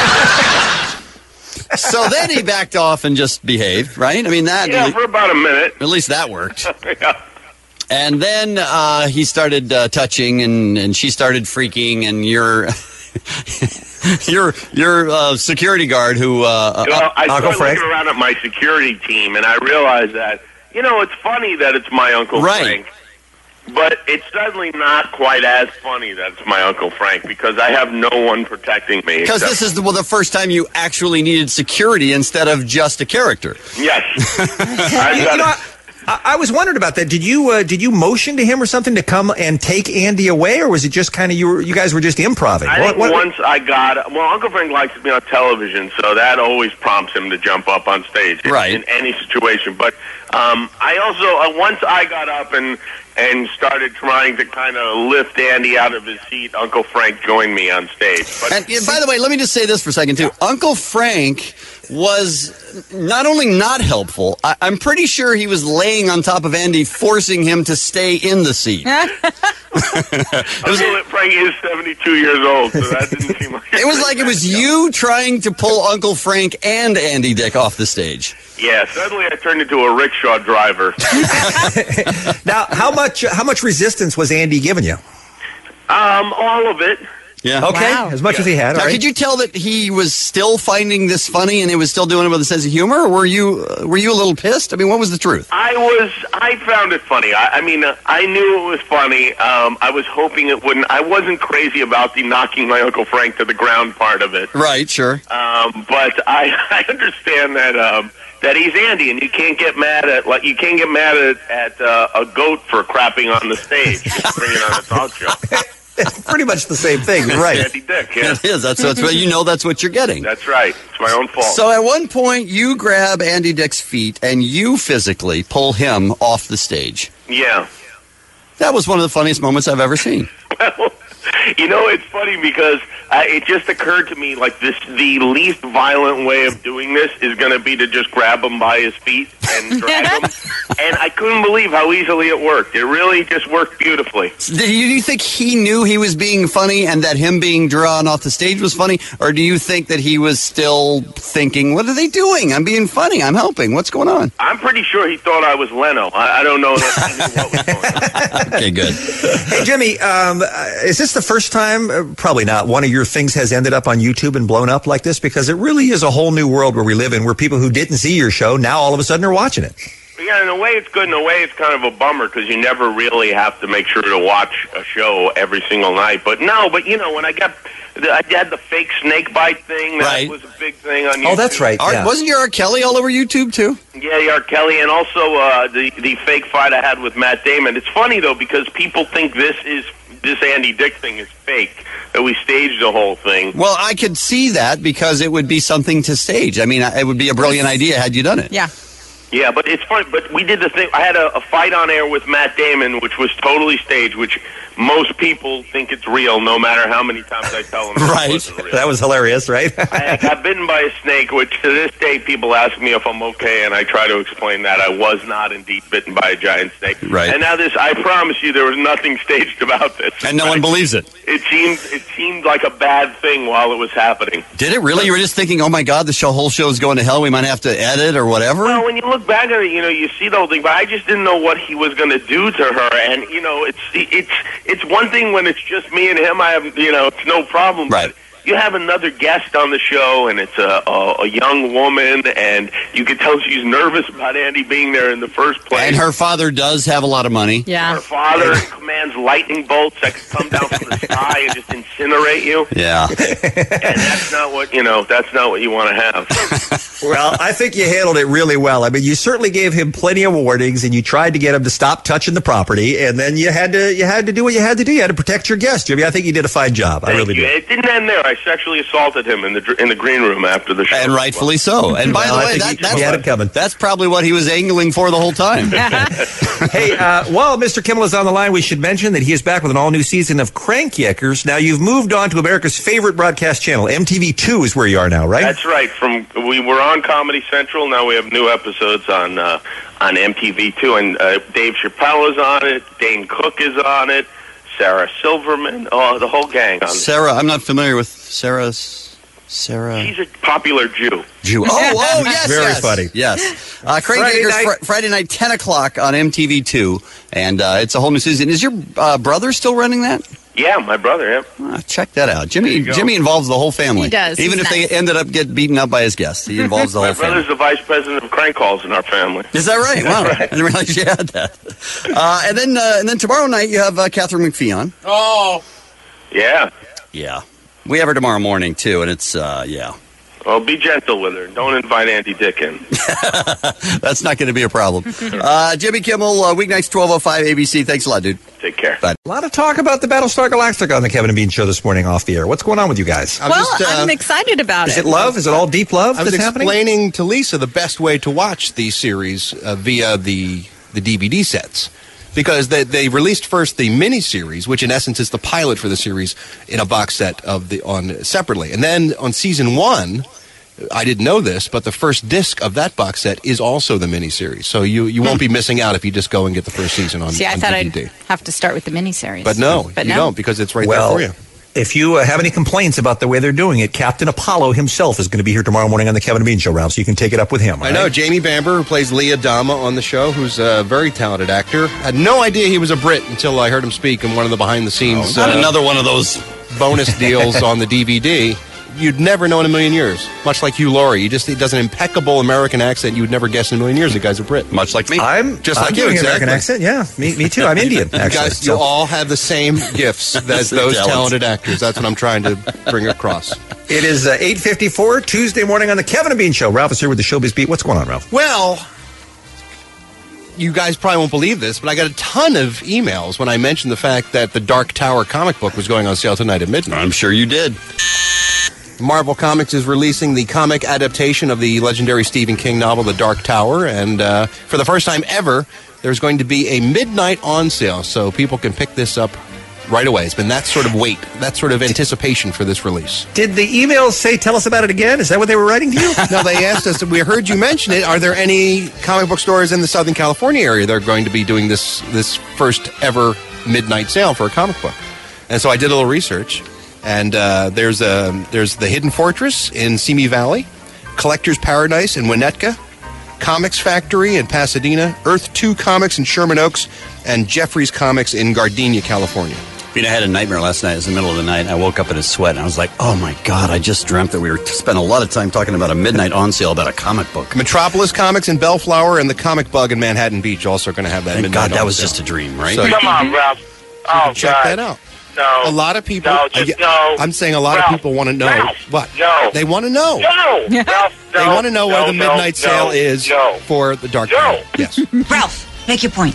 So then he backed off and just behaved, right? I mean, that. Yeah, for about a minute. At least that worked. Yeah. And then uh, he started uh, touching, and, and she started freaking, and your your your uh, security guard, who uh, you know, I Uncle started Frank, looking around at my security team, and I realized that you know it's funny that it's my Uncle right. Frank, but it's suddenly not quite as funny that it's my Uncle Frank because I have no one protecting me. Because this is the, well, the first time you actually needed security instead of just a character. Yes. you, you know, I, I was wondering about that. Did you uh, did you motion to him or something to come and take Andy away, or was it just kind of you were, you guys were just improvising? I what, think what, once I got well, Uncle Frank likes to be on television, so that always prompts him to jump up on stage in, right. in any situation. But um, I also uh, once I got up and and started trying to kind of lift Andy out of his seat, Uncle Frank joined me on stage. But and, and by the way, let me just say this for a second too. Uncle Frank was not only not helpful, I, I'm pretty sure he was laying on top of Andy, forcing him to stay in the seat. Uncle Frank is seventy-two years old, so that didn't seem like it was like it was you trying to pull Uncle Frank and Andy Dick off the stage. Yeah, suddenly I turned into a rickshaw driver. Now, how much how much resistance was Andy giving you? Um, all of it. Yeah. Okay, Wow. as much Yeah. as he had. Now, all right. could you tell that he was still finding this funny and he was still doing it with a sense of humor? Or were you uh, were you a little pissed? I mean, what was the truth? I was. I found it funny. I, I mean, uh, I knew it was funny. Um, I was hoping it wouldn't. I wasn't crazy about the knocking my Uncle Frank to the ground part of it. Right, sure. Um, but I, I understand that um, that he's Andy, and you can't get mad at like you can't get mad at, at uh, a goat for crapping on the stage, just bringing on a talk show. It's pretty much the same thing, right? Andy Dick, yeah. It is. That's, that's what you know. That's what you're getting. That's right. It's my own fault. So at one point, you grab Andy Dick's feet and you physically pull him off the stage. Yeah. That was one of the funniest moments I've ever seen. Well, you know, it's funny because uh, it just occurred to me like this: the least violent way of doing this is going to be to just grab him by his feet and drag him. And I couldn't believe how easily it worked. It really just worked beautifully. Do you, do you think he knew he was being funny and that him being drawn off the stage was funny? Or do you think that he was still thinking, what are they doing? I'm being funny. I'm helping. What's going on? I'm pretty sure he thought I was Leno. I, I don't know that he knew what was going on. Okay, good. Hey, Jimmy, um, uh, is this the first time, uh, probably not, one of your things has ended up on YouTube and blown up like this? Because it really is a whole new world where we live in, where people who didn't see your show now all of a sudden are watching it. Yeah, in a way it's good. In a way it's kind of a bummer because you never really have to make sure to watch a show every single night. But no, but you know, when I got, I had the fake snake bite thing. That Right. was a big thing on YouTube. Oh, that's right. Art, yeah. Wasn't your R. Kelly all over YouTube, too? Yeah, yeah, R. Kelly, and also uh, the the fake fight I had with Matt Damon. It's funny though because people think this is this Andy Dick thing is fake. That we staged the whole thing. Well, I could see that because it would be something to stage. I mean, it would be a brilliant idea had you done it. Yeah. Yeah, but it's funny. But we did the thing. I had a, a fight on air with Matt Damon, which was totally staged, which most people think it's real, no matter how many times I tell them. Right. It wasn't real. That was hilarious, right? I got bitten by a snake, which to this day people ask me if I'm okay, and I try to explain that I was not indeed bitten by a giant snake. Right. And now this, I promise you, there was nothing staged about this. And no one believes it. It seemed it seemed like a bad thing while it was happening. Did it really? You were just thinking, oh, my God, the show, whole show is going to hell. We might have to edit or whatever? Well, when you look back at it, you know, you see the whole thing, but I just didn't know what he was going to do to her. And, you know, it's it's it's one thing when it's just me and him. I have, you know, it's no problem. Right. But you have another guest on the show, and it's a, a, a young woman, and you can tell she's nervous about Andy being there in the first place. And her father does have a lot of money. Yeah. Her father commands lightning bolts that could come down from the sky and just incinerate you. Yeah. And that's not what, you know, that's not what you want to have. Well, I think you handled it really well. I mean, you certainly gave him plenty of warnings, and you tried to get him to stop touching the property, and then you had to you had to do what you had to do. You had to protect your guest, Jimmy. I think you did a fine job. I Thank really you. did. It didn't end there. I sexually assaulted him in the dr- in the green room after the show. And rightfully so. And by Well, I the way, think that, he- that's, he had it coming. that's probably what he was angling for the whole time. Hey, uh, while Mister Kimmel is on the line, we should mention that he is back with an all-new season of Crank Yankers. Now, you've moved on to America's favorite broadcast channel. M T V two is where you are now, right? That's right. From we were on Comedy Central. Now we have new episodes on uh, on M T V two, and uh, Dave Chappelle is on it. Dane Cook is on it. Sarah Silverman. Oh, the whole gang. On Sarah, I'm not familiar with Sarah's. Sarah. She's a popular Jew. Jew. Oh, oh, yes, Very yes. funny. Yes. Uh, Craig Friday Yeager's night. fr- Friday night, ten o'clock on M T V two, and uh, it's a whole new season. Is your uh, brother still running that? Yeah, my brother. Yeah. Uh, check that out. Jimmy you go. Jimmy involves the whole family. He does. Even He's if nice. they ended up get beaten up by his guests, he involves the My whole family. brother's the vice president of crank calls in our family. Is that right? Wow. That's right. I didn't realize you had that. Uh, and then uh, and then tomorrow night you have uh, Catherine McPhee on. Oh. Yeah. Yeah. We have her tomorrow morning, too, and it's, uh, yeah. Well, be gentle with her. Don't invite Andy Dick in. That's not going to be a problem. Uh, Jimmy Kimmel, uh, weeknights, twelve oh five A B C. Thanks a lot, dude. Take care. Bye. A lot of talk about the Battlestar Galactica on the Kevin and Bean Show this morning off the air. What's going on with you guys? I'm well, just, uh, I'm excited about Is it. it love? Is it all deep love I was that's happening? explaining to Lisa the best way to watch these series uh, via the the D V D sets. Because they, they released first the miniseries, which in essence is the pilot for the series, in a box set of the on separately, and then on season one, I didn't know this, but the first disc of that box set is also the miniseries. So you, you won't be missing out if you just go and get the first season on, See, I on thought D V D. I'd have to start with the miniseries. But no, but you no. don't, because it's right well, there for you. if you uh, have any complaints about the way they're doing it, Captain Apollo himself is going to be here tomorrow morning on the Kevin and Bean Show, Ralph, so you can take it up with him. I all know right? Jamie Bamber, who plays Leah Dama on the show, who's a very talented actor. Had no idea he was a Brit until I heard him speak in one of the behind the scenes. Not uh, another one of those bonus deals on the D V D, you'd never know in a million years. Much like Hugh Laurie. He just he does an impeccable American accent you would never guess in a million years. The guy's a Brit. Much like me. I'm Just I'm like you, doing exactly. American accent. Yeah, me, me too. I'm Indian. You Actually, guys, you so- all have the same gifts as That's the those talent. talented actors. That's what I'm trying to bring across. It is uh, eight fifty-four, Tuesday morning on the Kevin and Bean Show. Ralph is here with the Showbiz Beat. What's going on, Ralph? Well, you guys probably won't believe this, but I got a ton of emails when I mentioned the fact that the Dark Tower comic book was going on sale tonight at midnight. I'm sure you did. Marvel Comics is releasing the comic adaptation of the legendary Stephen King novel, The Dark Tower, and uh, for the first time ever, there's going to be a midnight on sale, so people can pick this up right away. It's been that sort of wait, that sort of anticipation for this release. Did the emails say, tell us about it again? Is that what they were writing to you? No, they asked us, we heard you mention it, are there any comic book stores in the Southern California area that are going to be doing this, this first ever midnight sale for a comic book? And so I did a little research. And uh, there's a, there's the Hidden Fortress in Simi Valley, Collector's Paradise in Winnetka, Comics Factory in Pasadena, Earth two Comics in Sherman Oaks, and Jeffries Comics in Gardenia, California. You know, I had a nightmare last night. It was the middle of the night. I woke up in a sweat, and I was like, oh, my God, I just dreamt that we were spent a lot of time talking about a midnight on sale about a comic book. Metropolis Comics in Bellflower and the Comic Bug in Manhattan Beach also are going to have that Thank midnight God, that on was sale. just a dream, right? So Come on, Ralph. Oh, check God. that out. No. A lot of people. No, just I- no. I'm saying a lot Ralph, of people want to know Ralph, what. No. They want to know. No. Ralph, no. They want to know no, where the no, midnight no, sale is no. for the Dark No. Tower. Yes. Ralph, make your point.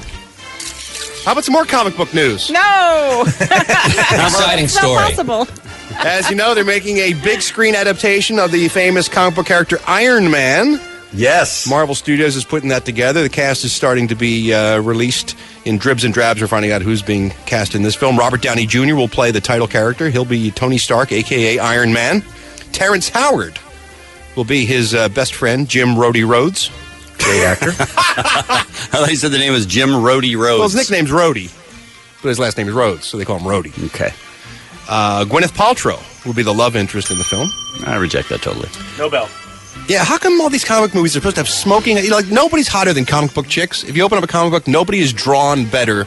How about some more comic book news? No. Exciting It's not story. possible. As you know, they're making a big screen adaptation of the famous comic book character Iron Man. Yes. Marvel Studios is putting that together. The cast is starting to be uh, released in dribs and drabs. We're finding out who's being cast in this film. Robert Downey Junior will play the title character. He'll be Tony Stark, a k a. Iron Man. Terrence Howard will be his uh, best friend, Jim Rhodey Rhodes. Great actor. I thought you said the name was Jim Rhodey Rhodes. Well, his nickname's Rhodey, but his last name is Rhodes, so they call him Rhodey. Okay. Uh, Gwyneth Paltrow will be the love interest in the film. I reject that totally. Nobel. Yeah, how come all these comic movies are supposed to have smoking? You know, like, nobody's hotter than comic book chicks. If you open up a comic book, nobody is drawn better,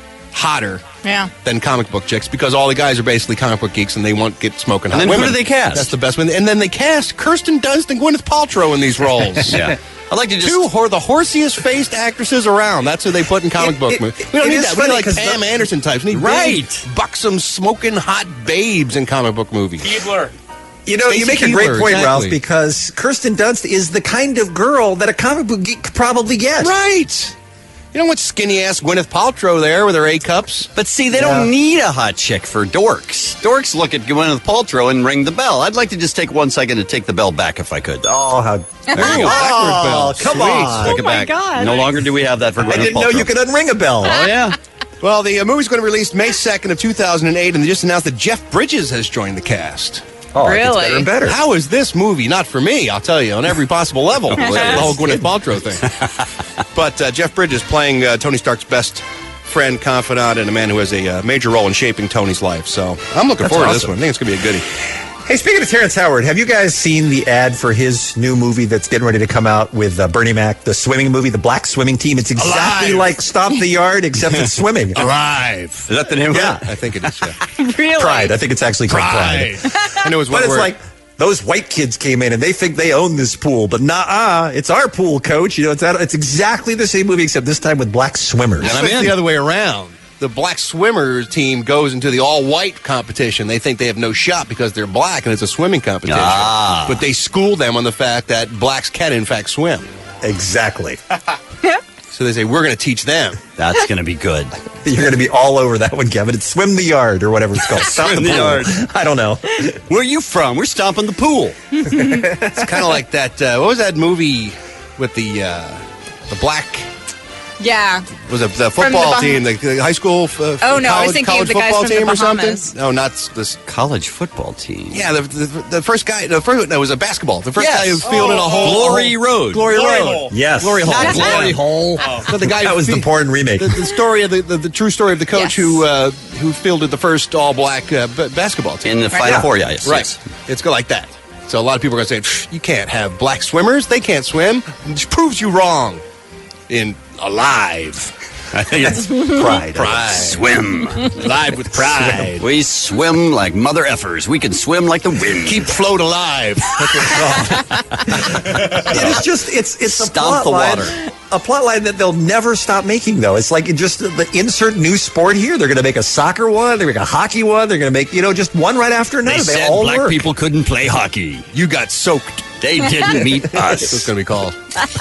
hotter Yeah. than comic book chicks because all the guys are basically comic book geeks and they want get smoking hot And then who women. do they cast? That's the best one. And then they cast Kirsten Dunst and Gwyneth Paltrow in these roles. Yeah. I'd like to just... Two who are the horsiest faced actresses around. That's who they put in comic It- book it- movies. We don't it need is that. We funny need like 'cause Pam the- Anderson types. We need Right. big, buxom, smoking hot babes in comic book movies. Keebler. You know, you Stacey make a great Keebler, point, exactly. Ralph, because Kirsten Dunst is the kind of girl that a comic book geek could probably get. Right. You don't want skinny ass Gwyneth Paltrow there with her A cups. But see, they Yeah. don't need a hot chick for dorks. Dorks look at Gwyneth Paltrow and ring the bell. I'd like to just take one second to take the bell back if I could. Oh, how... There you go. Backward bell. come Sweet. on. Take Oh it my back. God. No longer do we have that for Gwyneth I didn't know Paltrow. you could unring a bell. Oh, yeah. Well, the uh, movie's going to release May second of two thousand eight, and they just announced that Jeff Bridges has joined the cast. Oh, it gets Really? better and better. How is this movie not for me? I'll tell you, on every possible level. Except for the whole Gwyneth Paltrow thing. But uh, Jeff Bridges playing uh, Tony Stark's best friend, confidant, and a man who has a uh, major role in shaping Tony's life. So I'm looking That's forward to this awesome. one. I think it's going to be a goodie. Hey, speaking of Terrence Howard, have you guys seen the ad for his new movie that's getting ready to come out with uh, Bernie Mac, the swimming movie, The Black Swimming Team? It's exactly Alive. like Stop the Yard, except it's swimming. Alive. Is that the name Yeah. of it? I think it is, yeah. Really? Pride. I think it's actually called Pride. I know it was But one it's word. like those white kids came in and they think they own this pool, but nah, it's our pool, coach. You know, it's that, it's exactly the same movie except this time with black swimmers. And it's the other way around. The black swimmers team goes into the all-white competition. They think they have no shot because they're black and it's a swimming competition. Ah. But they school them on the fact that blacks can, in fact, swim. Exactly. So they say, we're going to teach them. That's going to be good. You're going to be all over that one, Kevin. It's Swim the Yard or whatever it's called. Stop the Swim the pool. Yard. I don't know. Where are you from? We're stomping the pool. It's kind of like that, uh, what was that movie with the uh, the black, Yeah. was it the From football the Bah- team, the, the high school uh, Oh, no, I was college, thinking college of the guys football from the team or something? Bahamas. No, not this. College football team. Yeah, the, the, the first guy, the first, no, it was a basketball. The first Yes. guy who fielded a hole. Glory a hole- Road. Glory, Glory Road. Hole. Yes. Glory Hole. Not Glory him. Hole. So the guy That who was the fi- porn remake. The, the story of the, the, the true story of the coach Yes. who uh, who fielded the first all-black uh, b- basketball team. In the Final Four, yeah, yes. Right. yes. It's go like that. So a lot of people are going to say, "Psh, you can't have black swimmers. They can't swim. Which proves you wrong. In Alive. I think it's Pride. Pride. Swim. Live with pride. Swim. We swim like mother effers. We can swim like the wind. Keep float alive. That's what it's called. It is just, it's it's a Stomp plot the line, water. a plot line that they'll never stop making, though. It's like it just the insert new sport here. They're going to make a soccer one. They're going to make a hockey one. They're going to make, you know, just one right after another. They They, said all black work. people couldn't play hockey. You got soaked. They didn't meet us. That's what it's going to be called.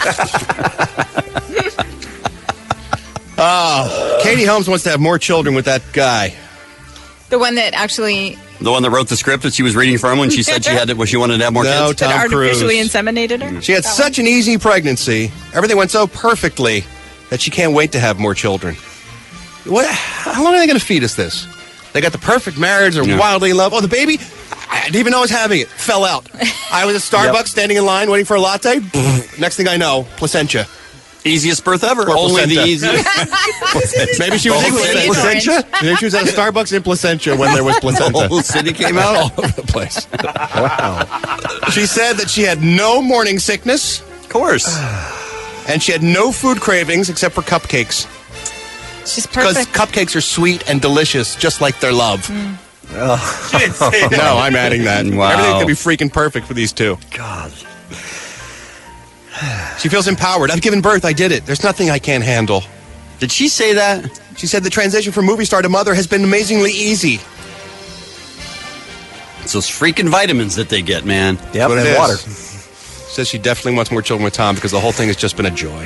Oh, Katie Holmes wants to have more children with that guy. The one that actually The one that wrote the script that she was reading from when she said she had to, well, she wanted to have more No, kids. Tom that artificially Cruise. inseminated her. She had That such an easy pregnancy. Everything went so perfectly that she can't wait to have more children. What? How long are they going to feed us this? They got the perfect marriage. They're Yeah. wildly in love. Oh, the baby? I didn't even know I was having it. Fell out. I was at Starbucks Yep. standing in line waiting for a latte. Next thing I know, placenta. Easiest birth ever. Or Only placenta. the easiest. Maybe she was in Placenta. placentia. Maybe she was at a Starbucks in placentia when there was placenta. The whole city came out. all over the place. Wow. She said that she had no morning sickness. Of course. And she had no food cravings except for cupcakes. She's Because perfect. cupcakes are sweet and delicious, just like their love. Mm. No, I'm adding that. Wow. Everything's going to be freaking perfect for these two. God. She feels empowered. I've given birth. I did it. There's nothing I can't handle. Did she say that? She said the transition from movie star to mother has been amazingly easy. It's those freaking vitamins that they get, man. Yep, What it and is. water. Says she definitely wants more children with Tom because the whole thing has just been a joy.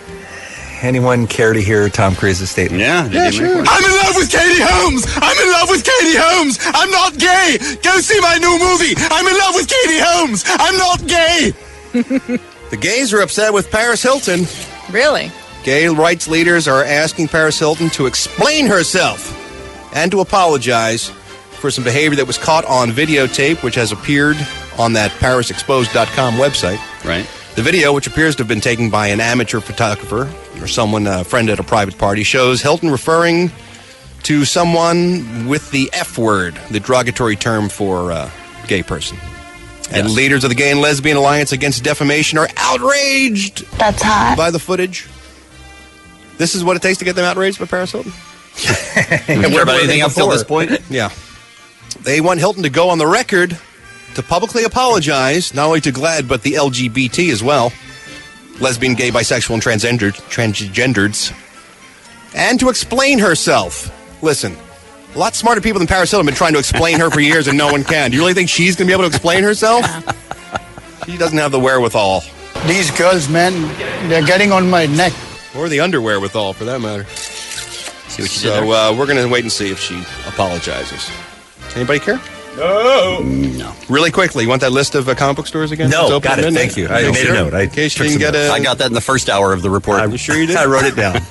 Anyone care to hear Tom Cruise's statement? Yeah. they Yeah, did sure. make one. I'm in love with Katie Holmes. I'm in love with Katie Holmes. I'm not gay. Go see my new movie. I'm in love with Katie Holmes. I'm not gay. The gays are upset with Paris Hilton. Really? Gay rights leaders are asking Paris Hilton to explain herself and to apologize for some behavior that was caught on videotape, which has appeared on that paris exposed dot com website. Right. The video, which appears to have been taken by an amateur photographer or someone, a friend at a private party, shows Hilton referring to someone with the F word, the derogatory term for uh, gay person. And Yes. leaders of the Gay and Lesbian Alliance Against Defamation are outraged That's hot. by the footage. This is what it takes to get them outraged by Paris Hilton? And where about were anything they up till before? this point? Yeah. They want Hilton to go on the record to publicly apologize, not only to GLAAD, but the L G B T as well. Lesbian, gay, bisexual, and transgendered, transgendereds. And to explain herself. Listen, a lot smarter people than Paris Hilton have been trying to explain her for years and no one can. Do you really think she's going to be able to explain herself? She doesn't have the wherewithal. These girls, man, they're getting on my neck. Or the underwear withal, for that matter. See what you So did there? uh, we're going to wait and see if she apologizes. Anybody care? No. No. Really quickly, you want that list of uh, comic book stores again? No, It's open got at it. midnight? Thank you. I You made a sure? note. I In case you took didn't some get a... I got that in the first hour of the report. You sure you did? I wrote it down.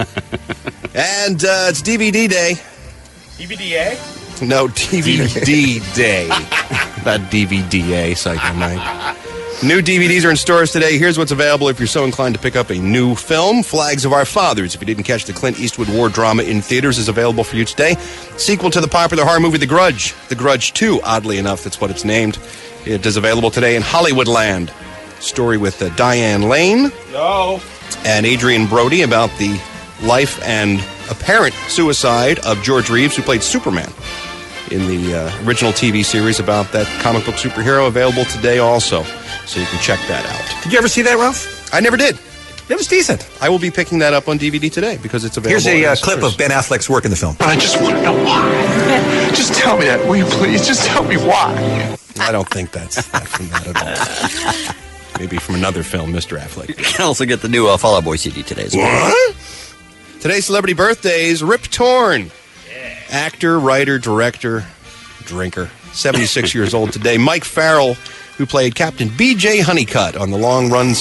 And uh, it's D V D day. D V D A? No, D V D day. That D V D A, Psycho Night. New D V Ds are in stores today. Here's what's available if you're so inclined to pick up a new film. Flags of Our Fathers. If you didn't catch the Clint Eastwood war drama in theaters, is available for you today. Sequel to the popular horror movie The Grudge. The Grudge two, oddly enough, that's what it's named. It is available today in Hollywoodland. Story with uh, Diane Lane No. and Adrian Brody about the life and apparent suicide of George Reeves, who played Superman in the uh, original T V series about that comic book superhero. Available today also, so you can check that out. Did you ever see that, Ralph? I never did. It was decent. I will be picking that up on D V D today because it's available. Here's a in uh, stores. clip of Ben Affleck's work in the film. I just want to know why. Just tell me that, will you please? Just tell me why. I don't think that's that from that at all. Maybe from another film, Mister Affleck. You can also get the new uh, Fall Out Boy C D today as well. What? Today's celebrity birthdays: Rip Torn, actor, writer, director, drinker, seventy-six years old today. Mike Farrell, who played Captain B J Honeycutt on the long run,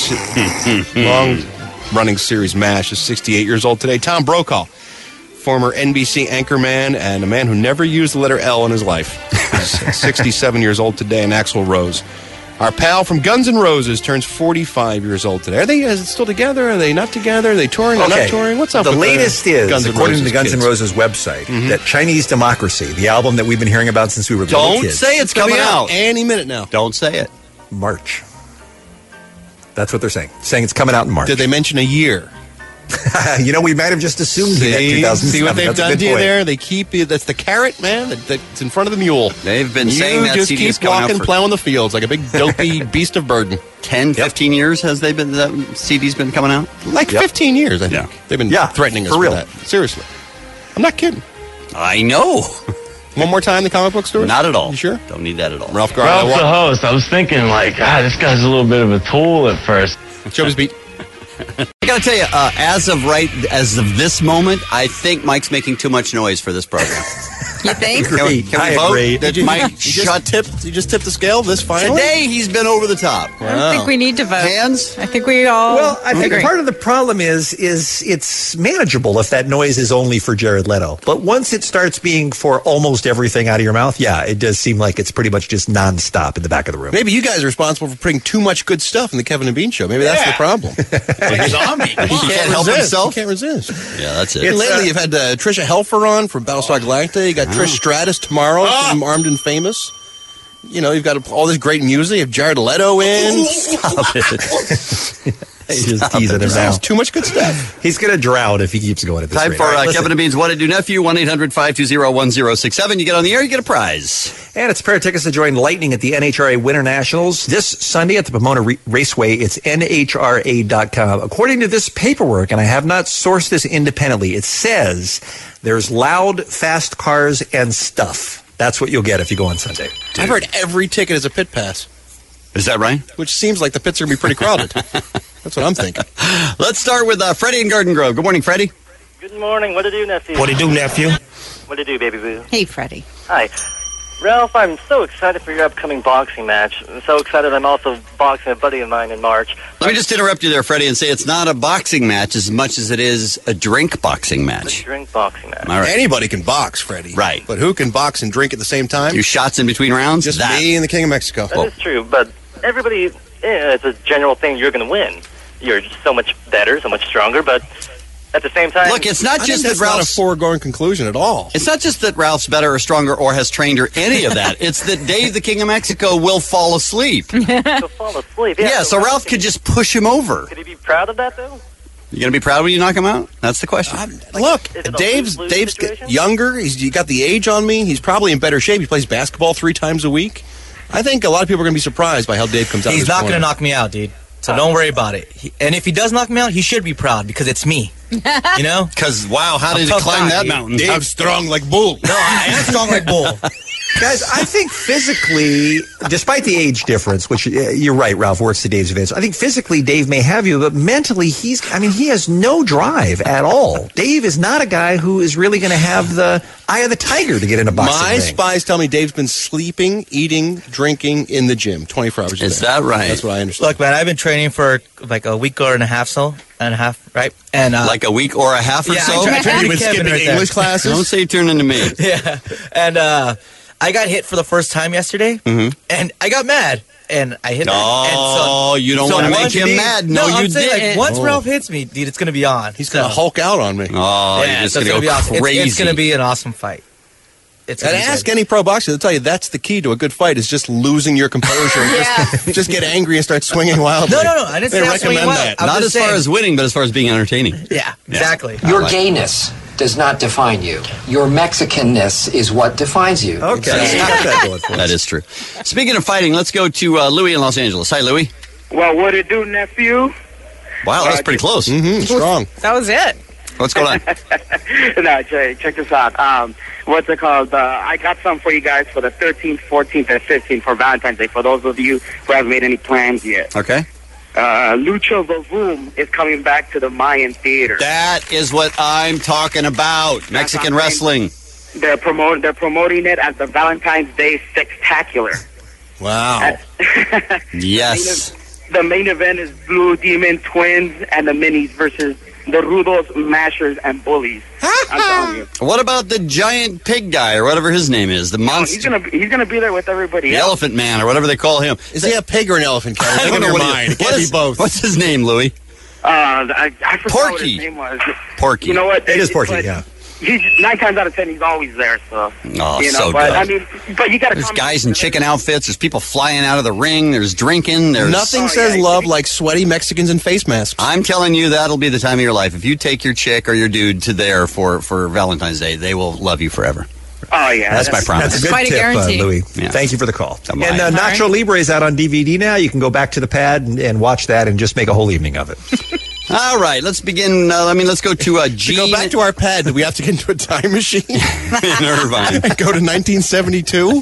long running series MASH, is sixty-eight years old today. Tom Brokaw, former N B C anchorman and a man who never used the letter L in his life, is sixty-seven years old today. And Axl Rose, our pal from Guns N' Roses, turns forty-five years old today. Are they uh, still together? Are they not together? Are they touring? Are they not touring? What's up The with latest the is, Guns N' according to Roses the Guns N' kids? Roses website, Mhm. that Chinese Democracy, the album that we've been hearing about since we were little Don't kids. say it's coming coming out out. any minute now. Don't say it. March. That's what they're saying. Saying it's coming out in March. Did they mention a year? You know, we might have just assumed See, that two thousand seven. see what they've That's a done good to you point. there? They keep you. That's the carrot, man. That, that's in front of the mule. They've been you saying that just C D is keep coming out walking, for- plowing the fields like a big dopey beast of burden. ten, fifteen years has they been that C D's been coming out? Like Yep. fifteen years, I think. Yeah. They've been Yeah, threatening us for for real. that. Seriously. I'm not kidding. I know. One more time, the comic book store? Not at all. You sure? Don't need that at all. Ralph Garland. Ralph's the host. I was thinking, like, ah, this guy's a little bit of a tool at first. Showbiz Beat. I got to tell you, uh, as of right, as of this moment, I think Mike's making too much noise for this program. You think? Can we, can we I vote? agree. Did you, Mike, you just shut. tipped, you just tipped the scale this finally? Today he's been over the top. I don't think we need to vote. Hands? I think we all. Well, I think agree. part of the problem is is it's manageable if that noise is only for Jared Leto. But once it starts being for almost everything out of your mouth, yeah, it does seem like it's pretty much just nonstop in the back of the room. Maybe you guys are responsible for putting too much good stuff in the Kevin and Bean show. Maybe that's Yeah. the problem. Like zombie. He can't help resist. himself. He can't resist. Yeah, that's it. And It's, lately, uh, you've had uh, Trisha Helfer on from Battlestar Galactica. You got Trish Stratus tomorrow from Armed and Famous. You know, you've got all this great music. You have Jared Leto in. Stop it. He's just teasing him now. There's too much good stuff. He's going to drown if he keeps going at this Time rate. for All right, uh, listen. Kevin and Bean's What to Do Nephew, one eight hundred five two zero one zero six seven. You get on the air, you get a prize. And it's a pair of tickets to join Lightning at the N H R A Winter Nationals this Sunday at the Pomona Re- Raceway. It's N H R A dot com. According to this paperwork, and I have not sourced this independently, it says there's loud, fast cars and stuff. That's what you'll get if you go on Sunday. I've heard every ticket is a pit pass, Is that right? which seems like the pits are going to be pretty crowded. That's what I'm thinking. Let's start with uh, Freddie in Garden Grove. Good morning, Freddie. Good morning. What to do, nephew? What do you do, nephew? What to do, baby boo? Hey, Freddie. Hi. Ralph, I'm so excited for your upcoming boxing match. I'm so excited I'm also boxing a buddy of mine in March. Let me just interrupt you there, Freddie, and say it's not a boxing match as much as it is a drink boxing A match. drink boxing match. All right. Anybody can box, Freddie. Right. But who can box and drink at the same time? Your shots in between rounds? Just That- me and the King of Mexico. That is true, but everybody, eh, it's a general thing you're going to win. You're just so much better, so much stronger, but at the same time... Look, it's not I just think that that's not a Ralph's... foregone conclusion at all. It's not just that Ralph's better or stronger or has trained or any of that. It's that Dave, the King of Mexico, will fall asleep. He'll fall asleep. Yeah, so Ralph could just push him over. Could he be proud of that, though? You going to be proud when you knock him out? That's the question. Look, is it a Dave's lose-lose Dave's situation? younger. He's you got the age on me. He's probably in better shape. He plays basketball three times a week. I think a lot of people are going to be surprised by how Dave comes out. He's this not going to corner. knock me out, dude. So don't worry about it. He, and if he does knock me out, he should be proud because it's me. You know? Because, wow, how I'm did he tough climb guy, that dude. mountain? Dave's strong like bull. No, I am strong like bull. Guys, I think physically, despite the age difference, which uh, you're right, Ralph, works to Dave's advantage. I think physically Dave may have you, but mentally he's, I mean, he has no drive at all. Dave is not a guy who is really going to have the eye of the tiger to get in a boxing My ring. spies tell me Dave's been sleeping, eating, drinking in the gym twenty-four hours a day. Is that right? That's what I understand. Look, man, I've been training for like a week or and a half, so and a half, right? And uh, Like a week or a half or yeah, so? I tried, I tried to You've be been Kevin skipping right there. English classes? Don't say you turn into me. Yeah, and uh, I got hit for the first time yesterday, Mm-hmm. and I got mad, and I hit. Oh, and so, you don't so wanna make once him Dave- mad. No, I'm you saying, like, didn't. once Oh. Ralph hits me, dude, it's gonna be on. He's going to Hulk out on me. Oh, yeah, you're just so going it's to be go awesome. It's- crazy. It's, gonna be an awesome fight. It's And gonna be ask good. any pro boxer, they'll tell you that's the key to a good fight is just losing your composure. just, just get angry and start swinging wildly. No, no, no. I didn't They say I was swinging recommend wild. that. I'm Not just as far saying- as winning, but as far as being entertaining. Yeah, exactly. Your like it. gayness does not define you. Your Mexicanness is what defines you. Okay, you got that going for us. That is true. Speaking of fighting, let's go to uh, Louis in Los Angeles. Hi, Louis. Well, what it do, nephew? Wow, that's pretty close. Mm-hmm, strong. That was it. What's going on? no, check, check this out. Um, what's it called? Uh, I got some for you guys for the thirteenth, fourteenth, and fifteenth for Valentine's Day. For those of you who haven't made any plans yet, Okay. uh, Lucha Vavoom is coming back to the Mayan Theater. That is what I'm talking about. Mexican what I'm wrestling. They're promoting. They're promoting it as the Valentine's Day Spectacular. Wow. Yes. The main event is Blue Demon Twins and the Minis versus the Rudos, Mashers, and Bullies. I'm telling you. What about the giant pig guy or whatever his name is? The He's monster. gonna he's gonna be there with everybody The else. elephant man or whatever they call him. Is he a pig or an elephant, Kevin? I Think don't of know your what he- mind. It what can't is- be both. What's his name, Louis? Uh, I, I forgot what Porky. his name was. Porky. You know what? It is It- Porky, but yeah. he's nine times out of ten, he's always there. So, Oh, you know, so but good. I mean, but you got to. There's guys in chicken outfits. There's people flying out of the ring. There's drinking. There's Nothing says love like sweaty Mexicans in face masks. I'm telling you, that'll be the time of your life. If you take your chick or your dude to there for, for Valentine's Day, they will love you forever. Oh, yeah. That's, my promise. That's a good Quite a tip, uh, guarantee. Louis. Yeah. Thank you for the call. Bye-bye. And uh, All Nacho right. Libre is out on D V D now. You can go back to the pad and, and watch that and just make a whole evening of it. All right, let's begin. Uh, I mean, let's go to uh, To Gene go back to our pad, do we have to get into a time machine in Irvine. and go to nineteen seventy-two?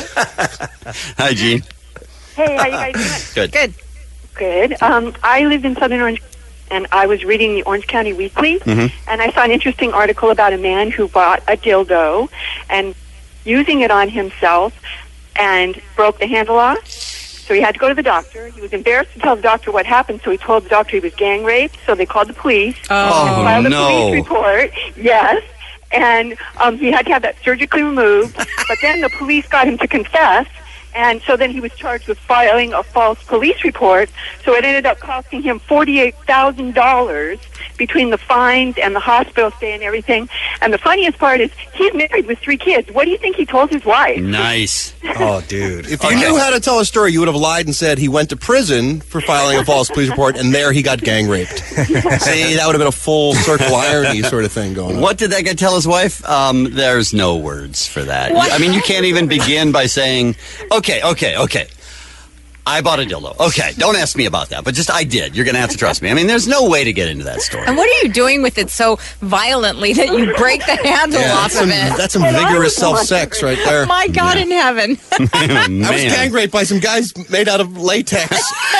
Hi, Gene. Hey, how you guys doing? Good. Good. Good. Um, I lived in Southern Orange, and I was reading the Orange County Weekly, Mhm. and I saw an interesting article about a man who bought a dildo and using it on himself and broke the handle off. So he had to go to the doctor. He was embarrassed to tell the doctor what happened, so he told the doctor he was gang raped. So they called the police Oh, and filed a no. police report. Yes. And um, he had to have that surgically removed. But then the police got him to confess. And so then he was charged with filing a false police report. So it ended up costing him forty-eight thousand dollars between the fines and the hospital stay and everything. And the funniest part is he's married with three kids. What do you think he told his wife? Nice. Oh, dude. If you knew how to tell a story, you would have lied and said he went to prison for filing a false police report, and there he got gang raped. See, that would have been a full circle irony sort of thing going on. What did that guy tell his wife? Um, there's no words for that. What? I mean, you can't even begin by saying, okay, okay, okay. I bought a dildo. Okay, don't ask me about that, but just I did. You're going to have to trust me. I mean, there's no way to get into that story. And what are you doing with it so violently that you break the handle Yeah, off that's some, of it? that's some vigorous self-sex right there. My God in heaven. I was gang raped by some guys made out of latex.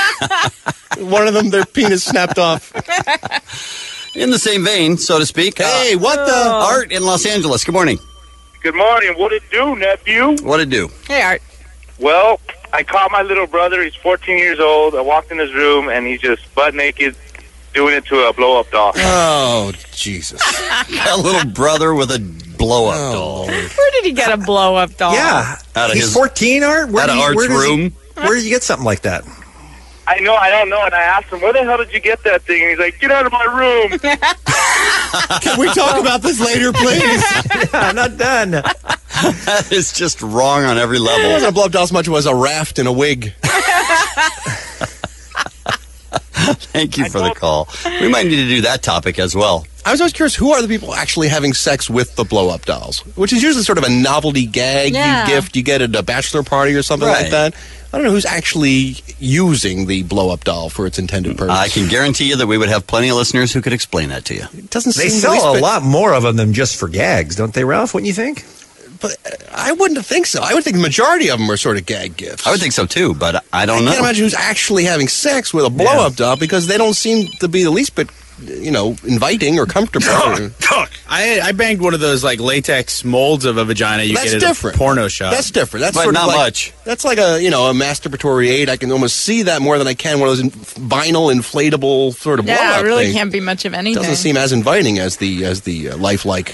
One of them, their penis snapped off. In the same vein, so to speak. Hey, what the? Art in Los Angeles. Good morning. Good morning. What it do, nephew? What'd it do? Hey, Art. Well, I caught my little brother. He's fourteen years old. I walked in his room, and he's just butt naked, doing it to a blow-up doll. Oh, Jesus. Got a little brother with a blow-up Oh. doll. Where did he get a blow-up doll? Yeah. Out of He's his- fourteen, Art? Where out do of you- Art's where does he- room. Where did you get something like that? I know, I don't know. And I asked him, where the hell did you get that thing? And he's like, get out of my room. Can we talk about this later, please? I'm not done. That is just wrong on every It level. wasn't a blow-up doll so much as it was a raft in a wig. Thank you for the call. We might need to do that topic as well. I was always curious, who are the people actually having sex with the blow-up dolls? Which is usually sort of a novelty gag Yeah. you gift you get at a bachelor party or something Right. like that. I don't know who's actually using the blow-up doll for its intended purpose. I can guarantee you that we would have plenty of listeners who could explain that to you. It doesn't They seem the sell least a bit- lot more of them than just for gags, don't they, Ralph? Wouldn't you think? But I wouldn't think so. I would think the majority of them are sort of gag gifts. I would think so too, but I don't I know. can't imagine who's actually having sex with a blow-up doll because they don't seem to be the least bit, you know, inviting or comfortable. I, I banged one of those like latex molds of a vagina you That's get at different. a porno shop. That's different. That's But sort not of like, much. That's like a you know a masturbatory aid. I can almost see that more than I can one of those in, vinyl inflatable sort of Yeah, blow-up it really thing. can't be much of anything. Doesn't seem as inviting as the as the uh, lifelike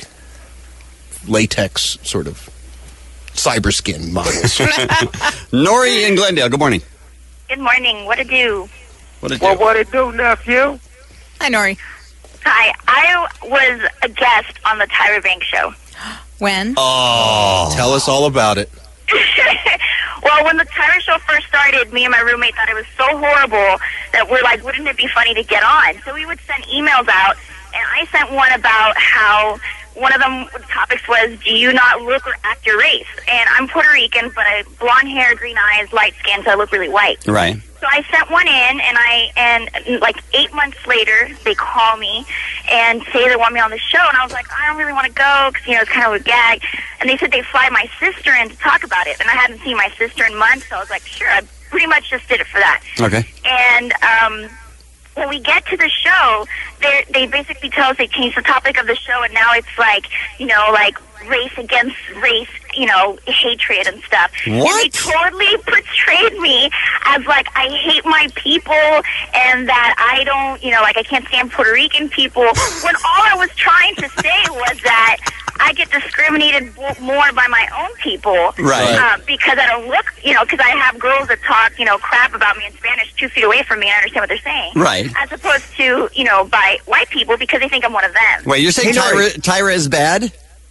latex sort of cyber skin models. Nori in Glendale, good morning. Good morning. What to do? What did Well, what it do, nephew? Hi, Nori. Hi. I was a guest on the Tyra Banks show. When? Oh. Tell us all about it. Well, when the Tyra show first started, me and my roommate thought it was so horrible that we're like, wouldn't it be funny to get on? So we would send emails out, and I sent one about how one of them the topics was, do you not look or act your race? And I'm Puerto Rican, but I blonde hair, green eyes, light skin, so I look really white. Right. So I sent one in, and I and like eight months later, they call me and say they want me on the show, and I was like, I don't really want to go because you know it's kind of a gag. And they said they fly my sister in to talk about it, and I hadn't seen my sister in months, so I was like, sure, I pretty much just did it for that. Okay. And um, when we get to the show, they they basically tell us they changed the topic of the show, and now it's like you know like race against race, you know, hatred and stuff. What? And they totally portrayed me as like I hate my people and that I don't, you know, like I can't stand Puerto Rican people. When all I was trying to say was that I get discriminated bo- more by my own people. Right. Uh, because I don't look, you know, because I have girls that talk, you know, crap about me in Spanish two feet away from me and I understand what they're saying. Right. As opposed to, you know, by white people because they think I'm one of them. Wait, you're saying Hey, Nori. Tyra, Tyra is bad?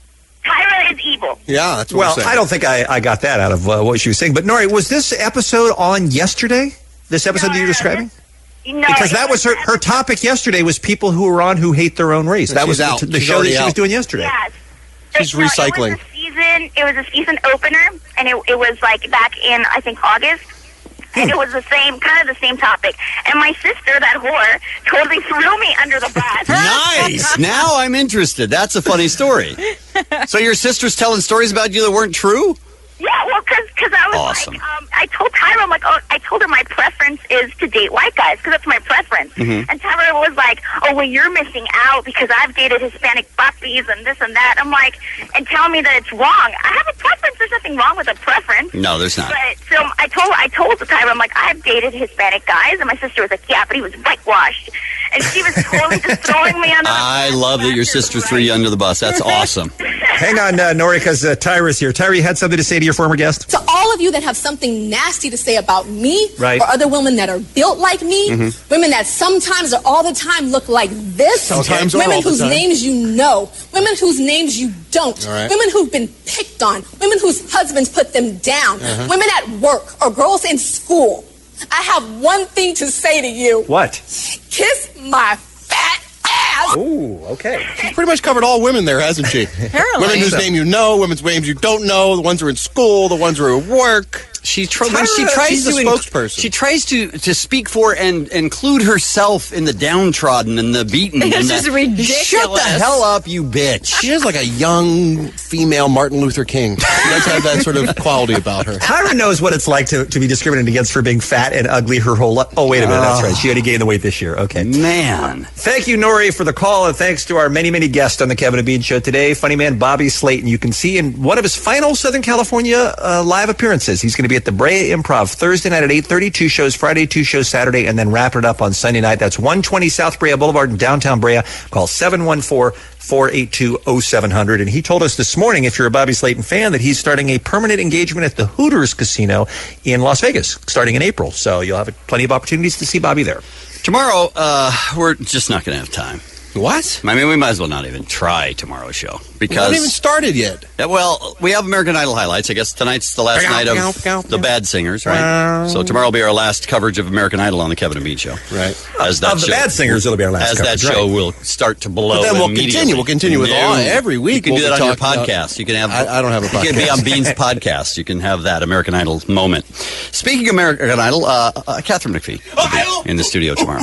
Tyra is evil. Yeah, that's what Well, I'm saying. I don't think I, I got that out of uh, what she was saying. But Nori, was this episode on yesterday? This episode No, that you're no, describing? No, Because that it was her her topic yesterday was people who are on who hate their own race. That She's was out. the, the She's show that already she was out. doing yesterday. Yes. She's It- no, recycling. It was a season. It was a season opener, and it, it was like back in I think August, and it was the same kind of the same topic. And my sister, that whore, totally threw me under the bus. Nice. Now I'm interested. That's a funny story. So your sister's telling stories about you that weren't true? Yeah, well, because I was Awesome. like, um, I told Tyra, I'm like, oh, I told her my preference is to date white guys because that's my preference. Mhm. And Tyra was like, oh, well, you're missing out because I've dated Hispanic puppies and this and that. I'm like, and tell me that it's wrong. I have a preference. There's nothing wrong with a preference. No, there's not. But so I told I told Tyra, I'm like, I've dated Hispanic guys, and my sister was like, yeah, but he was whitewashed, and she was totally just throwing me under the I love that your sister threw you under the bus. That's awesome. Hang on, uh, Nori, because uh, Tyra's here. Tyra, you had something to say to your former guest? To all of you that have something nasty to say about me Right. or other women that are built like me, Mhm. women that sometimes or all the time look like this, Sometimes or women all the whose time. names you know, women whose names you don't, All right. women who've been picked on, women whose husbands put them down, Uh-huh. women at work or girls in school. I have one thing to say to you. What? Kiss my fat ass. Ooh, okay. She's pretty much covered all women there, hasn't she? Apparently. Women whose So- name you know, women's names you don't know, the ones who are in school, the ones who are at work. She, tr- when Tyra, she tries she's to the in- spokesperson. she tries to, to speak for and include herself in the downtrodden and the beaten. It's and just the, ridiculous. Shut the hell up, you bitch. She is like a young female Martin Luther King. She does have that sort of quality about her. Tyra knows what it's like to, to be discriminated against for being fat and ugly her whole life. Oh, wait a minute. That's right. She had to gain the weight this year. Okay. Man. Thank you, Nori, for the call, and thanks to our many, many guests on the Kevin and Bean Show today. Funny man Bobby Slayton, you can see in one of his final Southern California uh, live appearances. He's going to be at the Brea Improv Thursday night at eight thirty, two shows Friday, two shows Saturday, and then wrap it up on Sunday night. That's one twenty South Brea Boulevard in downtown Brea. Call seven one four, four eight two, oh seven hundred. And he told us this morning, if you're a Bobby Slayton fan, that he's starting a permanent engagement at the Hooters Casino in Las Vegas, starting in April. So you'll have plenty of opportunities to see Bobby there. Tomorrow, uh, we're just not going to have time. What? I mean, we might as well not even try tomorrow's show We because haven't even started yet. Yeah, well, we have American Idol highlights. I guess tonight's the last Meow, night of meow, meow, the meow. Bad Singers, right? Meow. So tomorrow will be our last coverage of American Idol on the Kevin and Bean Show. Right. As that Of the show, Bad Singers, it'll be our last As coverage, that show right. will start to blow. But then we'll immediately. continue. We'll continue with No. all every week. You can we'll do that be on your talking about- podcast. You can have. I, I don't have a podcast. You can be on Bean's podcast. You can have that American Idol moment. Speaking of American Idol, uh, uh, Catherine McPhee will be in the studio tomorrow.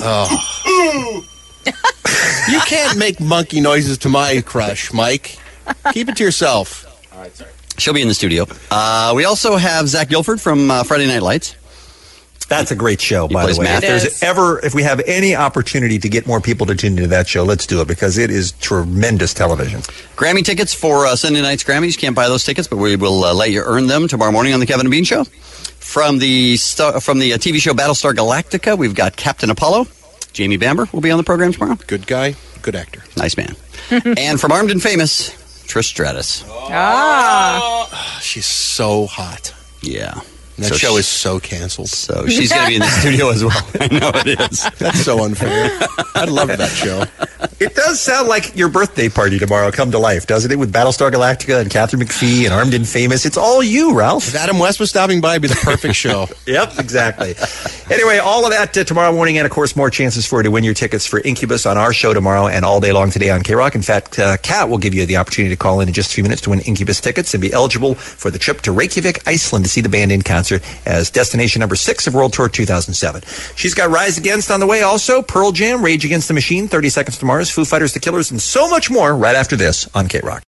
Oh. You can't make monkey noises to my crush, Mike. Keep it to yourself. All right, sorry. She'll be in the studio. Uh, we also have Zach Guilford from uh, Friday Night Lights. That's a great show, He by plays the way. Matt. If It there's is. ever, if we have any opportunity to get more people to tune into that show, let's do it because it is tremendous television. Grammy tickets for uh, Sunday night's Grammys. You can't buy those tickets, but we will uh, let you earn them tomorrow morning on the Kevin and Bean Show. From the star, from the uh, T V show Battlestar Galactica, we've got Captain Apollo. Jamie Bamber will be on the program tomorrow. Good guy, good actor. Nice man. And from Armed and Famous, Trish Stratus. Ah. She's so hot. Yeah. That So show she- is so canceled. So she's going to be in the studio as well. I know it is. That's so unfair. I love that show. It does sound like your birthday party tomorrow come to life, doesn't it? With Battlestar Galactica and Catherine McPhee and Armed and Famous. It's all you, Ralph. If Adam West was stopping by, it'd be the perfect show. Yep, exactly. Anyway, all of that uh, tomorrow morning, and of course, more chances for you to win your tickets for Incubus on our show tomorrow and all day long today on K-Rock. In fact, uh, Kat will give you the opportunity to call in in just a few minutes to win Incubus tickets and be eligible for the trip to Reykjavik, Iceland to see the band in concert as destination number six of World Tour two thousand seven. She's got Rise Against on the way also, Pearl Jam, Rage Against the Machine, thirty Seconds to Mars, Foo Fighters, The Killers, and so much more right after this on K-Rock.